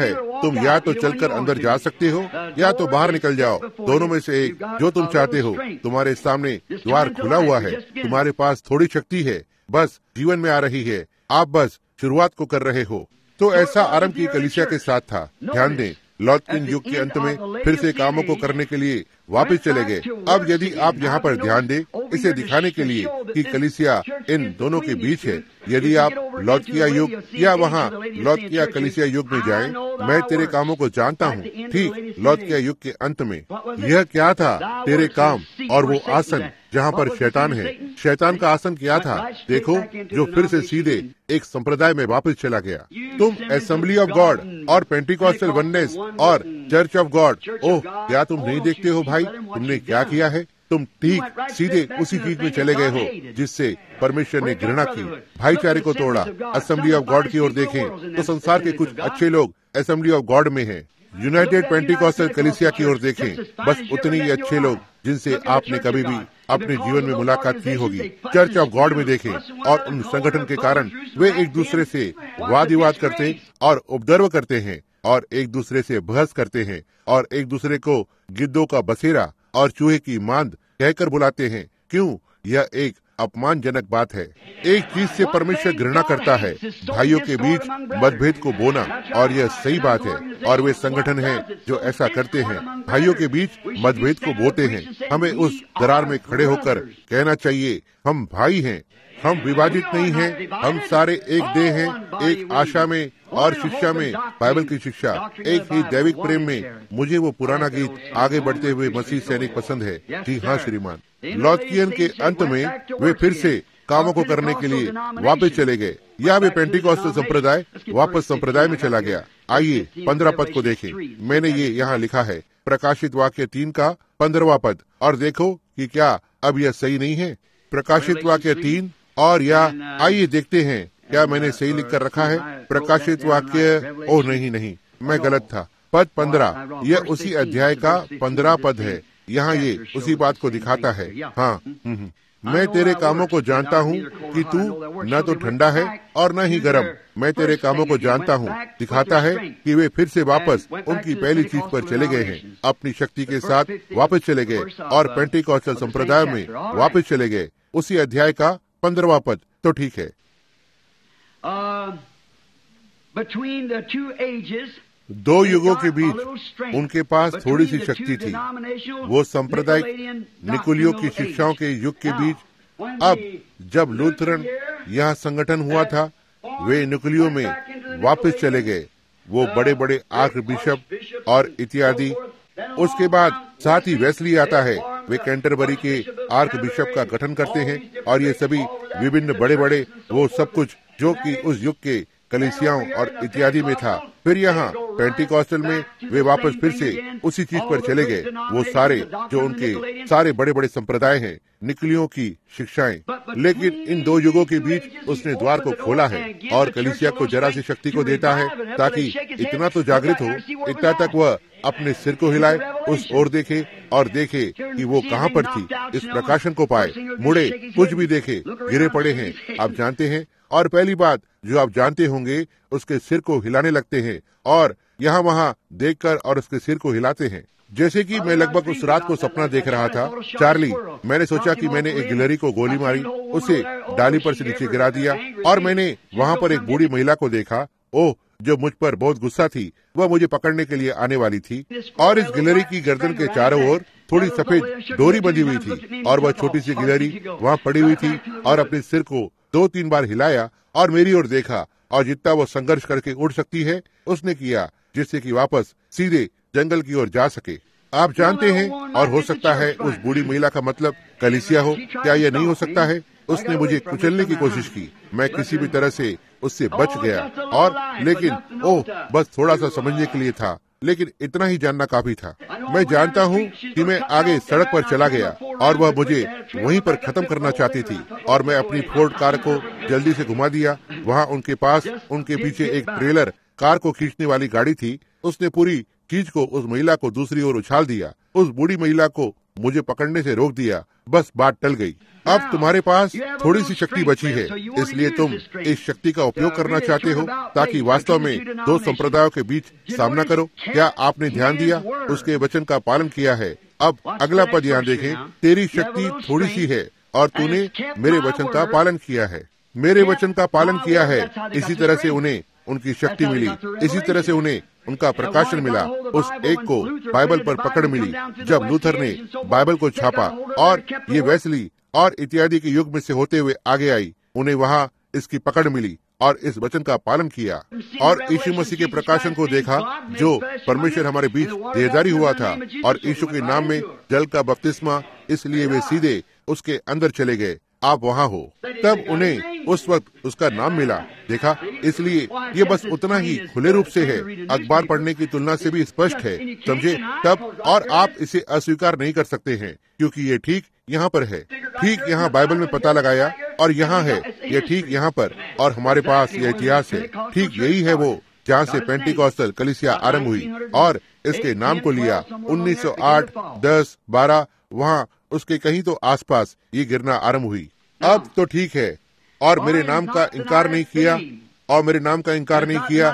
[SPEAKER 1] तुम या तो चलकर अंदर जा सकते हो या तो बाहर निकल जाओ, दोनों में से एक, जो तुम चाहते हो। तुम्हारे सामने द्वार खुला हुआ है, तुम्हारे पास थोड़ी शक्ति है, बस जीवन में आ रही है, आप बस शुरुआत को कर रहे हो। तो ऐसा आरंभ की कलीसिया के साथ था। ध्यान दें, लौतकिन युग के अंत में फिर से कामों को करने के लिए वापस चले गए। अब यदि आप यहाँ पर ध्यान दें, इसे दिखाने के लिए कि कलीसिया इन दोनों के बीच है, यदि आप लौतकिया युग या वहाँ लौतकिया कलीसिया युग में जाएं, मैं तेरे कामों को जानता हूँ। ठीक लौतकिया युग के अंत में यह क्या था? तेरे काम और वो आसन जहाँ पर शैतान है। शैतान का आसन क्या था? देखो, जो फिर से सीधे एक संप्रदाय में वापस चला गया। तुम असेंबली ऑफ गॉड और पेंटिकॉस्टल वननेस और चर्च ऑफ गॉड, ओह, क्या तुम नहीं देखते हो भाई, तुमने क्या किया है? तुम ठीक सीधे उसी चीज में चले गए हो जिससे परमेश्वर ने घृणा की, भाईचारे को तोड़ा। असेंबली ऑफ गॉड की ओर देखें तो संसार के कुछ अच्छे लोग असेंबली ऑफ गॉड में हैं। यूनाइटेड पेंटिकॉस्टल कलीसिया की ओर देखें, बस उतने ही अच्छे लोग जिनसे आपने कभी भी अपने जीवन में मुलाकात की होगी। चर्च ऑफ गॉड में देखें और उन संगठन के कारण वे एक दूसरे से वाद विवाद करते और उपद्रव करते हैं और एक दूसरे से बहस करते हैं और एक दूसरे को गिद्धों का बसेरा और चूहे की मांद कहकर बुलाते हैं। क्यों? यह एक अपमानजनक बात है। एक चीज से परमेश्वर घृणा करता है, भाइयों के बीच मतभेद को बोना, और यह सही बात है। और वे संगठन हैं जो ऐसा करते हैं, भाइयों के बीच मतभेद को बोते हैं। हमें उस दरार में खड़े होकर कहना चाहिए, हम भाई हैं, हम विभाजित नहीं हैं, हम सारे एक देह हैं, एक आशा में और शिक्षा में, बाइबल की शिक्षा, एक ही दैविक प्रेम में। मुझे वो पुराना गीत आगे बढ़ते हुए मसीह सैनिक पसंद है। जी हाँ श्रीमान। लौतकियन के अंत में वे फिर से कामों को करने के लिए वापस चले गए, या वे पेंटिकॉस्टल संप्रदाय वापस संप्रदाय में चला गया। आइए 15 पद को देखें। मैंने ये यहाँ लिखा है, प्रकाशित वाक्य 3 का 15वां पद, और देखो कि क्या अब यह सही नहीं है। प्रकाशित वाक्य 3 और या आइए देखते हैं क्या मैंने सही लिख कर रखा है। प्रकाशित वाक्य, ओह नहीं, मैं गलत था। पद 15, यह उसी अध्याय का 15 पद है। यहाँ ये उसी बात को दिखाता है। हाँ, मैं तेरे कामों को जानता हूँ कि तू न तो ठंडा है और न ही गर्म। मैं तेरे कामों को जानता हूँ, दिखाता है कि वे फिर से वापस उनकी पहली चीज पर चले गए हैं, अपनी शक्ति के साथ वापस चले गए और पेंटिकॉस्टल संप्रदाय में वापस चले गए। उसी अध्याय का 15वां पद तो ठीक है। दो युगों के बीच उनके पास थोड़ी सी शक्ति थी। वो सांप्रदायिक निकुलियों की शिक्षाओं के युग के बीच। अब जब लूथरन यहाँ संगठन हुआ था, वे निकुलियों में वापस चले गए। वो बड़े बड़े आर्क बिशप और इत्यादि। उसके बाद साथ ही वेस्ली आता है। वे कैंटरबरी के आर्क बिशप का गठन करते हैं और ये सभी विभिन्न बड़े बड़े वो सब कुछ जो कि उस युग के कलीसियाओं और इत्यादि में था। फिर यहाँ पेंटिकॉस्टल में वे वापस फिर से उसी चीज पर चले गए। वो सारे जो उनके सारे बड़े बड़े संप्रदाय हैं, निकलियों की शिक्षाएं। लेकिन इन दो युगों के बीच उसने द्वार को खोला है और कलीसिया को जरा सी शक्ति को देता है ताकि इतना तो जागृत हो, इतना तक वह अपने सिर को हिलाए, उस ओर देखे और देखे कि वो कहाँ पर थी, इस प्रकाशन को पाए, मुड़े, कुछ भी देखे, गिरे पड़े हैं, आप जानते हैं। और पहली बात जो आप जानते होंगे, उसके सिर को हिलाने लगते हैं और यहाँ वहाँ देखकर और उसके सिर को हिलाते हैं। जैसे कि मैं लगभग उस रात को सपना देख रहा था, चार्ली, मैंने सोचा कि मैंने एक गिलहरी को गोली मारी, उसे डाली पर से नीचे गिरा दिया और मैंने वहाँ पर एक बूढ़ी महिला को देखा, ओह, जो मुझ पर बहुत गुस्सा थी। वह मुझे पकड़ने के लिए आने वाली थी और इस गिलहरी की गर्दन के चारों ओर थोड़ी सफेद डोरी बंधी हुई थी और वह छोटी सी गिलहरी वहाँ पड़ी हुई थी और अपने सिर को 2-3 बार हिलाया और मेरी ओर देखा और जितना वो संघर्ष करके उड़ सकती है उसने किया, जिससे कि वापस सीधे जंगल की ओर जा सके। आप जानते हैं, और हो सकता है उस बूढ़ी महिला का मतलब कलीसिया हो। क्या यह नहीं हो सकता है? उसने मुझे कुचलने की कोशिश की, मैं किसी भी तरह से उससे बच गया और लेकिन ओह, बस थोड़ा सा समझने के लिए था, लेकिन इतना ही जानना काफी था। मैं जानता हूँ कि मैं आगे सड़क पर चला गया और वह मुझे वहीं पर खत्म करना चाहती थी और मैं अपनी फोर्ड कार को जल्दी से घुमा दिया। वहाँ उनके पास उनके पीछे एक ट्रेलर कार को खींचने वाली गाड़ी थी। उसने पूरी चीज को उस महिला को दूसरी ओर उछाल दिया। उस बूढ़ी महिला को मुझे पकड़ने से रोक दिया, बस बात टल गई। अब तुम्हारे पास थोड़ी सी शक्ति बची है, इसलिए तुम इस शक्ति का उपयोग करना चाहते हो ताकि वास्तव में दो संप्रदायों के बीच सामना करो। क्या आपने ध्यान दिया? उसके वचन का पालन किया है। अब अगला पद यहाँ देखें, तेरी शक्ति थोड़ी सी है और तूने मेरे वचन का पालन किया है। मेरे वचन का पालन किया है, इसी तरह से उन्हें उनकी शक्ति मिली, इसी तरह से उन्हें उनका प्रकाशन मिला। उस एक को बाइबल पर पकड़ मिली जब लूथर ने बाइबल को छापा, और ये वेस्ली और इत्यादि के युग में से होते हुए आगे आई। उन्हें वहाँ इसकी पकड़ मिली और इस वचन का पालन किया और यीशु मसीह के प्रकाशन को देखा, जो परमेश्वर हमारे बीच देहधारी हुआ था, और यीशु के नाम में जल का बपतिस्मा, इसलिए वे सीधे उसके अंदर चले गए। आप वहाँ हो। तब उन्हें उस वक्त उसका नाम मिला। देखा, इसलिए ये बस उतना ही खुले रूप से है, अखबार पढ़ने की तुलना से भी स्पष्ट है, समझे? तब और आप इसे अस्वीकार नहीं कर सकते हैं, क्योंकि ये ठीक यहाँ पर है, ठीक यहाँ बाइबल में पता लगाया, और यहाँ है, ये ठीक यहाँ पर, और हमारे पास ये इतिहास है। ठीक यही है वो जहाँ से पेंटिकॉस्टल कलीसिया आरंभ हुई, और इसके नाम को लिया 1908, 10, 12, वहाँ उसके कहीं तो आसपास ये गिरना आरंभ हुई। अब तो ठीक है, और मेरे नाम का इनकार नहीं किया, और मेरे नाम का इनकार नहीं किया।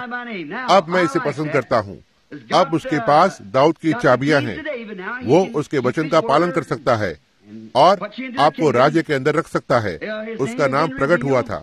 [SPEAKER 1] अब मैं इसे पसंद करता हूँ। अब उसके पास दाऊद की चाबियां हैं। वो उसके वचन का पालन कर सकता है और आपको राज्य के अंदर रख सकता है। उसका नाम प्रकट हुआ था।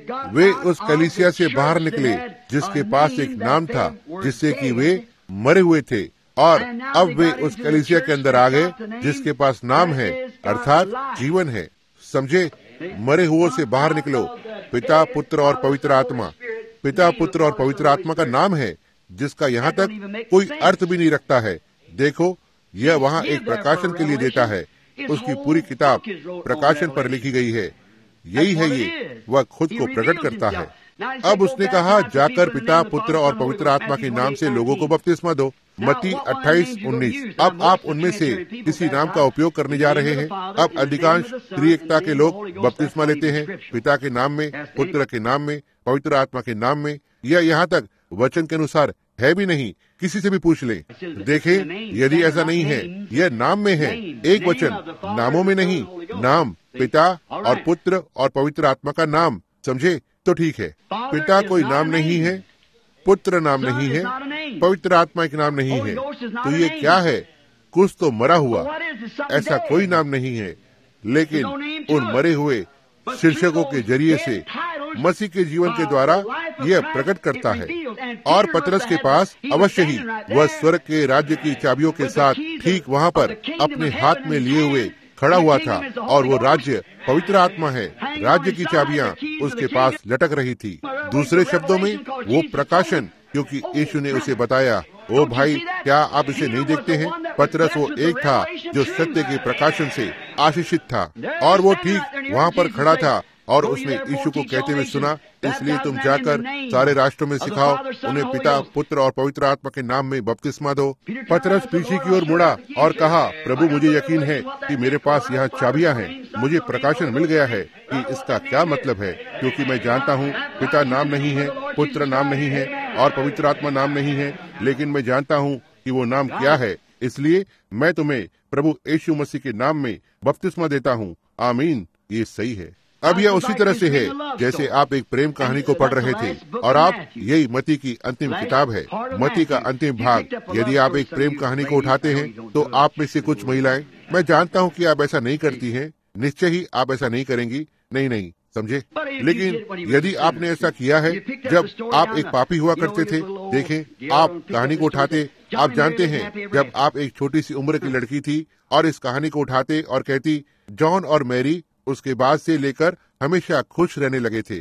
[SPEAKER 1] वे उस कलीसिया से बाहर निकले जिसके पास एक नाम था, जिससे कि वे मरे हुए थे, और अब वे उस कलीसिया के अंदर आ गए जिसके पास नाम है, अर्थात जीवन है। समझे? मरे हुओं से बाहर निकलो। पिता, पुत्र और पवित्र आत्मा। पिता, पुत्र और पवित्र आत्मा का नाम है, जिसका यहाँ तक कोई अर्थ भी नहीं रखता है। देखो, यह वहाँ एक प्रकाशन के लिए देता है। उसकी पूरी किताब प्रकाशन पर लिखी गई है। यही है ये, वह खुद को प्रकट करता है। अब उसने कहा, जाकर पिता, पुत्र और पवित्र आत्मा के नाम से लोगों को बपतिस्मा दो। मत्ती 28:19। अब आप उनमें से किसी नाम का उपयोग करने जा रहे हैं। अब अधिकांश त्रिएकता के लोग बपतिस्मा लेते हैं, पिता के नाम में, पुत्र के नाम में, पवित्र आत्मा के नाम में। यह यहाँ तक वचन के अनुसार है भी नहीं। किसी से भी पूछ लें। देखें, यदि ऐसा नहीं है, यह नाम में है, एक वचन, नामों में नहीं। नाम पिता और पुत्र और पवित्र आत्मा का नाम। समझे? तो ठीक है, पिता कोई नाम नहीं है, पुत्र नाम नहीं है, पवित्र आत्मा एक नाम नहीं है। तो ये क्या है? कुछ तो मरा हुआ। ऐसा कोई नाम नहीं है, लेकिन उन मरे हुए शीर्षकों के जरिए से मसीह के जीवन के द्वारा यह प्रकट करता है। और पतरस के पास अवश्य ही वह स्वर्ग के राज्य की चाबियों के साथ ठीक वहाँ पर अपने हाथ में लिए हुए खड़ा हुआ था, और वो राज्य पवित्र आत्मा है। राज्य की चाबियां उसके पास लटक रही थी। दूसरे शब्दों में, वो प्रकाशन, क्योंकि यीशु ने उसे बताया। ओ भाई, क्या आप इसे नहीं देखते हैं? पतरस वो एक था जो सत्य के प्रकाशन से आशीषित था, और वो ठीक वहाँ पर खड़ा था, और उसने यीशु को कहते हुए सुना, इसलिए तुम जाकर सारे राष्ट्रों में सिखाओ, उन्हें पिता, पुत्र और पवित्र आत्मा के नाम में बपतिस्मा दो। पतरस पीछे की ओर मुड़ा और कहा, प्रभु, मुझे यकीन है कि मेरे पास यहाँ चाबियां हैं। मुझे प्रकाशन मिल गया है कि इसका क्या मतलब है, क्योंकि मैं जानता हूँ पिता नाम नहीं है, पुत्र नाम नहीं है और पवित्र आत्मा नाम नहीं है, लेकिन मैं जानता हूँ कि वो नाम क्या है। इसलिए मैं तुम्हें प्रभु यीशु मसीह के नाम में बपतिस्मा देता हूँ। आमीन। ये सही है। अब यह उसी तरह से है जैसे आप एक प्रेम कहानी को पढ़ रहे थे, और आप यही मत्ती की अंतिम किताब है, मत्ती का अंतिम भाग। यदि आप एक प्रेम कहानी को उठाते हैं तो आप में से कुछ महिलाएं, मैं जानता हूं कि आप ऐसा नहीं करती हैं, निश्चय ही आप ऐसा नहीं करेंगी, नहीं, समझे? लेकिन यदि आपने ऐसा किया है जब आप एक पापी हुआ करते थे, देखें, आप कहानी को उठाते, आप जानते हैं जब आप एक छोटी सी उम्र की लड़की थी और इस कहानी को उठाते और कहती, जॉन और मैरी उसके बाद से लेकर हमेशा खुश रहने लगे थे।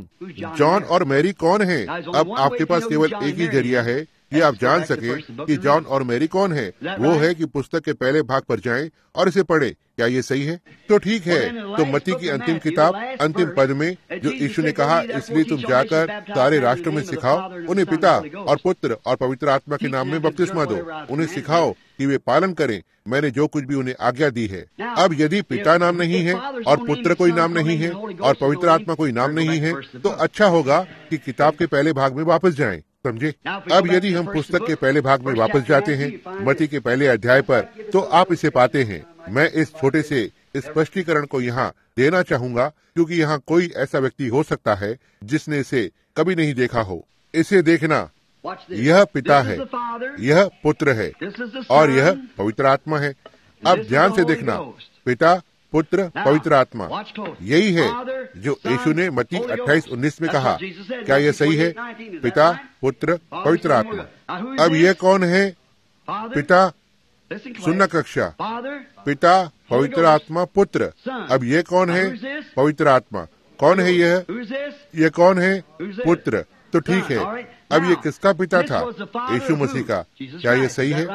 [SPEAKER 1] जॉन और मैरी कौन है? अब आपके पास केवल एक ही जरिया है कि आप जान सके कि जॉन और मैरी कौन है। वो है कि पुस्तक के पहले भाग पर जाएं और इसे पढ़ें। क्या ये सही है? तो ठीक है। तो मत्ती की अंतिम किताब अंतिम पद में जो यीशु ने कहा, इसलिए तुम जाकर सारे राष्ट्रों में सिखाओ, उन्हें पिता और पुत्र और पवित्र आत्मा के नाम में बपतिस्मा दो। उन्हें सिखाओ कि वे पालन करें मैंने जो कुछ भी उन्हें आज्ञा दी है। अब यदि पिता नाम नहीं है और पुत्र कोई नाम नहीं है और पवित्र आत्मा कोई नाम नहीं है, तो अच्छा होगा कि किताब के पहले भाग में वापस जाएं समझे। अब यदि हम पुस्तक के पहले भाग में वापस जाते हैं, मत्ती के पहले अध्याय पर, तो आप इसे पाते हैं। मैं इस छोटे से स्पष्टीकरण को यहाँ देना चाहूँगा, क्योंकि यहाँ कोई ऐसा व्यक्ति हो सकता है जिसने इसे कभी नहीं देखा हो। इसे देखना, यह पिता है, यह पुत्र है और यह पवित्र आत्मा है। अब ध्यान से देखना, पिता, पुत्र, पवित्र आत्मा, यही है जो यीशु ने मत्ती 28:19 में कहा। क्या यह सही है? पिता, पुत्र, पवित्र आत्मा। अब यह कौन है? पिता, सुनना कक्षा, पिता, पवित्र आत्मा, पुत्र। अब यह कौन है? पवित्र आत्मा। कौन है यह? यह कौन है? पुत्र। तो ठीक है, अब ये किसका पिता था? यीशु मसीह का। क्या यह सही है?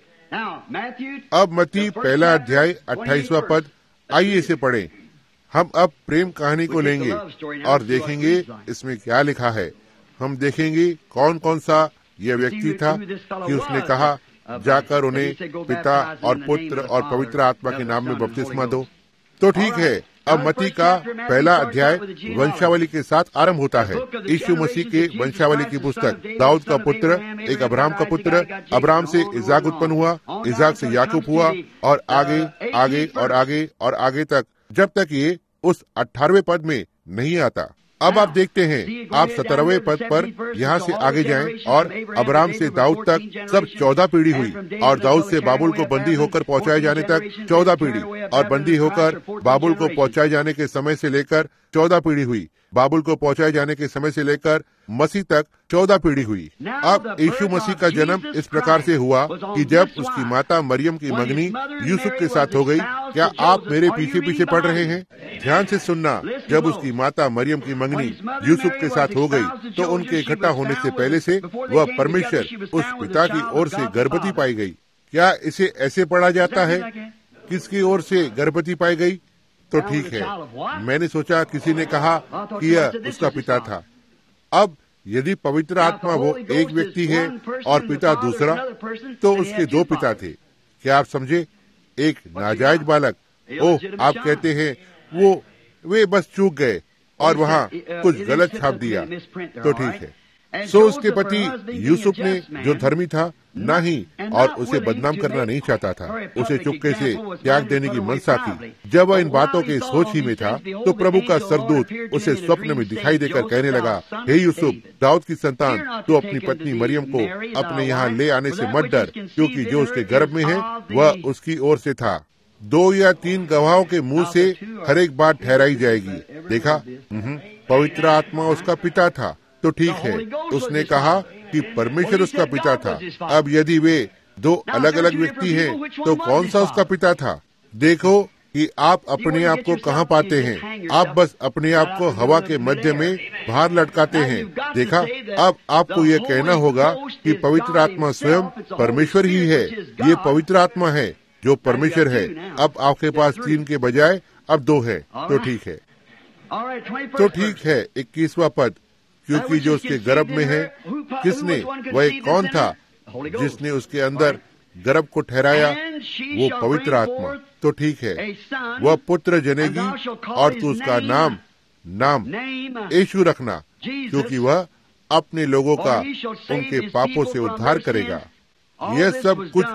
[SPEAKER 1] अब मत्ती पहला अध्याय 28वां पद, आइए इसे पढ़ें। हम अब प्रेम कहानी को लेंगे और देखेंगे इसमें क्या लिखा है। हम देखेंगे कौन कौन सा यह व्यक्ति था कि उसने कहा, जाकर उन्हें पिता और पुत्र और पवित्र आत्मा के नाम में बपतिस्मा दो। तो ठीक है, अब मत्ती का पहला अध्याय वंशावली के साथ आरंभ होता है। यीशु मसीह के वंशावली की पुस्तक। दाऊद का पुत्र, एक अब्राहम का पुत्र, अब्राहम से इसाक उत्पन्न हुआ, इसाक से याकूब हुआ, और आगे आगे और आगे और आगे तक, जब तक ये उस 18वें पद में नहीं आता। अब आप देखते हैं, आप 17वें पद पर यहाँ से आगे जाएं और अब्राहम से दाऊद तक सब 14 पीढ़ी हुई, और दाऊद से बाबुल को बंदी होकर पहुँचाए जाने तक 14 पीढ़ी, और बंदी होकर बाबुल को पहुँचाए जाने के समय से लेकर 14 पीढ़ी हुई, बाबुल को पहुँचाए जाने के समय से लेकर मसीह तक 14 पीढ़ी हुई। अब यीशु मसीह का जन्म इस प्रकार से हुआ कि जब उसकी माता मरियम की मंगनी यूसुफ के साथ हो गई। क्या आप मेरे पीछे पीछे पढ़ रहे हैं? ध्यान से सुनना। जब उसकी माता मरियम की मंगनी यूसुफ के साथ हो गई, तो उनके इकट्ठा होने से पहले से वह परमेश्वर उस पिता की ओर से गर्भवती पाई गई। क्या इसे ऐसे पढ़ा जाता है? किसकी ओर से गर्भवती पाई गई? तो ठीक है, मैंने सोचा किसी ने कहा कि यह उसका पिता था। अब यदि पवित्र आत्मा वो एक व्यक्ति है और पिता दूसरा, तो उसके दो पिता थे। क्या आप समझे? एक नाजायज बालक। ओह, आप कहते हैं वे बस चूक गए और वहाँ कुछ गलत छाप दिया। तो ठीक है। सो उसके पति यूसुफ ने, जो धर्मी था, ना ही और उसे बदनाम करना नहीं चाहता था, उसे चुपके से त्याग देने की मनसा की। जब वह इन बातों के सोच ही में था, तो प्रभु का सरदूत उसे स्वप्न में दिखाई देकर कहने लगा, हे यूसुफ, दाऊद की संतान, तू अपनी पत्नी मरियम को अपने यहाँ ले आने से मत डर, क्योंकि जो उसके गर्भ में है वह उसकी ओर से था। 2 या 3 गवाहों के मुंह से हर एक बात ठहराई जाएगी। देखा, पवित्र आत्मा उसका पिता था। तो ठीक है, उसने कहा कि परमेश्वर उसका पिता था। अब यदि वे 2 अलग अलग व्यक्ति हैं, तो कौन सा उसका पिता था? देखो कि आप अपने आप को कहाँ पाते हैं। आप बस अपने आप को हवा के मध्य में बाहर लटकाते हैं। देखा, अब आपको यह कहना होगा कि पवित्र आत्मा स्वयं परमेश्वर ही है। ये पवित्र आत्मा है जो परमेश्वर है। अब आपके पास 3 के बजाय अब 2 है। तो ठीक है। तो ठीक है, 21वां पद, क्योंकि जो उसके गर्भ में है, किसने, वह कौन था जिसने उसके अंदर गर्भ को ठहराया? वो पवित्र आत्मा। तो ठीक है, वह पुत्र जनेगी और तू उसका नाम यीशु रखना, क्योंकि वह अपने लोगों का उनके पापों से उद्धार करेगा। यह सब कुछ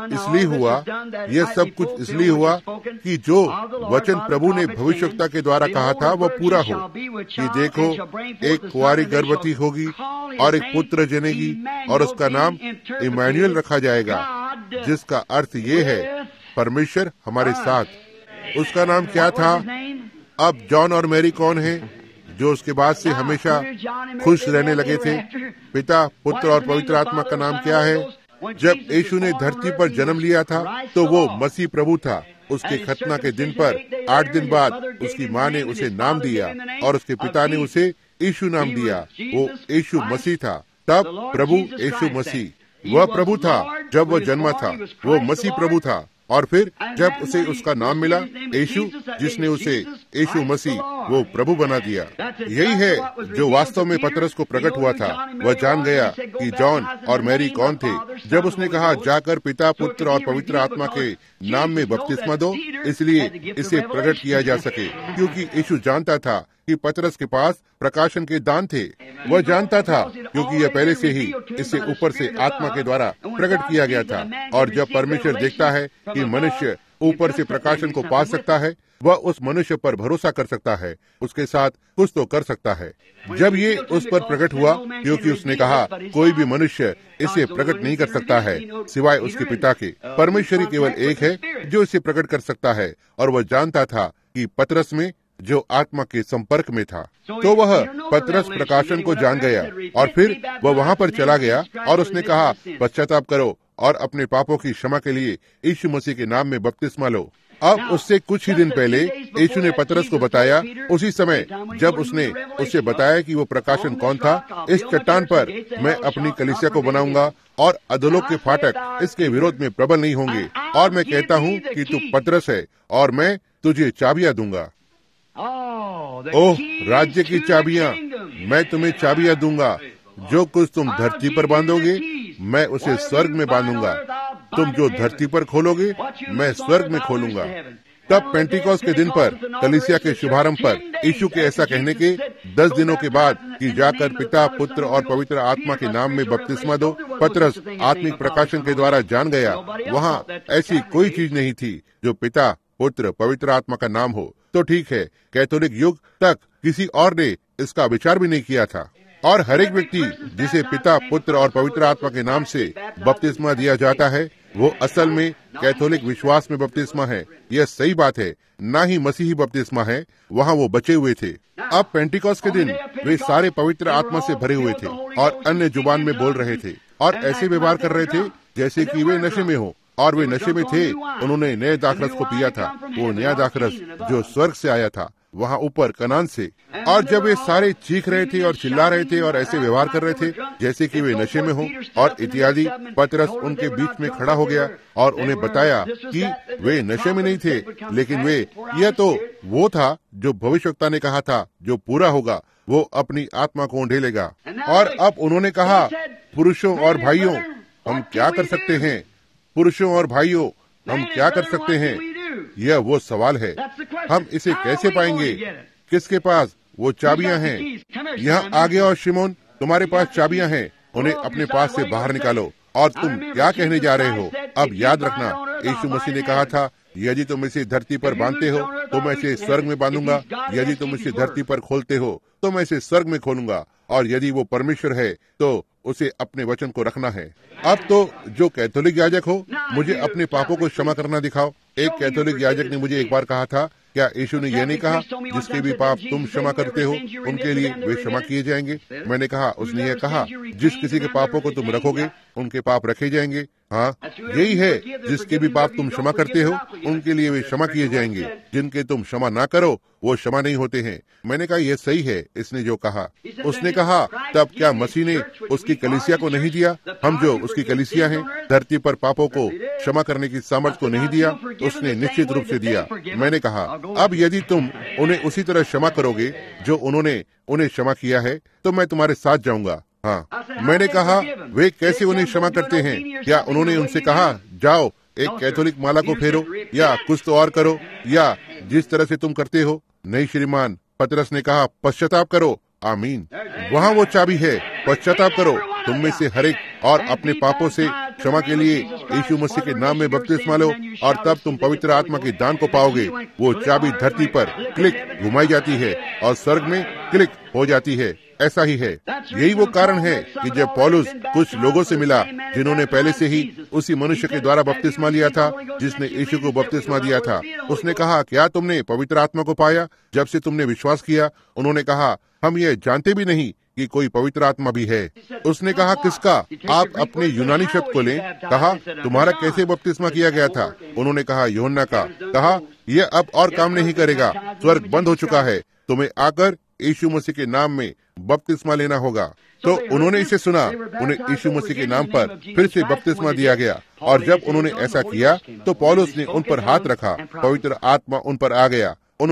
[SPEAKER 1] इसलिए हुआ कि जो वचन प्रभु ने भविष्यवक्ता के द्वारा कहा था वह पूरा हो, कि देखो, एक कुंवारी गर्भवती होगी और एक पुत्र जनेगी और उसका नाम इम्मानुएल रखा जाएगा, जिसका अर्थ ये है, परमेश्वर हमारे साथ। उसका नाम क्या था? अब जॉन और मैरी कौन है जो उसके बाद से हमेशा खुश रहने लगे थे? पिता, पुत्र और पवित्र आत्मा का नाम क्या है? जब यीशु ने धरती पर जन्म लिया था, तो वो मसीह प्रभु था। उसके खतना के दिन पर 8 दिन बाद उसकी माँ ने उसे नाम दिया और उसके पिता ने उसे यीशु नाम दिया। वो यीशु मसीह था। तब प्रभु यीशु मसीह, वह प्रभु था जब वह जन्मा था, वो मसीह प्रभु था। और फिर जब उसे उसका नाम मिला यीशु, जिसने उसे यीशु मसीह वो प्रभु बना दिया। यही है जो वास्तव में पतरस को प्रकट हुआ था। वह जान गया कि जॉन और मैरी कौन थे। जब उसने कहा जाकर पिता, पुत्र और पवित्र आत्मा के नाम में बपतिस्मा दो, इसलिए इसे प्रकट किया जा सके, क्योंकि यीशु जानता था कि पतरस के पास प्रकाशन के दान थे। वह जानता था क्योंकि यह पहले से ही इसे ऊपर से आत्मा के द्वारा प्रकट किया गया था। और जब परमेश्वर देखता है कि मनुष्य ऊपर से प्रकाशन को पा सकता है, वह उस मनुष्य पर भरोसा कर सकता है, उसके साथ कुछ तो कर सकता है। जब ये उस पर प्रकट हुआ, क्योंकि उसने कहा कोई भी मनुष्य इसे प्रकट नहीं कर सकता है सिवाय उसके पिता के। परमेश्वर ही केवल एक है जो इसे प्रकट कर सकता है। और वह जानता था कि पतरस में जो आत्मा के संपर्क में था, तो वह पतरस प्रकाशन को जान गया। और फिर वह वहाँ पर चला गया और उसने कहा पश्चाताप करो और अपने पापों की क्षमा के लिए यीशु मसीह के नाम में बपतिस्मा लो। अब उससे कुछ ही दिन पहले यीशु ने पतरस को बताया, उसी समय जब उसने उससे बताया कि वो प्रकाशन कौन था, इस चट्टान पर मैं अपनी कलीसिया को बनाऊंगा और अधोलोक के फाटक इसके विरोध में प्रबल नहीं होंगे। और मैं कहता हूँ कि तू पतरस है और मैं तुझे चाबियां दूंगा। ओह, राज्य की चाबियां, मैं तुम्हें चाबियां दूंगा। जो कुछ तुम धरती पर बांधोगे मैं उसे स्वर्ग में बांधूंगा, तुम जो धरती पर खोलोगे मैं स्वर्ग में खोलूंगा। तब पेंटिकॉस्ट के दिन पर कलीसिया के शुभारंभ पर यीशु के ऐसा कहने के 10 दिनों के बाद कि जाकर पिता, पुत्र और पवित्र आत्मा के नाम में बपतिस्मा दो, पतरस आत्मिक प्रकाशन के द्वारा जान गया वहाँ ऐसी कोई चीज नहीं थी जो पिता, पुत्र, पवित्र आत्मा का नाम हो। तो ठीक है, कैथोलिक युग तक किसी और ने इसका विचार भी नहीं किया था। और हर एक व्यक्ति जिसे पिता, पुत्र और पवित्र आत्मा के नाम से बपतिस्मा दिया जाता है, वो असल में कैथोलिक विश्वास में बपतिस्मा है। यह सही बात है, ना ही मसीही बपतिस्मा है। वहाँ वो बचे हुए थे। अब पेंटिकॉस्ट के दिन वे सारे पवित्र आत्मा से भरे हुए थे और अन्य जुबान में बोल रहे थे और ऐसे व्यवहार कर रहे थे जैसे कि वे नशे में हो। और वे नशे में थे। उन्होंने नए दाखरस को पिया था, वो नया दाखरस जो स्वर्ग से आया था, वहाँ ऊपर कनान से। और जब वे सारे चीख रहे थे और चिल्ला रहे थे और ऐसे व्यवहार कर रहे थे जैसे कि वे नशे में हो और इत्यादि, पतरस उनके बीच में खड़ा हो गया और उन्हें बताया कि वे नशे में नहीं थे, लेकिन वे, यह तो वो था जो भविष्यवक्ता ने कहा था, जो पूरा होगा, वो अपनी आत्मा को ढेलेगा। और अब उन्होंने कहा, पुरुषों और भाइयों, हम क्या कर सकते हैं? पुरुषों और भाइयों, हम क्या कर सकते हैं? यह वो सवाल है। हम इसे कैसे पाएंगे? किसके पास वो चाबियां हैं? यहाँ आ गया और शिमोन, तुम्हारे पास चाबियां हैं, उन्हें अपने पास से बाहर निकालो। और तुम क्या कहने जा रहे हो? अब याद रखना, यीशु मसीह ने कहा था, यदि तुम इसे धरती पर बांधते हो तो मैं इसे स्वर्ग में बांधूंगा, यदि तुम इसे धरती पर खोलते हो तो मैं इसे स्वर्ग में खोलूंगा। और यदि वो परमेश्वर है तो उसे अपने वचन को रखना है। अब तो जो कैथोलिक याजक हो, मुझे अपने पापों को क्षमा करना दिखाओ। एक कैथोलिक याजक ने मुझे एक बार कहा था, क्या यीशु ने यह नहीं कहा, जिसके भी पाप तुम क्षमा करते हो उनके लिए वे क्षमा किए जाएंगे? मैंने कहा, उसने यह कहा, जिस किसी के पापों को तुम रखोगे उनके पाप रखे जाएंगे। हाँ, यही है, जिसके भी पाप तुम क्षमा करते हो उनके लिए वे क्षमा किए जाएंगे, जिनके तुम क्षमा ना करो वो क्षमा नहीं होते हैं। मैंने कहा, यह सही है इसने जो कहा। उसने कहा, तब क्या मसीह ने उसकी कलीसिया को नहीं दिया? हम जो उसकी कलीसिया हैं, धरती पर पापों को क्षमा करने की सामर्थ को नहीं दिया? उसने निश्चित रूप से दिया। मैंने कहा, अब यदि तुम उन्हें उसी तरह क्षमा करोगे जो उन्होंने उन्हें क्षमा किया है तो मैं तुम्हारे साथ जाऊंगा। हाँ, मैंने कहा, वे कैसे उन्हें क्षमा करते हैं? क्या उन्होंने उनसे कहा, जाओ एक कैथोलिक माला को फेरो या कुछ तो और करो, या जिस तरह से तुम करते हो? नहीं श्रीमान, पतरस ने कहा, पश्चाताप करो। आमीन। वहाँ वो चाबी है, पश्चाताप करो तुम में से हर एक, और अपने पापों से क्षमा के लिए यीशु मसीह के नाम में बपतिस्मा लो, और तब तुम पवित्र आत्मा के दान को पाओगे। वो चाबी धरती पर क्लिक घुमाई जाती है और स्वर्ग में क्लिक हो जाती है। ऐसा ही है। यही वो कारण है कि जब पौलुस कुछ लोगों से मिला जिन्होंने पहले से ही उसी मनुष्य के द्वारा बपतिस्मा लिया था जिसने यीशु को बपतिस्मा दिया था, उसने कहा, क्या तुमने पवित्र आत्मा को पाया जब से तुमने विश्वास किया? उन्होंने कहा, हम ये जानते भी नहीं कि कोई पवित्र आत्मा भी है। उसने कहा, किसका? आप अपने यूनानी शब्द को लें। कहा, तुम्हारा कैसे बपतिस्मा किया गया था? उन्होंने कहा, यूहन्ना का। कहा, यह अब और काम नहीं करेगा, स्वर्ग बंद हो चुका है, तुम्हें आकर यीशु मसीह के नाम में बपतिस्मा लेना होगा। तो उन्होंने इसे सुना, उन्हें यीशु मसीह के नाम पर फिर से बपतिस्मा दिया गया, और जब उन्होंने ऐसा किया तो पौलुस ने उन पर हाथ रखा, पवित्र आत्मा उन पर आ गया, उन्होंने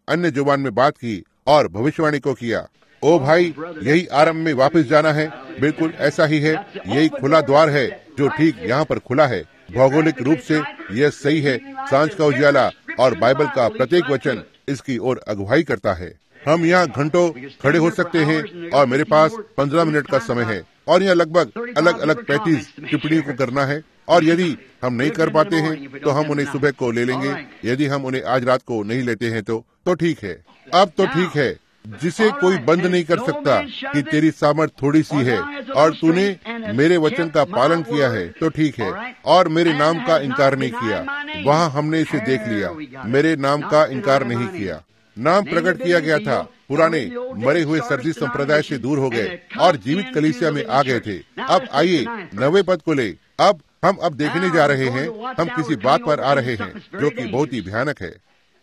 [SPEAKER 1] अन्य जुबान में बात की और भविष्यवाणी को किया। ओ भाई, यही आरंभ में वापस जाना है। बिल्कुल ऐसा ही है। यही खुला द्वार है जो ठीक यहाँ पर खुला है। भौगोलिक रूप से यह सही है। सांझ का उजियाला और बाइबल का प्रत्येक वचन इसकी ओर अगुवाई करता है। हम यहाँ घंटों खड़े हो सकते हैं और मेरे पास 15 मिनट का समय है और यहाँ लगभग अलग अलग 35 टिप्पणी को करना है, और यदि हम नहीं कर पाते हैं तो हम उन्हें सुबह को ले लेंगे। यदि हम उन्हें आज रात को नहीं लेते हैं तो ठीक है। अब तो ठीक है, जिसे कोई बंद नहीं कर सकता कि तेरी सामर्थ थोड़ी सी है और तूने मेरे वचन का पालन किया है तो ठीक है, और मेरे नाम का इनकार नहीं किया। वहाँ हमने इसे देख लिया। मेरे नाम का इनकार नहीं किया। नाम प्रकट किया गया था। पुराने मरे हुए सरजी संप्रदाय से दूर हो गए और जीवित कलीसिया में आ गए थे। अब आइए 9वें पद को ले। अब हम देखने जा रहे हैं। हम किसी बात पर आ रहे हैं जो कि बहुत ही भयानक है।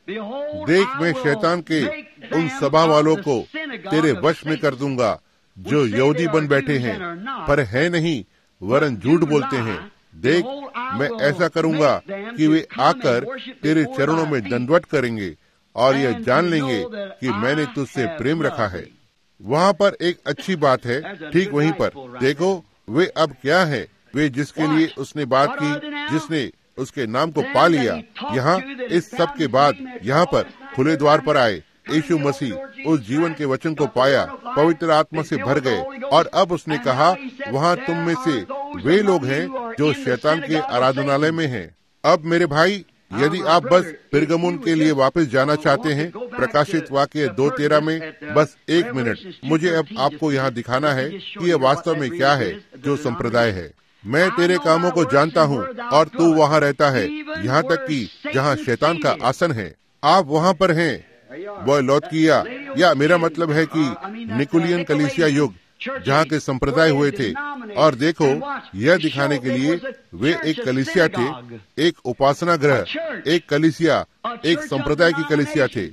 [SPEAKER 1] देख, मैं शैतान के उन सभा वालों को तेरे वश में कर दूंगा जो यहूदी बन बैठे हैं पर है नहीं, वरन झूठ बोलते हैं। देख, मैं ऐसा करूंगा कि वे आकर तेरे चरणों में दंडवत करेंगे और यह जान लेंगे कि मैंने तुझसे प्रेम रखा है। वहाँ पर एक अच्छी बात है। ठीक वहीं पर देखो, वे अब क्या है? वे जिसके लिए उसने बात की, जिसने उसके नाम को पा लिया। यहाँ इस सब के बाद यहाँ पर खुले द्वार पर आए। यीशु मसीह उस जीवन के वचन को पाया, पवित्र आत्मा से भर गए, और अब उसने कहा, वहाँ तुम में से वे लोग हैं जो शैतान के आराधनालय में हैं। अब मेरे भाई, यदि आप बस पिरगमुन के लिए वापस जाना चाहते हैं, प्रकाशित वाक्य 2:13 में बस 1 मिनट, मुझे अब आपको यहाँ दिखाना है कि यह वास्तव में क्या है जो संप्रदाय है। मैं तेरे कामों को जानता हूँ और तू वहाँ रहता है, यहाँ तक कि जहाँ शैतान का आसन है। आप वहाँ पर हैं। वह लौदकिया, या मेरा मतलब है कि निकुलियन कलीसिया युग, जहाँ के संप्रदाय हुए थे। और देखो, यह दिखाने के लिए वे एक कलीसिया थे, एक उपासना गृह, एक कलीसिया, एक संप्रदाय की कलीसिया थे।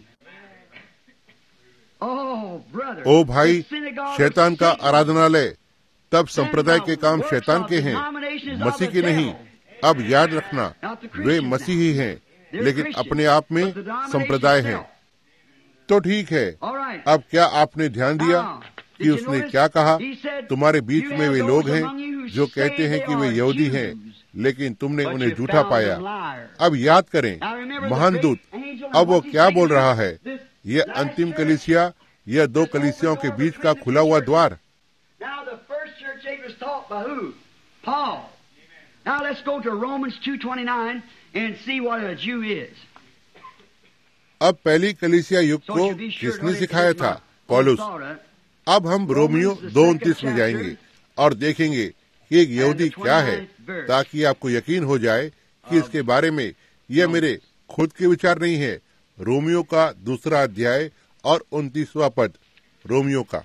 [SPEAKER 1] ओ भाई, शैतान का आराधनालय। तब संप्रदाय के काम शैतान के हैं, मसीह के नहीं। अब याद रखना, वे मसीह ही हैं, लेकिन अपने आप में संप्रदाय हैं। तो ठीक है। अब क्या आपने ध्यान दिया कि उसने क्या कहा? तुम्हारे बीच में वे लोग हैं जो कहते हैं कि वे यहूदी हैं, लेकिन तुमने उन्हें झूठा पाया। अब याद करें, महान दूत अब वो क्या बोल रहा है? यह अंतिम कलीसिया, यह 2 कलीसियाओं के बीच का खुला हुआ द्वार। अब पहली कलीसिया युग को किसने सिखाया था? पौलुस। अब हम रोमियो 2:29 में जाएंगे और देखेंगे कि एक यहूदी क्या है, ताकि आपको यकीन हो जाए कि इसके बारे में यह मेरे खुद के विचार नहीं है। रोमियो का 2 अध्याय और 29वां पद, रोमियो का।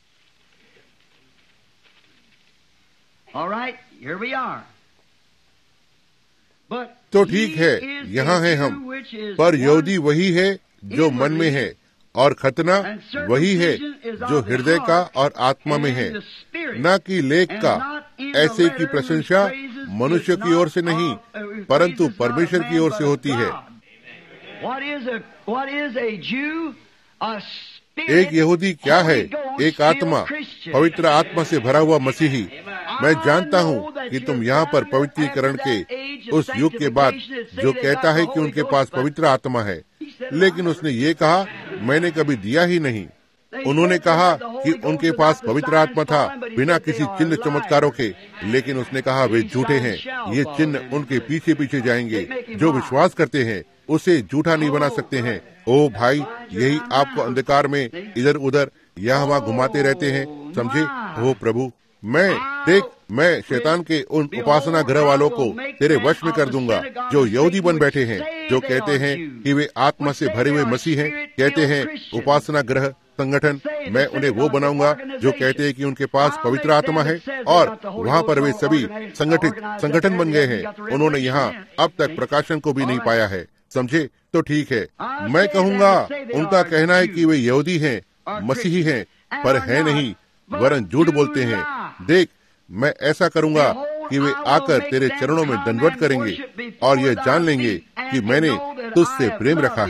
[SPEAKER 1] तो ठीक है, यहाँ है हम। पर यहूदी वही है जो मन में है, और खतना वही है जो हृदय का और आत्मा में है, न कि लेख का। ऐसे की प्रशंसा मनुष्य की ओर से नहीं, परंतु परमेश्वर की ओर से होती है। एक यहूदी क्या है? एक आत्मा, पवित्र आत्मा से भरा हुआ मसीही। मैं जानता हूँ कि तुम यहाँ पर पवित्रीकरण के उस युग के बाद जो कहता है कि उनके पास पवित्र आत्मा है, लेकिन उसने ये कहा, मैंने कभी दिया ही नहीं। उन्होंने कहा कि उनके पास पवित्र आत्मा था बिना किसी चिन्ह चमत्कारों के, लेकिन उसने कहा वे झूठे हैं। ये चिन्ह उनके पीछे पीछे जाएंगे। जो विश्वास करते हैं उसे झूठा नहीं बना सकते हैं। ओ भाई, यही आपको अंधकार में इधर उधर यहाँ वहाँ घुमाते रहते हैं, समझे? ओ प्रभु, मैं शैतान के उन उपासना गृह वालों को तेरे वश में कर दूंगा जो यहूदी बन बैठे हैं, जो कहते हैं कि वे आत्मा से भरे हुए मसीह हैं, कहते हैं उपासना गृह संगठन। मैं उन्हें वो बनाऊंगा जो कहते हैं कि उनके पास पवित्र आत्मा है, और वहाँ पर वे सभी संगठन बन गए हैं। उन्होंने यहाँ अब तक प्रकाशन को भी नहीं पाया है, समझे? तो ठीक है, मैं कहूँगा उनका कहना है कि वे यहूदी हैं, मसीही हैं, पर है नहीं, वरन झूठ बोलते हैं। देख, मैं ऐसा करूँगा कि वे आकर तेरे चरणों में दंडवत करेंगे और यह जान लेंगे कि मैंने तुझसे प्रेम रखा है।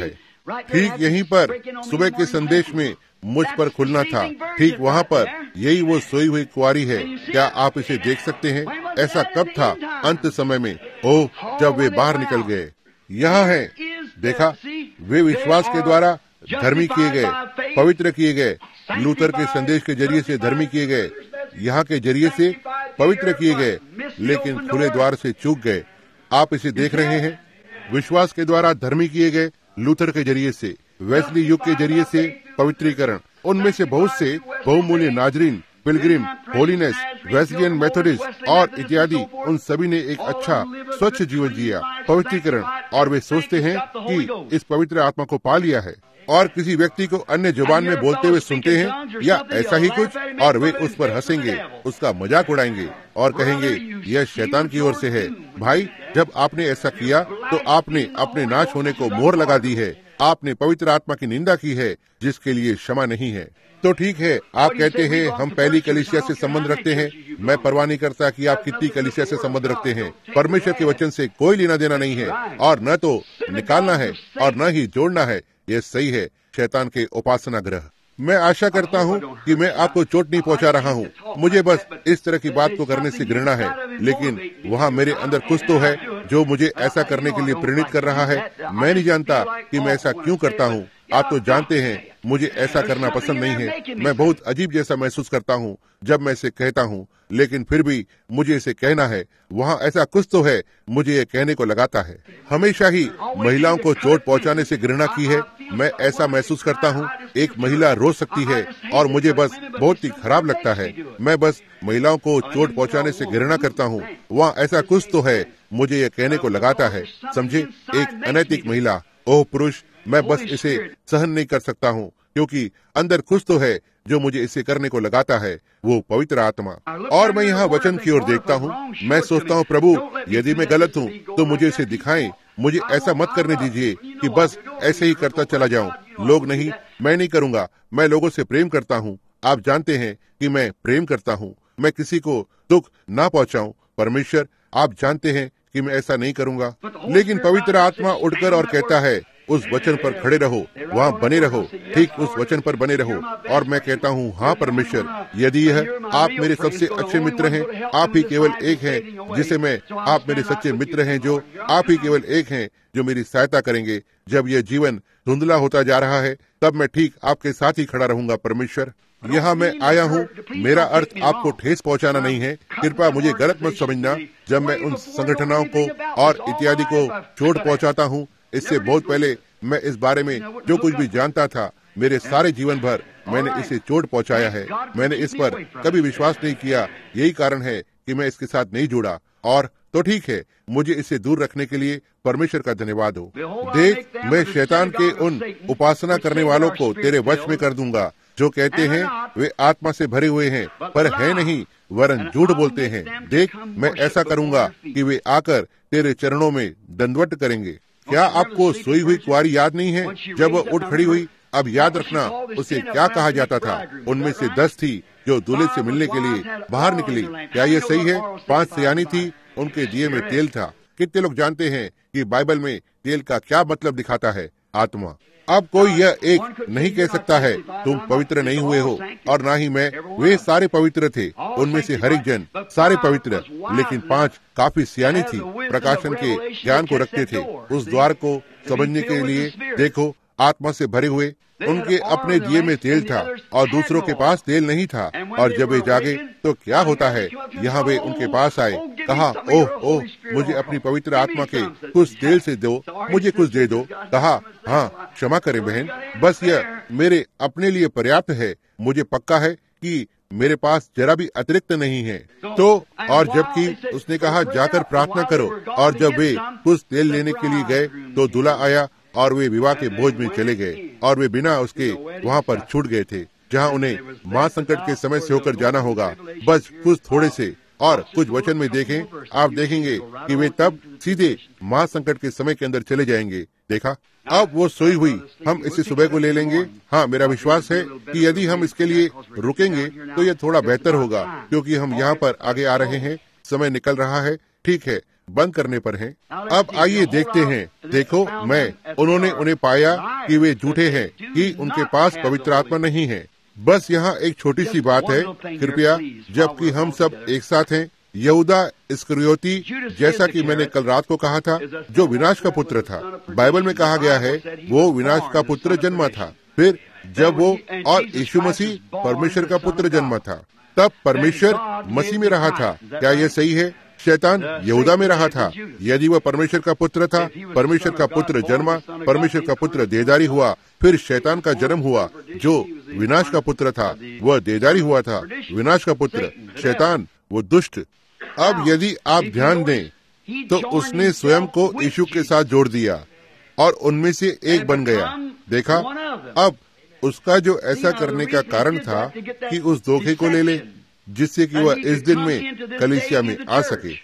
[SPEAKER 1] ठीक यहीं पर सुबह के संदेश में मुझ पर खुलना था। ठीक वहाँ पर यही वो सोई हुई कुंवारी है। क्या आप इसे देख सकते हैं? ऐसा कब था? अंत समय में। ओह, जब वे बाहर निकल गए। यहाँ है, देखा, वे विश्वास के द्वारा धर्मी किए गए, पवित्र किए गए। लूथर के संदेश के जरिए से धर्मी किए गए, यहाँ के जरिए से पवित्र किए गए, लेकिन खुले द्वार से चूक गए। आप इसे देख रहे हैं। विश्वास के द्वारा धर्मी किए गए, लूथर के जरिए से, वेस्ली युग के जरिए से पवित्रीकरण। उनमें से बहुत से बहुमूल्य नाजरीन, पिलग्रिम, होलीनेस, वेस्लियन, मेथोडिस्ट और इत्यादि, उन सभी ने एक अच्छा स्वच्छ जीवन जिया, पवित्रीकरण, और वे सोचते हैं कि इस पवित्र आत्मा को पा लिया है और किसी व्यक्ति को अन्य जुबान में बोलते हुए सुनते हैं या ऐसा ही कुछ, और वे उस पर हंसेंगे, उसका मजाक उड़ाएंगे और कहेंगे यह शैतान की ओर से है। भाई, जब आपने ऐसा किया तो आपने अपने नाश होने को मोहर लगा दी है। आपने पवित्र आत्मा की निंदा की है जिसके लिए क्षमा नहीं है। तो ठीक है, आप कहते हैं हम पहली कलीसिया से संबंध रखते हैं। मैं परवाह नहीं करता कि आप कितनी कलीसिया से संबंध रखते हैं। परमेश्वर के वचन से कोई लेना देना नहीं है, और न तो निकालना है और न ही जोड़ना है। ये सही है, शैतान के उपासना ग्रह। मैं आशा करता हूँ कि मैं आपको चोट नहीं पहुँचा रहा हूँ। मुझे बस इस तरह की बात को करने से घृणा है, लेकिन वहाँ मेरे अंदर कुछ तो है जो मुझे ऐसा करने के लिए प्रेरित कर रहा है। मैं नहीं जानता कि मैं ऐसा क्यों करता हूँ। आप तो जानते हैं मुझे ऐसा करना पसंद नहीं है। मैं बहुत अजीब जैसा महसूस करता हूँ जब मैं इसे कहता हूँ, लेकिन फिर भी मुझे इसे कहना है। वहाँ ऐसा कुछ तो है, मुझे ये कहने को लगाता है। हमेशा ही महिलाओं को चोट पहुँचाने से घृणा की है। मैं ऐसा महसूस करता हूँ, एक महिला रो सकती है और मुझे बस बहुत ही खराब लगता है। मैं बस महिलाओं को चोट पहुँचाने से घृणा करता हूँ। वहाँ ऐसा कुछ तो है, मुझे ये कहने को लगाता है। समझे, एक अनैतिक महिला, ओह पुरुष, मैं बस इसे सहन नहीं कर सकता हूँ, क्योंकि अंदर कुछ तो है जो मुझे इसे करने को लगाता है, वो पवित्र आत्मा। और मैं यहाँ वचन की ओर देखता हूँ। मैं सोचता हूँ, प्रभु, यदि मैं गलत हूँ तो मुझे इसे दिखाएं। मुझे ऐसा मत करने दीजिए कि बस ऐसे ही करता चला जाऊं। लोग नहीं, मैं नहीं करूँगा। मैं लोगों से प्रेम करता हूँ। आप जानते हैं कि मैं प्रेम करता हूँ। मैं किसी को दुख ना पहुँचाऊं। परमेश्वर, आप जानते हैं कि मैं ऐसा नहीं करूँगा। लेकिन पवित्र आत्मा उठकर और कहता है, उस वचन पर खड़े रहो, वहाँ बने रहो, ठीक उस वचन पर बने रहो। और मैं कहता हूँ, हाँ परमेश्वर, यदि यह आप मेरे सबसे अच्छे मित्र हैं, आप ही केवल एक हैं जिसे मैं, आप मेरे सच्चे मित्र हैं, जो आप ही केवल एक हैं जो मेरी सहायता करेंगे। जब यह जीवन धुंधला होता जा रहा है, तब मैं ठीक आपके साथ ही खड़ा रहूंगा। परमेश्वर, यहाँ मैं आया हूँ। मेरा अर्थ आपको ठेस पहुँचाना नहीं है। कृपया मुझे गलत मत समझना। जब मैं उन संगठनों को और इत्यादि को चोट पहुँचाता हूँ, इससे बहुत पहले मैं इस बारे में जो कुछ भी जानता था, मेरे सारे जीवन भर मैंने इसे चोट पहुंचाया है। मैंने इस पर कभी विश्वास नहीं किया। यही कारण है कि मैं इसके साथ नहीं जुड़ा। और तो ठीक है, मुझे इसे दूर रखने के लिए परमेश्वर का धन्यवाद हो। देख, मैं शैतान के उन उपासना करने वालों को तेरे वश में कर दूंगा जो कहते हैं वे आत्मा से भरे हुए हैं, पर है नहीं, वरन झूठ बोलते हैं। देख, मैं ऐसा करूंगा कि वे आकर तेरे चरणों में दंडवत करेंगे। क्या आपको सोई हुई कुंवारी याद नहीं है जब वह उठ खड़ी हुई? अब याद रखना उसे क्या कहा जाता था। उनमें से 10 थी जो दूल्हे से मिलने के लिए बाहर निकली। क्या ये सही है? 5 सियानी थी, उनके दिए में तेल था। कितने लोग जानते हैं कि बाइबल में तेल का क्या मतलब दिखाता है? आत्मा। अब कोई यह एक नहीं कह सकता है तुम पवित्र नहीं हुए हो, और ना ही मैं। वे सारे पवित्र थे, उनमें से हर एक जन सारे पवित्र, लेकिन 5 काफी सियानी थी, प्रकाशन के ज्ञान को रखते थे, उस द्वार को समझने के लिए। देखो, आत्मा से भरे हुए, उनके अपने दिए में तेल था और दूसरों के पास तेल नहीं था। और जब वे जागे तो क्या होता है, यहाँ वे उनके पास आए, कहा, ओह ओह, मुझे अपनी पवित्र आत्मा के कुछ तेल से दो, मुझे कुछ दे दो। कहा, हाँ क्षमा करें बहन, बस यह मेरे अपने लिए पर्याप्त है। मुझे पक्का है कि मेरे पास जरा भी अतिरिक्त नहीं है। तो और जबकि उसने कहा जाकर प्रार्थना करो, और जब वे कुछ तेल लेने के लिए गए तो दूल्हा आया और वे विवाह के भोज में चले गए, और वे बिना उसके वहाँ पर छूट गए थे जहाँ उन्हें महासंकट के समय से होकर जाना होगा। बस कुछ थोड़े से और कुछ वचन में देखें, आप देखेंगे कि वे तब सीधे महासंकट के समय के अंदर चले जाएंगे। देखा, अब वो सोई हुई, हम इसे सुबह को ले लेंगे। हाँ, मेरा विश्वास है कि यदि हम इसके लिए रुकेंगे तो यह थोड़ा बेहतर होगा, क्योंकि हम यहाँ पर आगे आ रहे हैं, समय निकल रहा है। ठीक है, बंद करने पर हैं। अब आइए देखते हैं। देखो, उन्होंने उन्हें पाया कि वे झूठे हैं, कि उनके पास पवित्र आत्मा नहीं है। बस यहाँ एक छोटी सी बात है, कृपया, जबकि हम सब एक साथ हैं। यहूदा इस्करियोती, जैसा कि मैंने कल रात को कहा था, जो विनाश का पुत्र था। बाइबल में कहा गया है वो विनाश का पुत्र जन्मा था। फिर जब वो और यीशु मसीह परमेश्वर का पुत्र जन्मा था, तब परमेश्वर मसीह में रहा था। क्या यह सही है? शैतान यहूदा में रहा था। यदि वह परमेश्वर का पुत्र था, परमेश्वर का पुत्र जन्मा, परमेश्वर का पुत्र देदारी हुआ, फिर शैतान का जन्म हुआ जो विनाश का पुत्र था। वह देदारी हुआ था, विनाश का पुत्र, शैतान, वो दुष्ट। अब यदि आप ध्यान दें तो उसने स्वयं को यीशु के साथ जोड़ दिया और उनमें से एक बन गया। देखा, अब उसका जो ऐसा करने का कारण था कि उस धोखे को ले ले, जिससे कि वह इस दिन में कलीसिया में आ सके।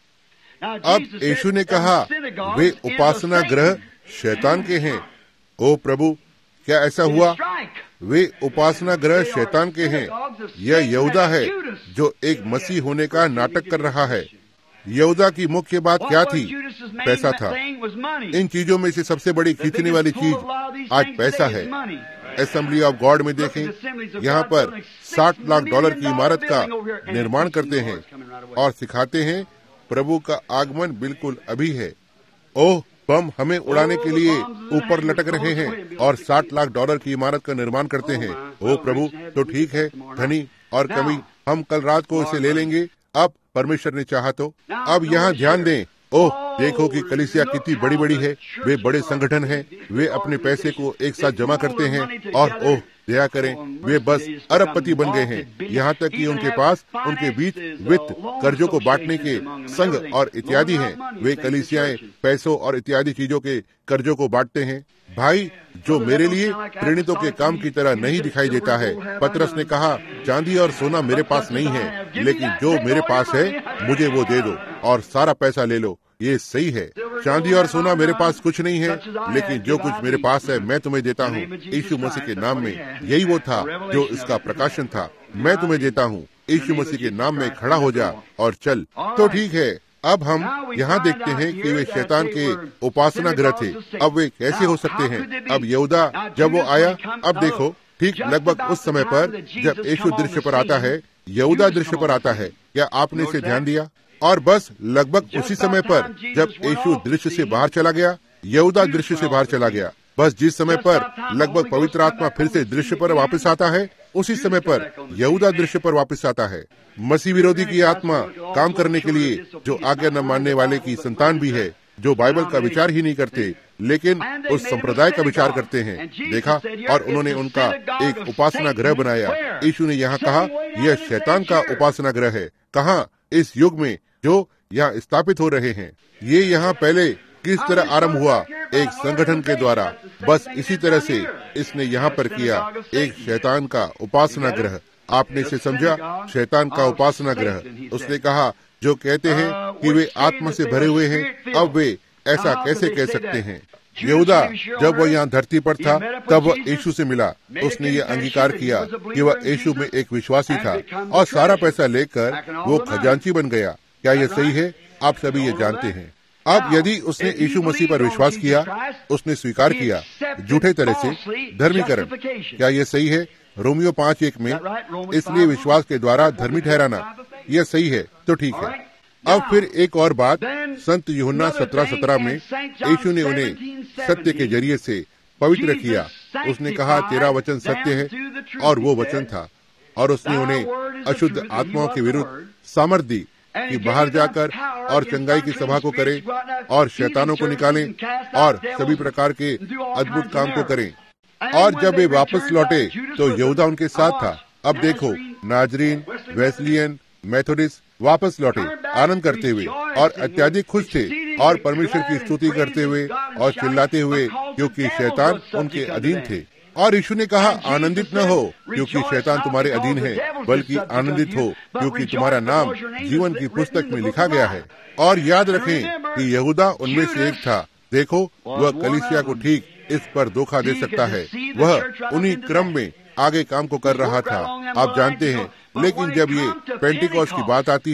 [SPEAKER 1] अब यीशु ने कहा वे उपासना गृह शैतान के हैं। ओ प्रभु, क्या ऐसा हुआ? वे उपासना गृह शैतान के हैं। यह यहूदा है जो एक मसीह होने का नाटक कर रहा है। यहूदा की मुख्य बात क्या थी? पैसा था। इन चीजों में से सबसे बड़ी खींचने वाली चीज आज पैसा है। असेंबली ऑफ गॉड में देखें, यहाँ पर $60 लाख की इमारत का निर्माण करते हैं और सिखाते हैं प्रभु का आगमन बिल्कुल अभी है। ओह, बम हमें उड़ाने के लिए ऊपर लटक रहे हैं और $60 लाख की इमारत का निर्माण करते हैं। ओह प्रभु, तो ठीक है, धनी और कमी, हम कल रात को इसे ले लेंगे, अब परमेश्वर ने चाहा तो। अब यहाँ ध्यान दें, ओह देखो कि कलीसिया कितनी बड़ी बड़ी है। वे बड़े संगठन हैं, वे अपने पैसे को एक साथ जमा करते हैं और ओह दया करें, वे बस अरबपति बन गए हैं। यहाँ तक कि उनके पास उनके बीच वित्त, कर्जों को बांटने के संघ और इत्यादि हैं। वे कलीसियाएं पैसों और इत्यादि चीजों के कर्जों को बांटते हैं। भाई, जो मेरे लिए प्रेरितों के काम की तरह नहीं दिखाई देता है। पतरस ने कहा, चांदी और सोना मेरे पास नहीं है, लेकिन जो मेरे पास है मुझे वो दे दो और सारा पैसा ले लो। ये सही है। चांदी और सोना मेरे पास कुछ नहीं है, लेकिन जो कुछ मेरे पास है मैं तुम्हें देता हूँ। यीशु मसीह के नाम में यही वो था जो इसका प्रकाशन था। मैं तुम्हें देता हूँ, यीशु मसीह के नाम में खड़ा हो जा और चल। तो ठीक है, अब हम यहाँ देखते हैं कि वे शैतान के उपासना गृह थे। अब वे कैसे हो सकते हैं? अब यहूदा जब वो आया, अब देखो, ठीक लगभग उस समय पर जब यीशु दृश्य पर आता है, यहूदा दृश्य पर आता है। क्या आपने इसे ध्यान दिया? और बस लगभग उसी समय पर जब यीशु दृश्य से बाहर चला गया, यहूदा दृश्य से बाहर चला गया। बस जिस समय पर लगभग पवित्र आत्मा फिर से दृश्य पर वापस आता है, उसी समय पर यहूदा दृश्य पर वापस आता है। मसीह विरोधी की आत्मा काम करने के लिए, जो आज्ञा न मानने वाले की संतान भी है, जो बाइबल का विचार ही नहीं करते लेकिन उस संप्रदाय का विचार करते हैं। देखा, और उन्होंने उनका एक उपासना गृह बनाया। यीशु ने यहाँ कहा यह शैतान का उपासना गृह है। कहाँ? इस युग में जो यहाँ स्थापित हो रहे हैं। ये यहाँ पहले किस तरह आरंभ हुआ? एक संगठन के द्वारा। बस इसी तरह से इसने यहाँ पर किया, एक शैतान का उपासना गृह। आपने इसे समझा? शैतान का उपासना गृह। उसने कहा जो कहते हैं कि वे आत्मा से भरे हुए हैं, अब वे ऐसा कैसे कह सकते हैं? यहूदा जब वह यहाँ धरती पर था, तब वह यीशु से मिला। उसने ये अंगीकार किया कि वह यीशु में एक विश्वासी था और सारा पैसा लेकर वो खजांची बन गया। क्या यह सही है? आप सभी ये जानते हैं। अब यदि उसने यीशु मसीह पर विश्वास किया, उसने स्वीकार किया झूठे तरह से धर्मीकरण। क्या यह सही है? रोमियो 5:1 में, इसलिए विश्वास के द्वारा धर्मी ठहराना। यह सही है, तो ठीक है। अब फिर एक और बात, संत यूहन्ना 17:17 में यीशु ने उन्हें सत्य के जरिए से पवित्र किया। उसने कहा तेरा वचन सत्य है, और वो वचन था। और उसने उन्हें अशुद्ध आत्माओं के विरुद्ध सामर्थ दी कि बाहर जाकर और चंगाई की सभा को करें और शैतानों को निकालें और सभी प्रकार के अद्भुत काम को करें। और जब वे वापस लौटे तो यहूदा उनके साथ था। अब देखो, नाजरीन, वेस्लियन, मेथोडिस्ट वापस लौटे आनंद करते हुए और अत्यधिक खुश थे और परमेश्वर की स्तुति करते हुए और चिल्लाते हुए, क्योंकि शैतान उनके अधीन थे। और यीशु ने कहा आनंदित न हो क्योंकि शैतान तुम्हारे अधीन है, बल्कि आनंदित हो क्योंकि तुम्हारा नाम जीवन की पुस्तक में लिखा गया है। और याद रखें कि यहूदा उनमें से एक था। देखो, वह कलीसिया को ठीक इस पर धोखा दे सकता है। वह उन्हीं क्रम में आगे काम को कर रहा था, आप जानते हैं। लेकिन जब ये पेंटिकॉस्ट की बात आती है,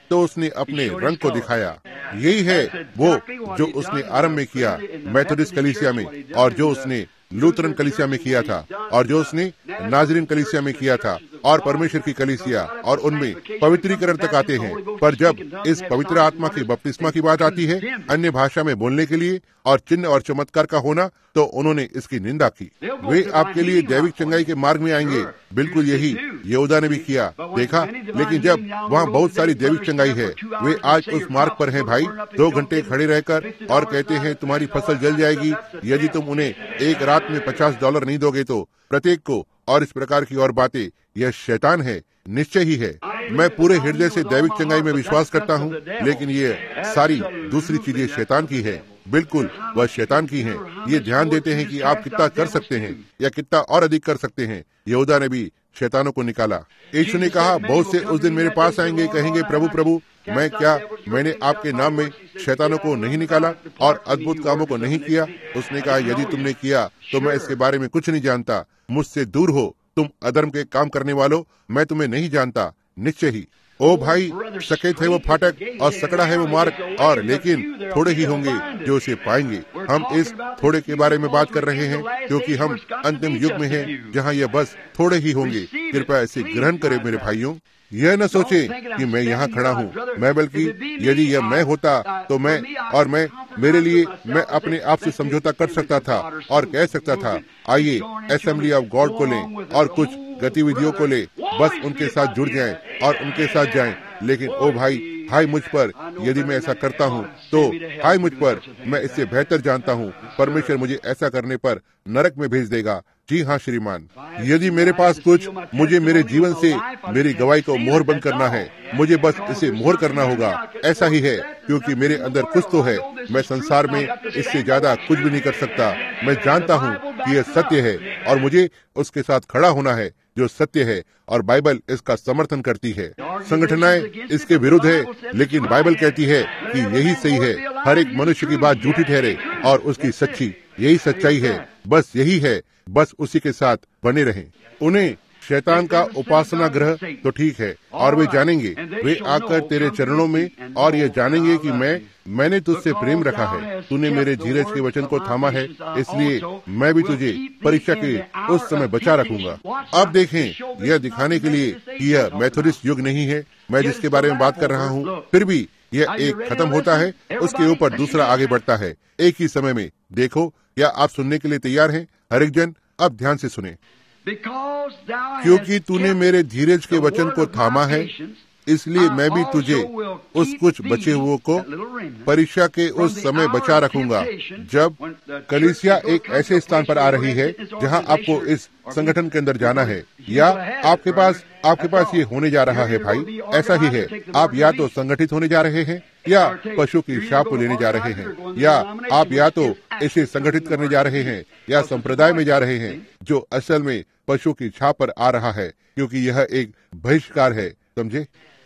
[SPEAKER 1] तो उसने अपने रंग को दिखाया। यही है वो जो उसने आरंभ में किया मेथोडिस्ट कलीसिया में, और जो उसने लूथरन कलीसिया में किया था, और जो उसने नाजरीन कलीसिया में किया था, और परमेश्वर की कलीसिया, और उनमें पवित्रीकरण तक आते हैं। पर जब इस पवित्र आत्मा की बपतिस्मा की बात आती है, अन्य भाषा में बोलने के लिए और चिन्ह और चमत्कार का होना, तो उन्होंने इसकी निंदा की। वे आपके लिए दैविक चंगाई के मार्ग में आएंगे। बिल्कुल यही यहूदा ने भी किया, देखा। लेकिन जब वहाँ बहुत सारी दैविक चंगाई है, वे आज उस मार्ग पर हैं भाई, 2 घंटे खड़े रहकर और कहते हैं तुम्हारी फसल जल जाएगी यदि तुम उन्हें एक रात में $50 नहीं दोगे तो, प्रत्येक को, और इस प्रकार की और बातें। यह शैतान है, निश्चय ही है। मैं पूरे हृदय से दैविक चंगाई में विश्वास करता हूँ, लेकिन ये सारी दूसरी चीजें शैतान की है। बिल्कुल वह शैतान की हैं। ये ध्यान देते हैं कि आप कितना कर सकते हैं या कितना और अधिक कर सकते हैं। यहूदा ने भी शैतानों को निकाला। यीशु ने कहा, बहुत से उस दिन मेरे पास आएंगे, कहेंगे प्रभु प्रभु, मैंने आपके नाम में शैतानों को नहीं निकाला और अद्भुत कामों को नहीं किया? उसने कहा, यदि तुमने किया तो मैं इसके बारे में कुछ नहीं जानता। मुझसे दूर हो, तुम अधर्म के काम करने वालों, मैं तुम्हें नहीं जानता। निश्चय ही ओ भाई, सकेत है वो फाटक और सकड़ा है वो मार्ग, और लेकिन थोड़े ही होंगे जो उसे पाएंगे। हम इस थोड़े के बारे में बात कर रहे हैं क्योंकि हम अंतिम युग में हैं जहां यह बस थोड़े ही होंगे। कृपया इसे ग्रहण करें मेरे भाइयों। यह न सोचे कि मैं यहाँ खड़ा हूँ, मैं बल्कि यदि यह मैं होता तो मैं मेरे लिए मैं अपने आप से समझौता कर सकता था और कह सकता था, आइए असेंबली ऑफ गॉड को लें और कुछ गतिविधियों को ले, बस उनके साथ जुड़ जाएं और उनके साथ जाएं। लेकिन ओ भाई, हाय मुझ पर, यदि मैं ऐसा करता हूँ तो हाय मुझ पर, मैं इससे बेहतर जानता हूँ परमेश्वर मुझे ऐसा करने पर नरक में भेज देगा। जी हाँ श्रीमान, यदि मेरे पास कुछ, मुझे मेरे जीवन से मेरी गवाही को मोहर बंद करना है, मुझे बस इसे मोहर करना होगा। ऐसा ही है क्योंकि मेरे अंदर कुछ तो है। मैं संसार में इससे ज्यादा कुछ भी नहीं कर सकता। मैं जानता हूँ कि यह सत्य है और मुझे उसके साथ खड़ा होना है जो सत्य है, और बाइबल इसका समर्थन करती है। संगठनाएं इसके विरुद्ध है, लेकिन बाइबल कहती है कि यही सही है। हर एक मनुष्य की बात झूठी ठहरे और उसकी सच्ची, यही सच्चाई है। बस यही है, बस उसी के साथ बने रहें। उन्हें शैतान का उपासना ग्रह तो ठीक है, और वे जानेंगे, वे आकर तेरे चरणों में और ये जानेंगे कि मैंने तुझसे प्रेम रखा है, तूने मेरे धीरज के वचन को थामा है, इसलिए मैं भी तुझे परीक्षा के उस समय बचा रखूंगा। अब देखें, यह दिखाने के लिए कि यह मेथोडिस्ट युग नहीं है मैं जिसके बारे में बात कर रहा हूँ, फिर भी यह एक खत्म होता है, उसके ऊपर दूसरा आगे बढ़ता है एक ही समय में। देखो, क्या आप सुनने के लिए तैयार हैं? हर एक जन अब ध्यान से सुने। क्योंकि तूने मेरे धीरज के वचन को थामा है, इसलिए मैं भी तुझे उस कुछ बचे हुए को परीक्षा के उस समय बचा रखूंगा जब कलीसिया एक ऐसे स्थान पर आ रही है जहां आपको इस संगठन के अंदर जाना है, या आपके पास ये होने जा रहा है। भाई, ऐसा ही है। आप या तो संगठित होने जा रहे हैं, या पशु की शाप को लेने जा रहे हैं, या आप या तो इसे संगठित करने जा रहे हैं या संप्रदाय में जा रहे हैं जो असल में पशु की छाप पर आ रहा है, क्योंकि यह एक बहिष्कार है। समझे?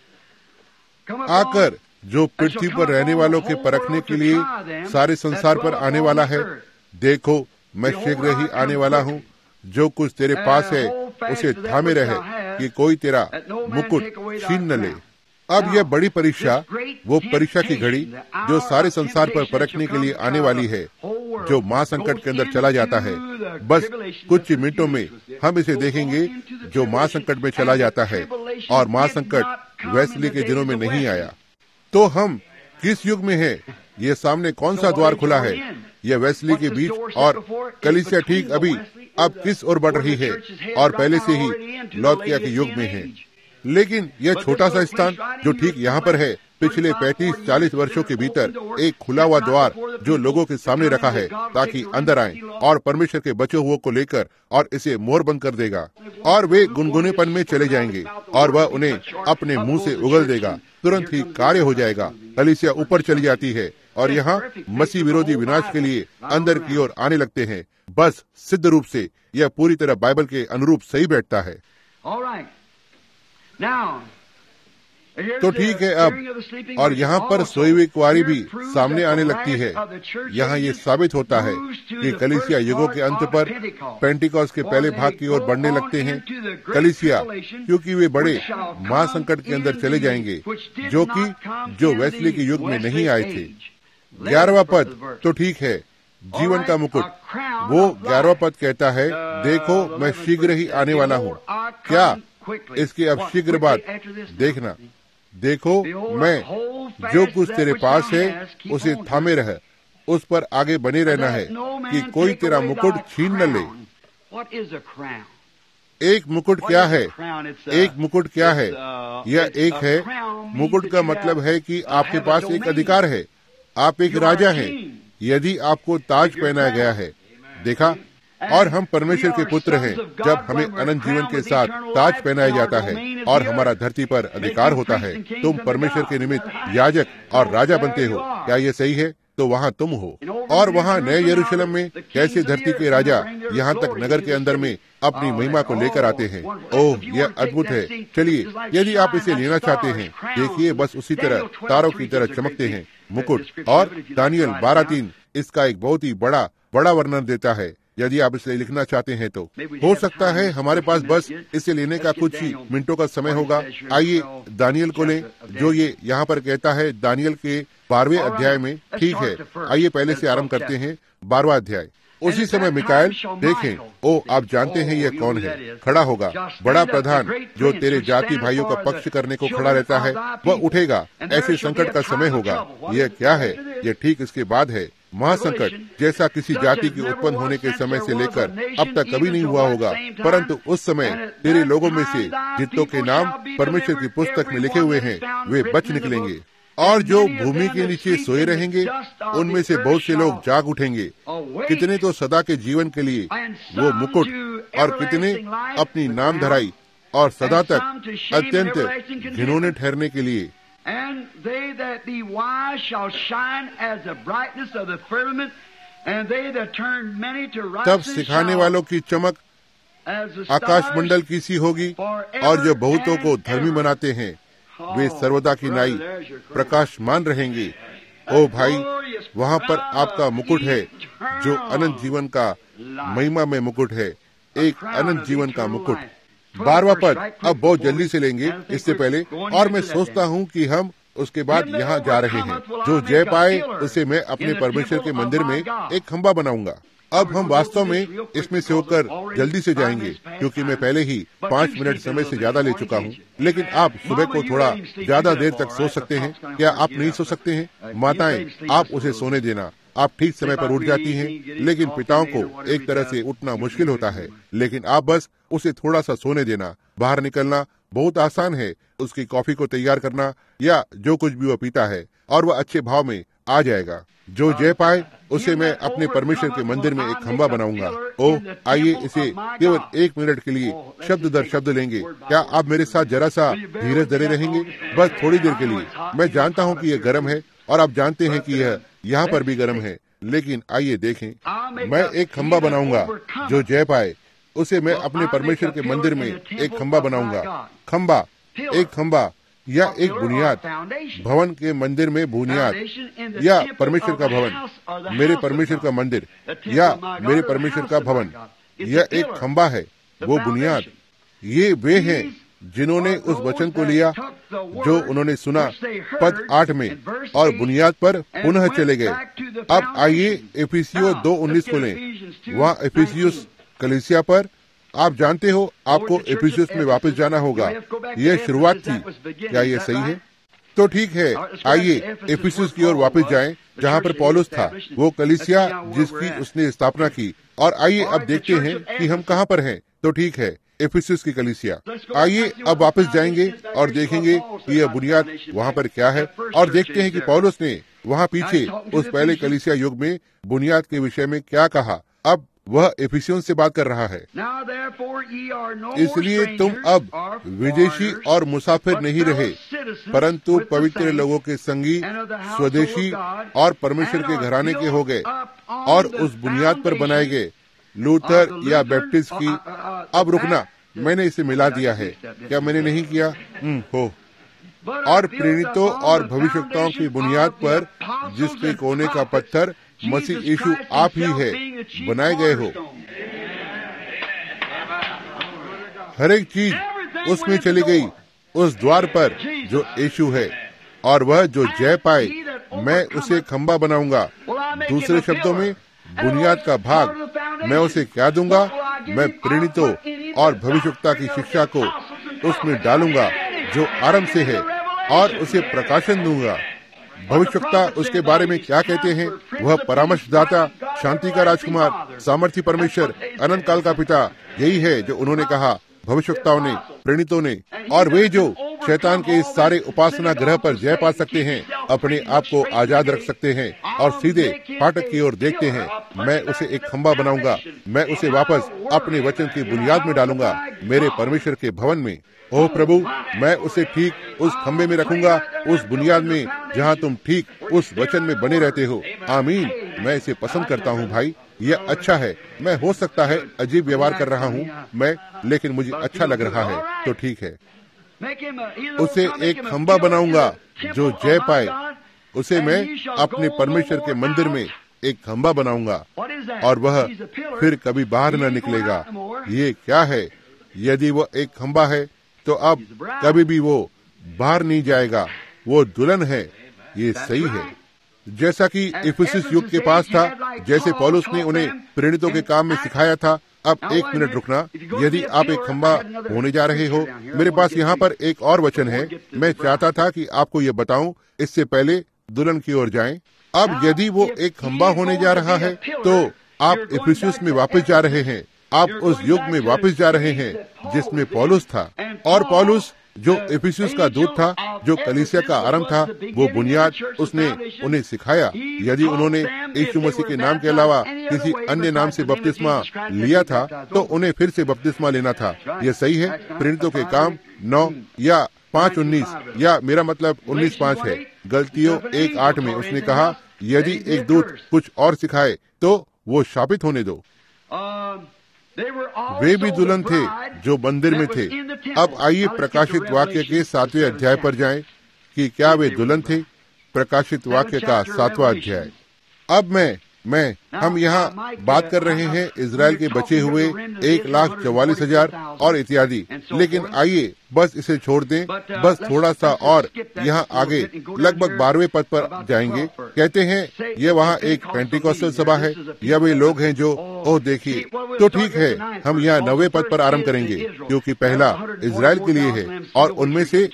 [SPEAKER 1] आकर जो पृथ्वी पर रहने वालों के परखने के लिए सारे संसार पर आने वाला है। देखो, मैं शीघ्र ही आने वाला हूँ। जो कुछ तेरे पास है उसे थामे रहे कि कोई तेरा मुकुट छीन न ले। अब यह बड़ी परीक्षा, वो परीक्षा की घड़ी जो सारे संसार पर परखने के लिए आने वाली है, जो महासंकट के अंदर चला जाता है। बस कुछ ही मिनटों में हम इसे देखेंगे जो महासंकट में चला जाता है, और महासंकट वेस्ली के दिनों में नहीं आया। तो हम किस युग में हैं? ये सामने कौन सा द्वार खुला है? यह वेस्ली के बीच और कलीसिया ठीक अभी अब किस ओर बढ़ रही है, और पहले से ही लौदकिया के युग में है। लेकिन यह छोटा सा स्थान जो ठीक यहाँ पर है, पिछले 35-40 वर्षों के भीतर एक खुला हुआ द्वार जो लोगों के सामने रखा है ताकि अंदर आएं और परमेश्वर के बचे हुए को लेकर और इसे मोहर बंद कर देगा, और वे गुनगुनेपन में चले जाएंगे और वह उन्हें अपने मुंह से उगल देगा। तुरंत ही कार्य हो जाएगा। कलीसिया ऊपर चली जाती है और यहाँ मसीह विरोधी विनाश के लिए अंदर की ओर आने लगते हैं। बस सिद्ध रूप से यह पूरी तरह बाइबल के अनुरूप सही बैठता है। तो ठीक है अब, और यहाँ पर सोई हुई कुंवारी भी सामने आने लगती है। यहाँ ये साबित होता है कि कलीसिया युगों के अंत पर पेंटिकॉस्ट के पहले भाग की ओर बढ़ने लगते हैं। कलीसिया क्योंकि वे बड़े महासंकट के अंदर चले जाएंगे जो वेस्ली के युग में नहीं आए थे। 11वां पद, तो ठीक है, जीवन का मुकुट। वो 11वां पद कहता है, देखो मैं शीघ्र ही आने वाला हूँ। क्या इसके अब शीघ्र बाद देखना, देखो मैं जो कुछ तेरे पास है उसे थामे रह, उस पर आगे बने रहना है कि कोई तेरा मुकुट छीन न ले। एक मुकुट क्या है? एक मुकुट क्या है? यह एक है। मुकुट का मतलब है कि आपके पास एक अधिकार है, आप एक राजा हैं यदि आपको ताज पहनाया गया है। देखा, और हम परमेश्वर के पुत्र हैं जब हमें अनंत जीवन के साथ ताज पहनाया जाता है और हमारा धरती पर अधिकार होता है। तुम परमेश्वर के निमित्त याजक और राजा बनते हो। क्या ये सही है? तो वहाँ तुम हो। और वहाँ नए यरूशलेम में कैसे धरती के राजा यहाँ तक नगर के अंदर में अपनी महिमा को लेकर आते हैं। ओह, यह अद्भुत है। चलिए, यदि आप इसे लेना चाहते हैं, देखिए बस उसी तरह तारों की तरह चमकते हैं मुकुट। और दानियल 12:3 इसका एक बहुत ही बड़ा वर्णन देता है। यदि आप इसे लिखना चाहते हैं तो हो सकता है हमारे पास बस इसे लेने का कुछ ही मिनटों का समय होगा। आइए दानियल को लें, जो ये यहाँ पर कहता है दानियल के 12वें अध्याय में। ठीक है, आइए पहले से आरंभ करते हैं। 12वां अध्याय। उसी समय मिकाएल, देखें, ओ आप जानते हैं यह कौन है, खड़ा होगा, बड़ा प्रधान जो तेरे जाति भाइयों का पक्ष करने को खड़ा रहता है, वह उठेगा। ऐसे संकट का समय होगा। यह क्या है? यह ठीक इसके बाद है। महासंकट जैसा किसी जाति के उत्पन्न होने के समय से लेकर अब तक कभी नहीं हुआ होगा, परंतु उस समय तेरे लोगों में से जितनों के नाम परमेश्वर की पुस्तक में लिखे हुए हैं वे बच निकलेंगे। और जो भूमि के नीचे सोए रहेंगे उनमें से बहुत से लोग जाग उठेंगे। कितने तो सदा के जीवन के लिए वो मुकुट, और कितने अपनी नाम धराई और सदा तक अत्यंत घिनौने ठहरने के लिए।
[SPEAKER 2] And they that be wise shall shine as the brightness of the firmament, and they that turn many to
[SPEAKER 1] तब
[SPEAKER 2] righteousness
[SPEAKER 1] सिखाने वालों की चमक आकाश मंडल की सी होगी, और जो बहुतों को धर्मी बनाते हैं वे सर्वदा की नाई प्रकाशमान रहेंगे। ओ भाई, वहाँ पर आपका मुकुट है जो अनंत जीवन का महिमा में मुकुट है, एक अनंत जीवन का मुकुट। 12वां पद अब बहुत जल्दी से लेंगे इससे पहले, और मैं सोचता हूँ कि हम उसके बाद यहाँ जा रहे हैं। जो जय पाए उसे मैं अपने परमेश्वर के मंदिर में एक खंबा बनाऊंगा। अब हम वास्तव में इसमें से होकर जल्दी से जाएंगे, क्योंकि मैं पहले ही 5 मिनट समय से ज्यादा ले चुका हूँ। लेकिन आप सुबह को थोड़ा ज्यादा देर तक सो सकते हैं। क्या आप नहीं सो सकते हैं? माताएं, आप उसे सोने देना। आप ठीक समय पर उठ जाती हैं, लेकिन पिताओं को एक तरह से उठना मुश्किल होता है। लेकिन आप बस उसे थोड़ा सा सोने देना। बाहर निकलना बहुत आसान है। उसकी कॉफी को तैयार करना या जो कुछ भी वह पीता है, और वह अच्छे भाव में आ जाएगा। जो जय पाए उसे मैं अपने परमेश्वर के मंदिर में एक खंबा बनाऊंगा। ओह, आइए इसे केवल 1 मिनट के लिए शब्द दर शब्द लेंगे। क्या आप मेरे साथ जरा सा धीरज धरे रहेंगे? बस थोड़ी देर के लिए। मैं जानता हूँ कि यह गर्म है, और आप जानते हैं कि यह यहाँ पर भी गर्म है, लेकिन आइए देखें। मैं एक खंबा बनाऊंगा। जो जय पाए उसे मैं अपने परमेश्वर के मंदिर में एक खंबा बनाऊंगा। खंबा, एक खंबा या एक बुनियाद, भवन के मंदिर में बुनियाद, या परमेश्वर का भवन, मेरे परमेश्वर का मंदिर, या मेरे परमेश्वर का भवन। यह एक खंबा है, वो बुनियाद। ये वे हैं जिन्होंने उस वचन को लिया जो उन्होंने सुना पद 8 में, और बुनियाद पर पुनः चले गए। अब आइए इफिसियों 2:19 को लें। वहाँ इफिसियुस कलीसिया पर, आप जानते हो आपको इफिसियुस में वापस जाना होगा। यह शुरुआत थी। क्या यह सही है? तो ठीक है, आइए इफिसियुस की ओर वापस जाएं, जहाँ पर पौलुस था, वो कलीसिया जिसकी उसने स्थापना की। और आइए अब देखते हैं कि हम कहाँ पर हैं। तो ठीक है, इफिसियुस की कलीसिया। आइए अब वापस जाएंगे और देखेंगे कि यह बुनियाद वहाँ पर क्या है, और देखते हैं कि पौलुस ने वहाँ पीछे उस पहले कलीसिया युग में बुनियाद के विषय में क्या कहा। अब वह इफिसियों से बात कर रहा है। इसलिए तुम अब विदेशी और मुसाफिर नहीं रहे, परंतु पवित्र लोगों के संगी, स्वदेशी और परमेश्वर के घराने के हो गए, और उस बुनियाद पर बनाए गए। लूथर या बैप्टिस्ट की। अब रुकना, मैंने इसे मिला दिया है। क्या मैंने नहीं किया? हो और प्रेरितों और भविष्यवक्ताओं की बुनियाद पर, जिसके कोने का पत्थर मसीह यीशु आप ही है, बनाए गए हो। हर एक चीज उसमें चली गई उस द्वार पर जो यीशु है, और वह जो जय पाए, मैं उसे खंबा बनाऊंगा। दूसरे शब्दों में, बुनियाद का भाग मैं उसे क्या दूंगा? मैं प्रेरितों और भविष्यवक्ता की शिक्षा को उसमें डालूंगा जो आरंभ से है, और उसे प्रकाशन दूंगा। भविष्यवक्ता उसके बारे में क्या कहते हैं? वह परामर्शदाता, शांति का राजकुमार, सामर्थी परमेश्वर, अनंत काल का पिता। यही है जो उन्होंने कहा भविष्यवक्ताओं ने, प्रेरितों ने। और वे जो शैतान के इस सारे उपासना ग्रह पर जय पा सकते हैं, अपने आप को आजाद रख सकते हैं और सीधे फाटक की ओर देखते हैं। मैं उसे एक खंबा बनाऊंगा, मैं उसे वापस अपने वचन की बुनियाद में डालूंगा, मेरे परमेश्वर के भवन में। ओह प्रभु, मैं उसे ठीक उस खंबे में रखूंगा, उस बुनियाद में जहां तुम ठीक उस वचन में बने रहते हो। आमीन। मैं इसे पसंद करता हूं भाई, यह अच्छा है। मैं हो सकता है अजीब व्यवहार कर रहा हूं मैं, लेकिन मुझे अच्छा लग रहा है, तो ठीक है। उसे एक खंबा बनाऊंगा जो जय पाए, उसे मैं अपने परमेश्वर के मंदिर में एक खंबा बनाऊंगा, और वह फिर कभी बाहर न निकलेगा। ये क्या है? यदि वह एक खंबा है तो अब कभी भी वो बाहर नहीं जाएगा। वो दुल्हन है। ये सही है, जैसा कि इफिसुस युग के पास था, जैसे पौलुस ने उन्हें प्रेरितों के काम में सिखाया था। अब एक मिनट रुकना। यदि आप एक खंबा होने जा रहे हो, मेरे पास यहाँ पर एक और वचन है। मैं चाहता था कि आपको ये बताऊं, इससे पहले दुल्हन की ओर जाएं। अब यदि वो एक खंबा होने जा रहा है, तो आप इफिसुस में वापस जा रहे हैं। आप उस युग में वापस जा रहे हैं जिसमें पौलुस था। और पौलुस जो इफिसुस का दूत था, जो कलीसिया का आरंभ था, वो बुनियाद उसने उन्हें सिखाया। यदि उन्होंने यीशु मसीह के नाम के अलावा किसी अन्य नाम से बपतिस्मा लिया था, तो उन्हें फिर से बपतिस्मा लेना था। यह सही है। प्रेरितों के काम 9 या 5:19, या मेरा मतलब 19:5 है। गलतियों 1:8 में उसने कहा, यदि एक दूत कुछ और सिखाए तो वो शापित होने दो। वे भी दुल्हन थे जो मंदिर में थे। अब आइए प्रकाशित वाक्य के 7वें अध्याय पर जाएं कि क्या वे दुल्हन थे। प्रकाशित वाक्य का 7वां अध्याय। अब हम यहाँ बात कर रहे हैं इजराइल के बचे हुए 1,44,000 और इत्यादि। लेकिन आइए बस इसे छोड़ दें, बस थोड़ा सा और यहाँ आगे लगभग 12वें पद पर जाएंगे। कहते हैं ये वहाँ एक पेंटिकॉस्टल सभा है, या वे लोग हैं जो, ओह देखिए, तो ठीक है, हम यहाँ 9वें पद पर आरंभ करेंगे, क्योंकि पहला इजराइल के लिए है, और उनमें से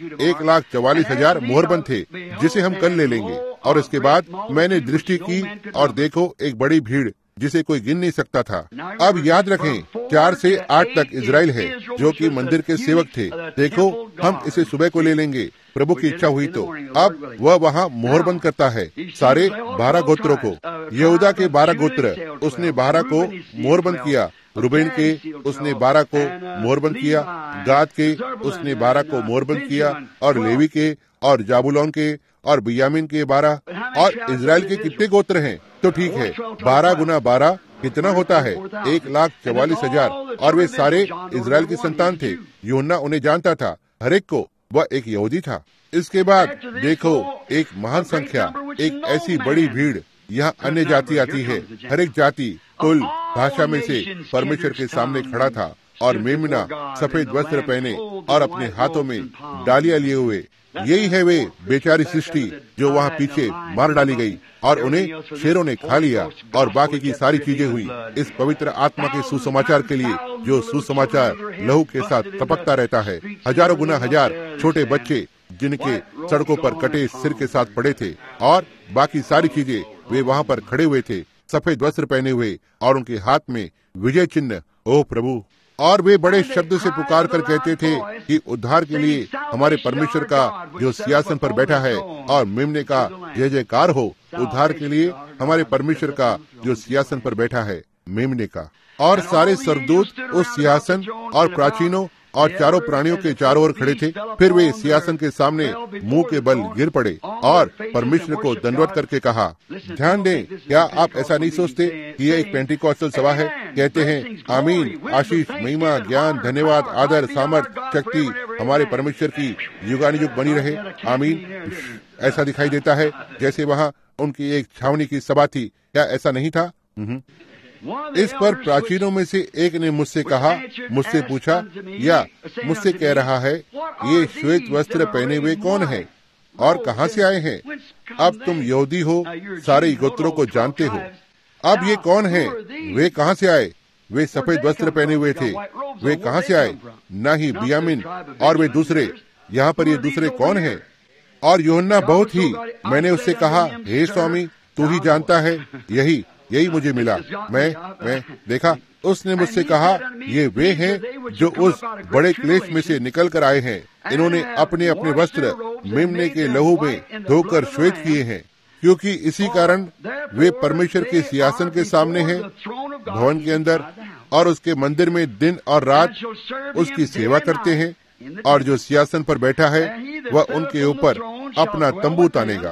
[SPEAKER 1] 1,44,000 मोहरबंद थे, जिसे हम कल ले लेंगे। और इसके बाद मैंने दृष्टि की, और देखो एक बड़ी भीड़ जिसे कोई गिन नहीं सकता था। अब याद रखें, 4 से 8 तक इजराइल है, जो कि मंदिर के सेवक थे। देखो, हम इसे सुबह को ले लेंगे, प्रभु की इच्छा हुई तो। अब वह वहाँ मोहरबंद करता है सारे 12 गोत्रों को। यहूदा के 12 गोत्र, उसने 12 को मोहरबंद किया। रूबेन के उसने 12 को मोहरबंद किया। गाद के उसने 12 को मोहरबंद किया। और लेवी के और जाबुलौन के और बियामीन के 12। और इजराइल के कितने गोत्र हैं? तो ठीक है, 12 गुना 12 कितना होता है? 1,44,000। और वे सारे इजराइल की संतान थे। यूहन्ना उन्हें जानता था, हर एक को। वह एक यहूदी था। इसके बाद देखो, एक महान संख्या, एक ऐसी बड़ी भीड़। यहाँ अन्य जाति आती है। हर एक जाति, कुल, भाषा में से परमेश्वर के सामने खड़ा था। और मेमना सफेद वस्त्र पहने और अपने हाथों में डालियां लिए हुए। यही है वे बेचारी सृष्टि जो वहाँ पीछे मार डाली गई, और उन्हें शेरों ने खा लिया, और बाकी की सारी चीजें हुई इस पवित्र आत्मा के सुसमाचार के लिए, जो सुसमाचार लहू के साथ टपकता रहता है। हजारों गुना हजार छोटे बच्चे जिनके सड़कों पर कटे सिर के साथ पड़े थे, और बाकी सारी चीजें, वे वहाँ पर खड़े हुए थे, सफेद वस्त्र पहने हुए, और उनके हाथ में विजय चिन्ह। ओह प्रभु! और वे बड़े शब्द से पुकार कर कहते थे कि उद्धार के लिए हमारे परमेश्वर का जो सिंहासन पर बैठा है, और मेमने का जय जयकार हो। उद्धार के लिए हमारे परमेश्वर का जो सिंहासन पर बैठा है, मेमने का। और सारे स्वर्गदूत उस सिंहासन और प्राचीनों और चारों प्राणियों के चारों ओर खड़े थे। फिर वे सिंहासन के सामने मुंह के बल गिर पड़े और परमेश्वर को दंडवत करके कहा। ध्यान दें, क्या आप ऐसा नहीं सोचते कि यह एक पेंटिकॉस्टल सभा है? कहते हैं आमीन, आशीष, महिमा, ज्ञान, धन्यवाद, आदर, सामर्थ, शक्ति हमारे परमेश्वर की युगानुयुग बनी रहे, आमीन। ऐसा दिखाई देता है जैसे वहाँ उनकी एक छावनी की सभा थी। क्या ऐसा नहीं था? इस पर प्राचीनों में से एक ने मुझसे कहा, मुझसे पूछा या मुझसे कह रहा है, ये श्वेत वस्त्र पहने हुए कौन है और कहाँ से आए हैं? अब तुम यहूदी हो, सारे गोत्रों को जानते हो। अब ये कौन है? वे कहाँ से आए? वे सफेद वस्त्र पहने हुए थे। वे कहाँ से आए? न ही बियामिन और वे दूसरे। यहाँ पर ये दूसरे कौन है? और यूहन्ना बहुत ही, मैंने उससे कहा, हे स्वामी, तू ही जानता है। यही मुझे मिला। मैं देखा, उसने मुझसे कहा, ये वे हैं जो उस बड़े क्लेश में से निकल कर आए हैं। इन्होंने अपने अपने वस्त्र मेमने के लहू में धोकर श्वेत किए हैं, क्योंकि इसी कारण वे परमेश्वर के सिंहासन के सामने हैं, भवन के अंदर और उसके मंदिर में दिन और रात उसकी सेवा करते हैं। और जो सिंहासन पर बैठा है वह उनके ऊपर अपना तंबू तानेगा।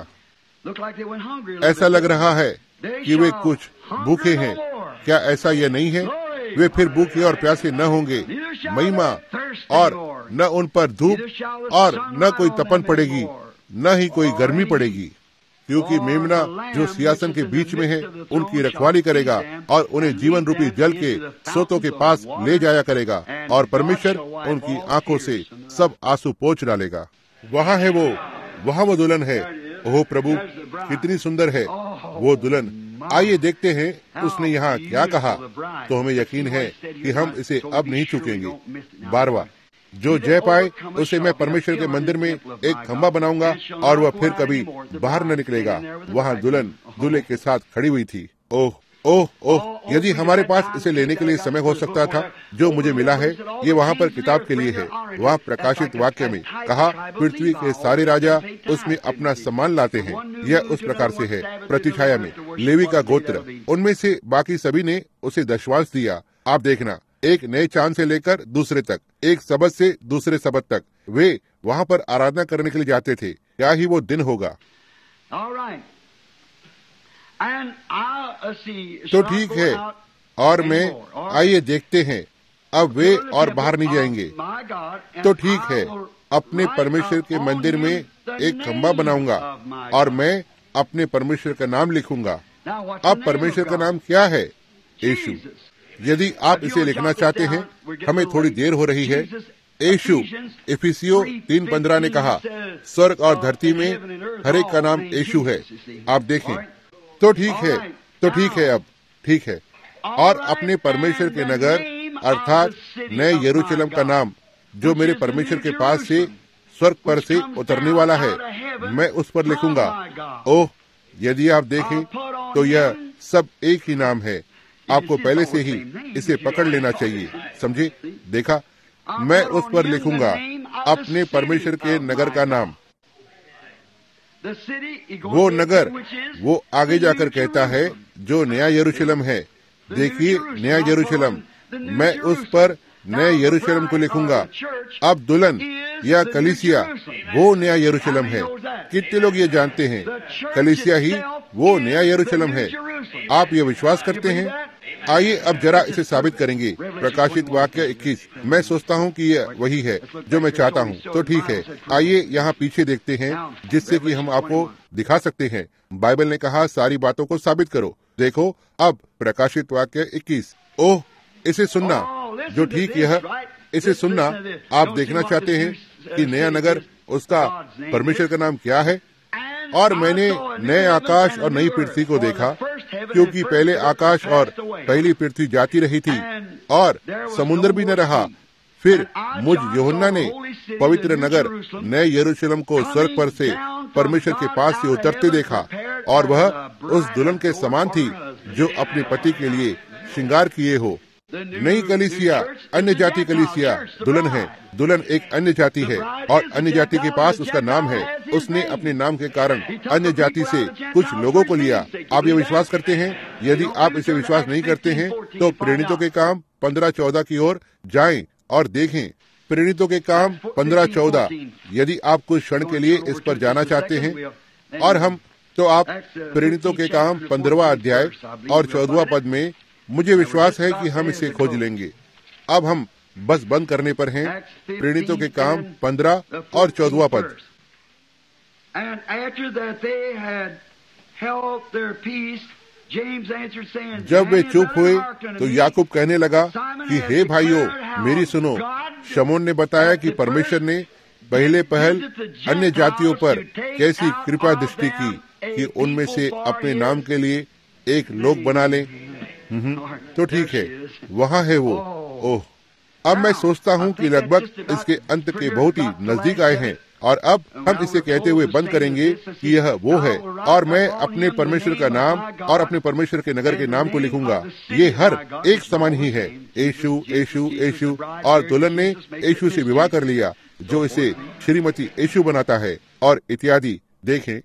[SPEAKER 1] ऐसा लग रहा है कि वे कुछ भूखे हैं। क्या ऐसा यह नहीं है? वे फिर भूखे और प्यासे न होंगे। महिमा और न उन पर धूप और न कोई तपन पड़ेगी, न ही कोई गर्मी पड़ेगी, क्योंकि मेमना जो सिंहासन के बीच में है उनकी रखवाली करेगा और उन्हें जीवन रूपी जल के स्रोतों के पास ले जाया करेगा, और परमेश्वर उनकी आंखों से सब आंसू पोंछ डालेगा। वहाँ है वहाँ वो दुल्हन है। ओह प्रभु, कितनी सुंदर है वो दुल्हन। आइए देखते हैं उसने यहाँ क्या कहा, तो हमें यकीन है कि हम इसे अब नहीं चूकेंगे। 12वां, जो जय पाए उसे मैं परमेश्वर के मंदिर में एक खंभा बनाऊंगा और वह फिर कभी बाहर न निकलेगा। वहाँ दुल्हन दूल्हे के साथ खड़ी हुई थी। ओह ओह ओह, यदि हमारे पास इसे लेने के लिए समय हो सकता था। जो मुझे मिला है ये वहाँ पर किताब के लिए है। वहाँ प्रकाशित वाक्य में कहा, पृथ्वी के सारे राजा उसमें अपना सम्मान लाते हैं। यह उस प्रकार से है। प्रतिछाया में लेवी का गोत्र, उनमें से बाकी सभी ने उसे दशवांश दिया। आप देखना, एक नए चांद से लेकर दूसरे तक, एक सबत से दूसरे सबत तक वे वहाँ पर आराधना करने के लिए जाते थे। क्या ही वो दिन होगा। तो ठीक है, और मैं आइए देखते हैं, अब वे और बाहर नहीं जाएंगे। तो ठीक है, अपने परमेश्वर के मंदिर में एक खंभा बनाऊंगा और मैं अपने परमेश्वर का नाम लिखूंगा। अब परमेश्वर का नाम क्या है? यीशु। यदि आप इसे लिखना चाहते हैं, हमें थोड़ी देर हो रही है। यीशु, इफिसियों 3:15 ने कहा, स्वर्ग और धरती में हर एक का नाम यीशु है। आप देखें। तो ठीक है, अब ठीक है। और अपने परमेश्वर के नगर अर्थात नए यरूशलेम का नाम, जो मेरे परमेश्वर के पास से स्वर्ग पर से उतरने वाला है, मैं उस पर लिखूंगा। ओह, यदि आप देखें तो यह सब एक ही नाम है। आपको पहले से ही इसे पकड़ लेना चाहिए, समझे? देखा, मैं उस पर लिखूंगा अपने परमेश्वर के नगर का नाम। वो नगर, वो आगे जाकर कहता है, जो नया यरूशलेम है। देखिए, नया यरूशलेम, मैं उस पर नए यरूशलेम को लिखूंगा। अब दुल्हन या कलीसिया वो नया यरूशलेम है। कितने लोग ये जानते हैं? कलीसिया ही वो नया यरूशलेम है। आप ये विश्वास करते हैं? आइए अब जरा इसे साबित करेंगे। प्रकाशित वाक्य 21। मैं सोचता हूँ कि यह वही है जो मैं चाहता हूँ। तो ठीक है, आइए यहाँ पीछे देखते हैं, जिससे कि हम आपको दिखा सकते हैं। बाइबल ने कहा, सारी बातों को साबित करो। देखो अब प्रकाशित वाक्य 21। ओह, इसे सुनना, जो ठीक यह, इसे सुनना। आप देखना चाहते हैं कि नया नगर, उसका परमेश्वर का नाम क्या है? और मैंने नए आकाश और नई पृथ्वी को देखा, क्योंकि पहले आकाश और पहली पृथ्वी जाती रही थी और समुद्र भी न रहा। फिर मुझ यूहन्ना ने पवित्र नगर नए यरूशलेम को स्वर्ग पर से परमेश्वर के पास से उतरते देखा, और वह उस दुल्हन के समान थी जो अपने पति के लिए श्रृंगार किए हो। नई कलीसिया, अन्य जाति कलीसिया दुल्हन है। दुल्हन एक अन्य जाति है और अन्य जाति के पास उसका नाम है। उसने अपने नाम के कारण अन्य जाति से कुछ लोगों को लिया। आप ये विश्वास करते हैं? यदि आप इसे विश्वास नहीं करते हैं तो प्रेरितों के काम 15-14 की ओर जाएं और देखें। प्रेरितों के काम 15-14। यदि आप कुछ क्षण के लिए इस पर जाना चाहते हैं और हम तो आप प्रेरितों के काम 15वां अध्याय और 14वां पद में, मुझे विश्वास है कि हम इसे खोज लेंगे। अब हम बस बंद करने पर हैं। प्रेरितों के काम 15 और 14वां पद। जब वे चुप हुए तो याकूब कहने लगा कि हे भाइयों, मेरी सुनो। शमौन ने बताया कि परमेश्वर ने पहले पहल अन्य जातियों पर कैसी कृपा दृष्टि की कि उनमें से अपने नाम के लिए एक लोग बना लें। तो ठीक है, वहाँ है वो। ओह, अब मैं सोचता हूँ कि लगभग इसके अंत के बहुत ही नजदीक आए हैं और अब हम इसे कहते हुए बंद करेंगे कि यह वो है, और मैं अपने परमेश्वर का नाम और अपने परमेश्वर के नगर के नाम को लिखूंगा। ये हर एक समान ही है, यीशु यीशु यीशु, और दुल्हन ने यीशु से विवाह कर लिया जो इसे श्रीमती यीशु बनाता है, और इत्यादि। देखें,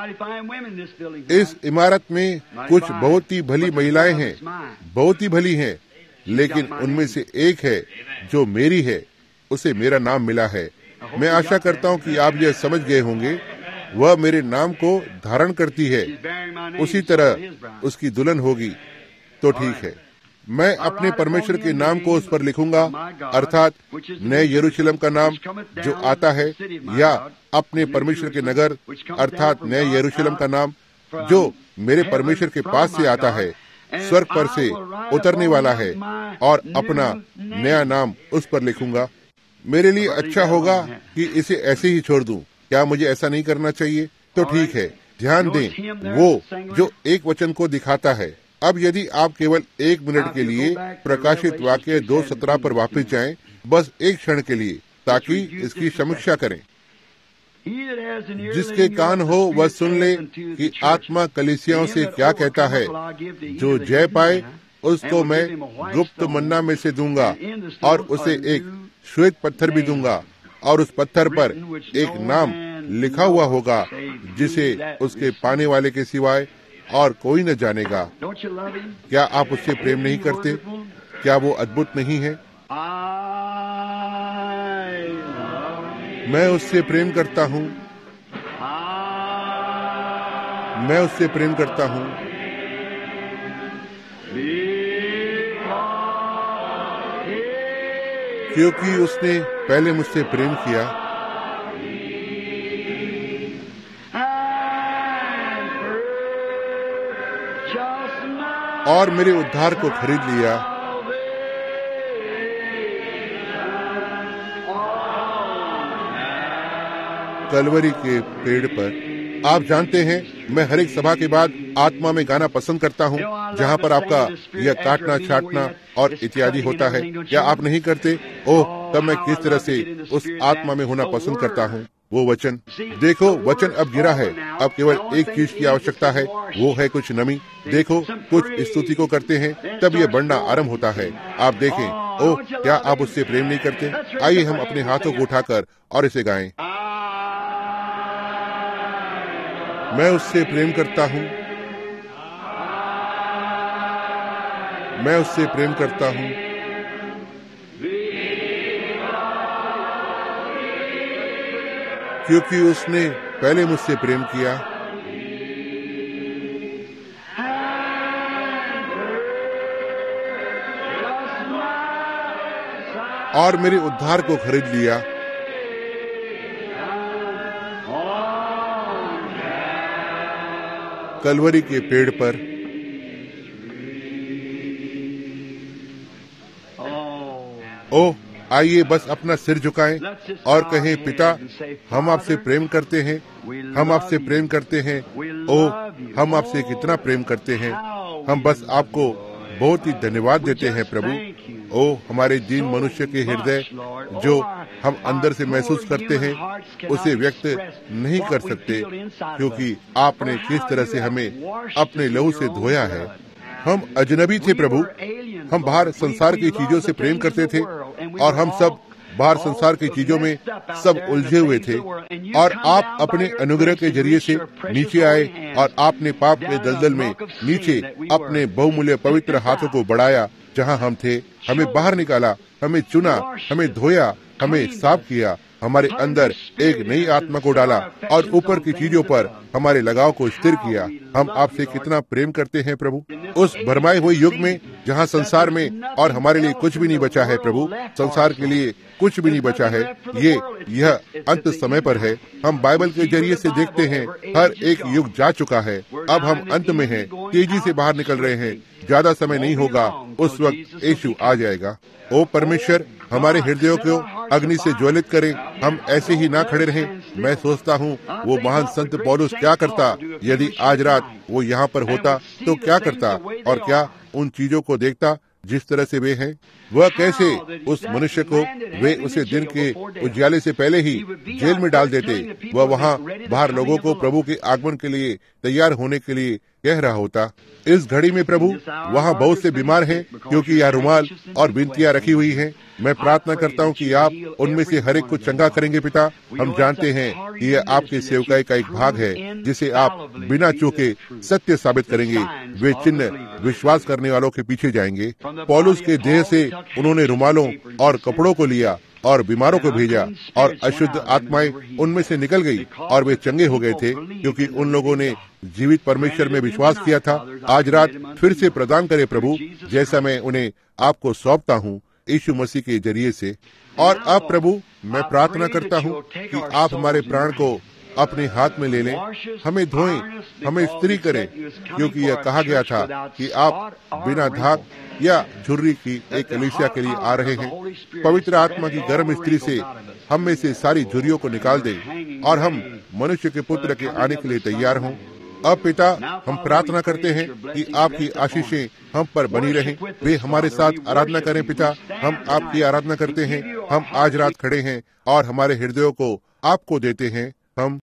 [SPEAKER 1] इस इमारत में कुछ बहुत ही भली महिलाएं हैं, बहुत ही भली हैं, लेकिन उनमें से एक है जो मेरी है, उसे मेरा नाम मिला है। मैं आशा करता हूँ कि आप यह समझ गए होंगे। वह मेरे नाम को धारण करती है, उसी तरह उसकी दुल्हन होगी। तो ठीक है, मैं अपने परमेश्वर के नाम को उस पर लिखूंगा, अर्थात नए यरूशलेम का नाम जो आता है, या अपने परमेश्वर के नगर अर्थात नए यरूशलेम का नाम जो मेरे परमेश्वर के पास से आता है, स्वर्ग पर से उतरने वाला है, और अपना नया नाम उस पर लिखूंगा। मेरे लिए अच्छा होगा कि इसे ऐसे ही छोड़ दूं। क्या मुझे ऐसा नहीं करना चाहिए? तो ठीक है, ध्यान दें, वो जो एक वचन को दिखाता है। अब यदि आप केवल 1 मिनट के लिए प्रकाशित वाक्य 2:17 पर वापस जाएं, बस एक क्षण के लिए, ताकि इसकी समीक्षा करें। जिसके कान हो वह सुन ले कि आत्मा कलीसियाओं से क्या कहता है। जो जय पाए उसको मैं गुप्त मन्ना में से दूंगा, और उसे एक श्वेत पत्थर भी दूंगा, और उस पत्थर पर एक नाम लिखा हुआ होगा जिसे उसके पाने वाले के सिवाय और कोई न जानेगा। क्या आप उससे प्रेम नहीं करते? क्या वो अद्भुत नहीं है? मैं उससे प्रेम करता हूँ, मैं उससे प्रेम करता हूँ। क्योंकि उसने पहले मुझसे प्रेम किया। और मेरे उद्धार को खरीद लिया। कलवरी के पेड़ पर। आप जानते हैं, मैं हर एक सभा के बाद आत्मा में गाना पसंद करता हूँ, जहाँ पर आपका यह काटना छाटना और इत्यादि होता है। क्या आप नहीं करते? ओह, तब मैं किस तरह से उस आत्मा में होना पसंद करता हूँ। वो वचन देखो, वचन अब गिरा है। अब केवल एक चीज की आवश्यकता है, वो है कुछ नमी। देखो, कुछ स्तुति को करते हैं, तब यह बढ़ना आरंभ होता है। आप देखें, ओह, क्या आप उससे प्रेम नहीं करते? आइए हम अपने हाथों को उठाकर और इसे गाएं। मैं उससे प्रेम करता हूँ, मैं उससे प्रेम करता हूँ। क्योंकि उसने पहले मुझसे प्रेम किया। और मेरे उद्धार को खरीद लिया। कलवरी के पेड़ पर। ओह, आइए बस अपना सिर झुकाएं और कहें, पिता, हम आपसे प्रेम करते हैं, हम आपसे प्रेम करते हैं। ओह, हम आपसे कितना प्रेम करते हैं। हम बस आपको बहुत ही धन्यवाद देते हैं प्रभु। ओह, हमारे दीन मनुष्य के हृदय जो हम अंदर से महसूस करते हैं, उसे व्यक्त नहीं कर सकते, क्योंकि आपने किस तरह से हमें अपने लहू से धोया है। हम अजनबी थे प्रभु, हम बाहर संसार की चीजों से प्रेम करते थे, और हम सब बाहर संसार की चीजों में सब उलझे हुए थे। और आप अपने अनुग्रह के जरिए से नीचे आए, और आपने पाप के दलदल में नीचे अपने बहुमूल्य पवित्र हाथों को बढ़ाया। जहां हम थे, हमें बाहर निकाला, हमें चुना, हमें धोया, हमें साफ किया, हमारे अंदर एक नई आत्मा को डाला और ऊपर की चीजों पर हमारे लगाव को स्थिर किया। हम आपसे कितना प्रेम करते हैं प्रभु। उस भरमाए हुए युग में जहाँ संसार में और हमारे लिए कुछ भी नहीं बचा है प्रभु, संसार के लिए कुछ भी नहीं बचा है। यह अंत समय पर है। हम बाइबल के जरिए से देखते हैं हर एक युग जा चुका है। अब हम अंत में हैं, तेजी से बाहर निकल रहे हैं। ज्यादा समय नहीं होगा, उस वक्त यीशु आ जाएगा। ओ परमेश्वर, हमारे हृदयों को अग्नि से ज्वलित करें, हम ऐसे ही ना खड़े रहें। मैं सोचता हूँ वो महान संत पौलुस क्या करता यदि आज रात वो यहाँ पर होता तो क्या करता, और क्या उन चीजों को देखता जिस तरह से वे हैं। वह कैसे उस मनुष्य को वे उसे दिन के उजाले से पहले ही जेल में डाल देते। वह वहाँ बाहर लोगों को प्रभु के आगमन के लिए तैयार होने के लिए कह रहा होता। इस घड़ी में प्रभु वहाँ बहुत से बीमार हैं, क्योंकि यह रुमाल और बिनतियाँ रखी हुई हैं। मैं प्रार्थना करता हूँ कि आप उनमें से हर एक को चंगा करेंगे पिता। हम जानते हैं कि यह आपके सेवकाई का एक भाग है जिसे आप बिना चूके सत्य साबित करेंगे। वे चिन्ह विश्वास करने वालों के पीछे जाएंगे। पौलुस के देह से उन्होंने रुमालों और कपड़ों को लिया और बीमारों को भेजा, और अशुद्ध आत्माएं उनमें से निकल गई और वे चंगे हो गए थे, क्योंकि उन लोगों ने जीवित परमेश्वर में विश्वास किया था। आज रात फिर से प्रदान करे प्रभु, जैसा मैं उन्हें आपको सौंपता हूँ यीशु मसीह के जरिए से। और अब प्रभु मैं प्रार्थना करता हूँ कि आप हमारे प्राण को अपने हाथ में ले लें, हमें धोएं, हमें स्त्री करें, क्योंकि यह कहा गया था कि आप बिना धाक या झुर्री की एक कलीसिया के लिए आ रहे हैं। पवित्र आत्मा की गर्म स्त्री से हम में से सारी झुर्रियों को निकाल दें और हम मनुष्य के पुत्र के आने के लिए तैयार हों। अब पिता, हम प्रार्थना करते हैं कि आपकी आशीषें हम पर बनी रहें। वे हमारे साथ आराधना करें पिता। हम आपकी आराधना करते हैं। हम आज रात खड़े हैं और हमारे हृदयों को आपको देते हैं। हम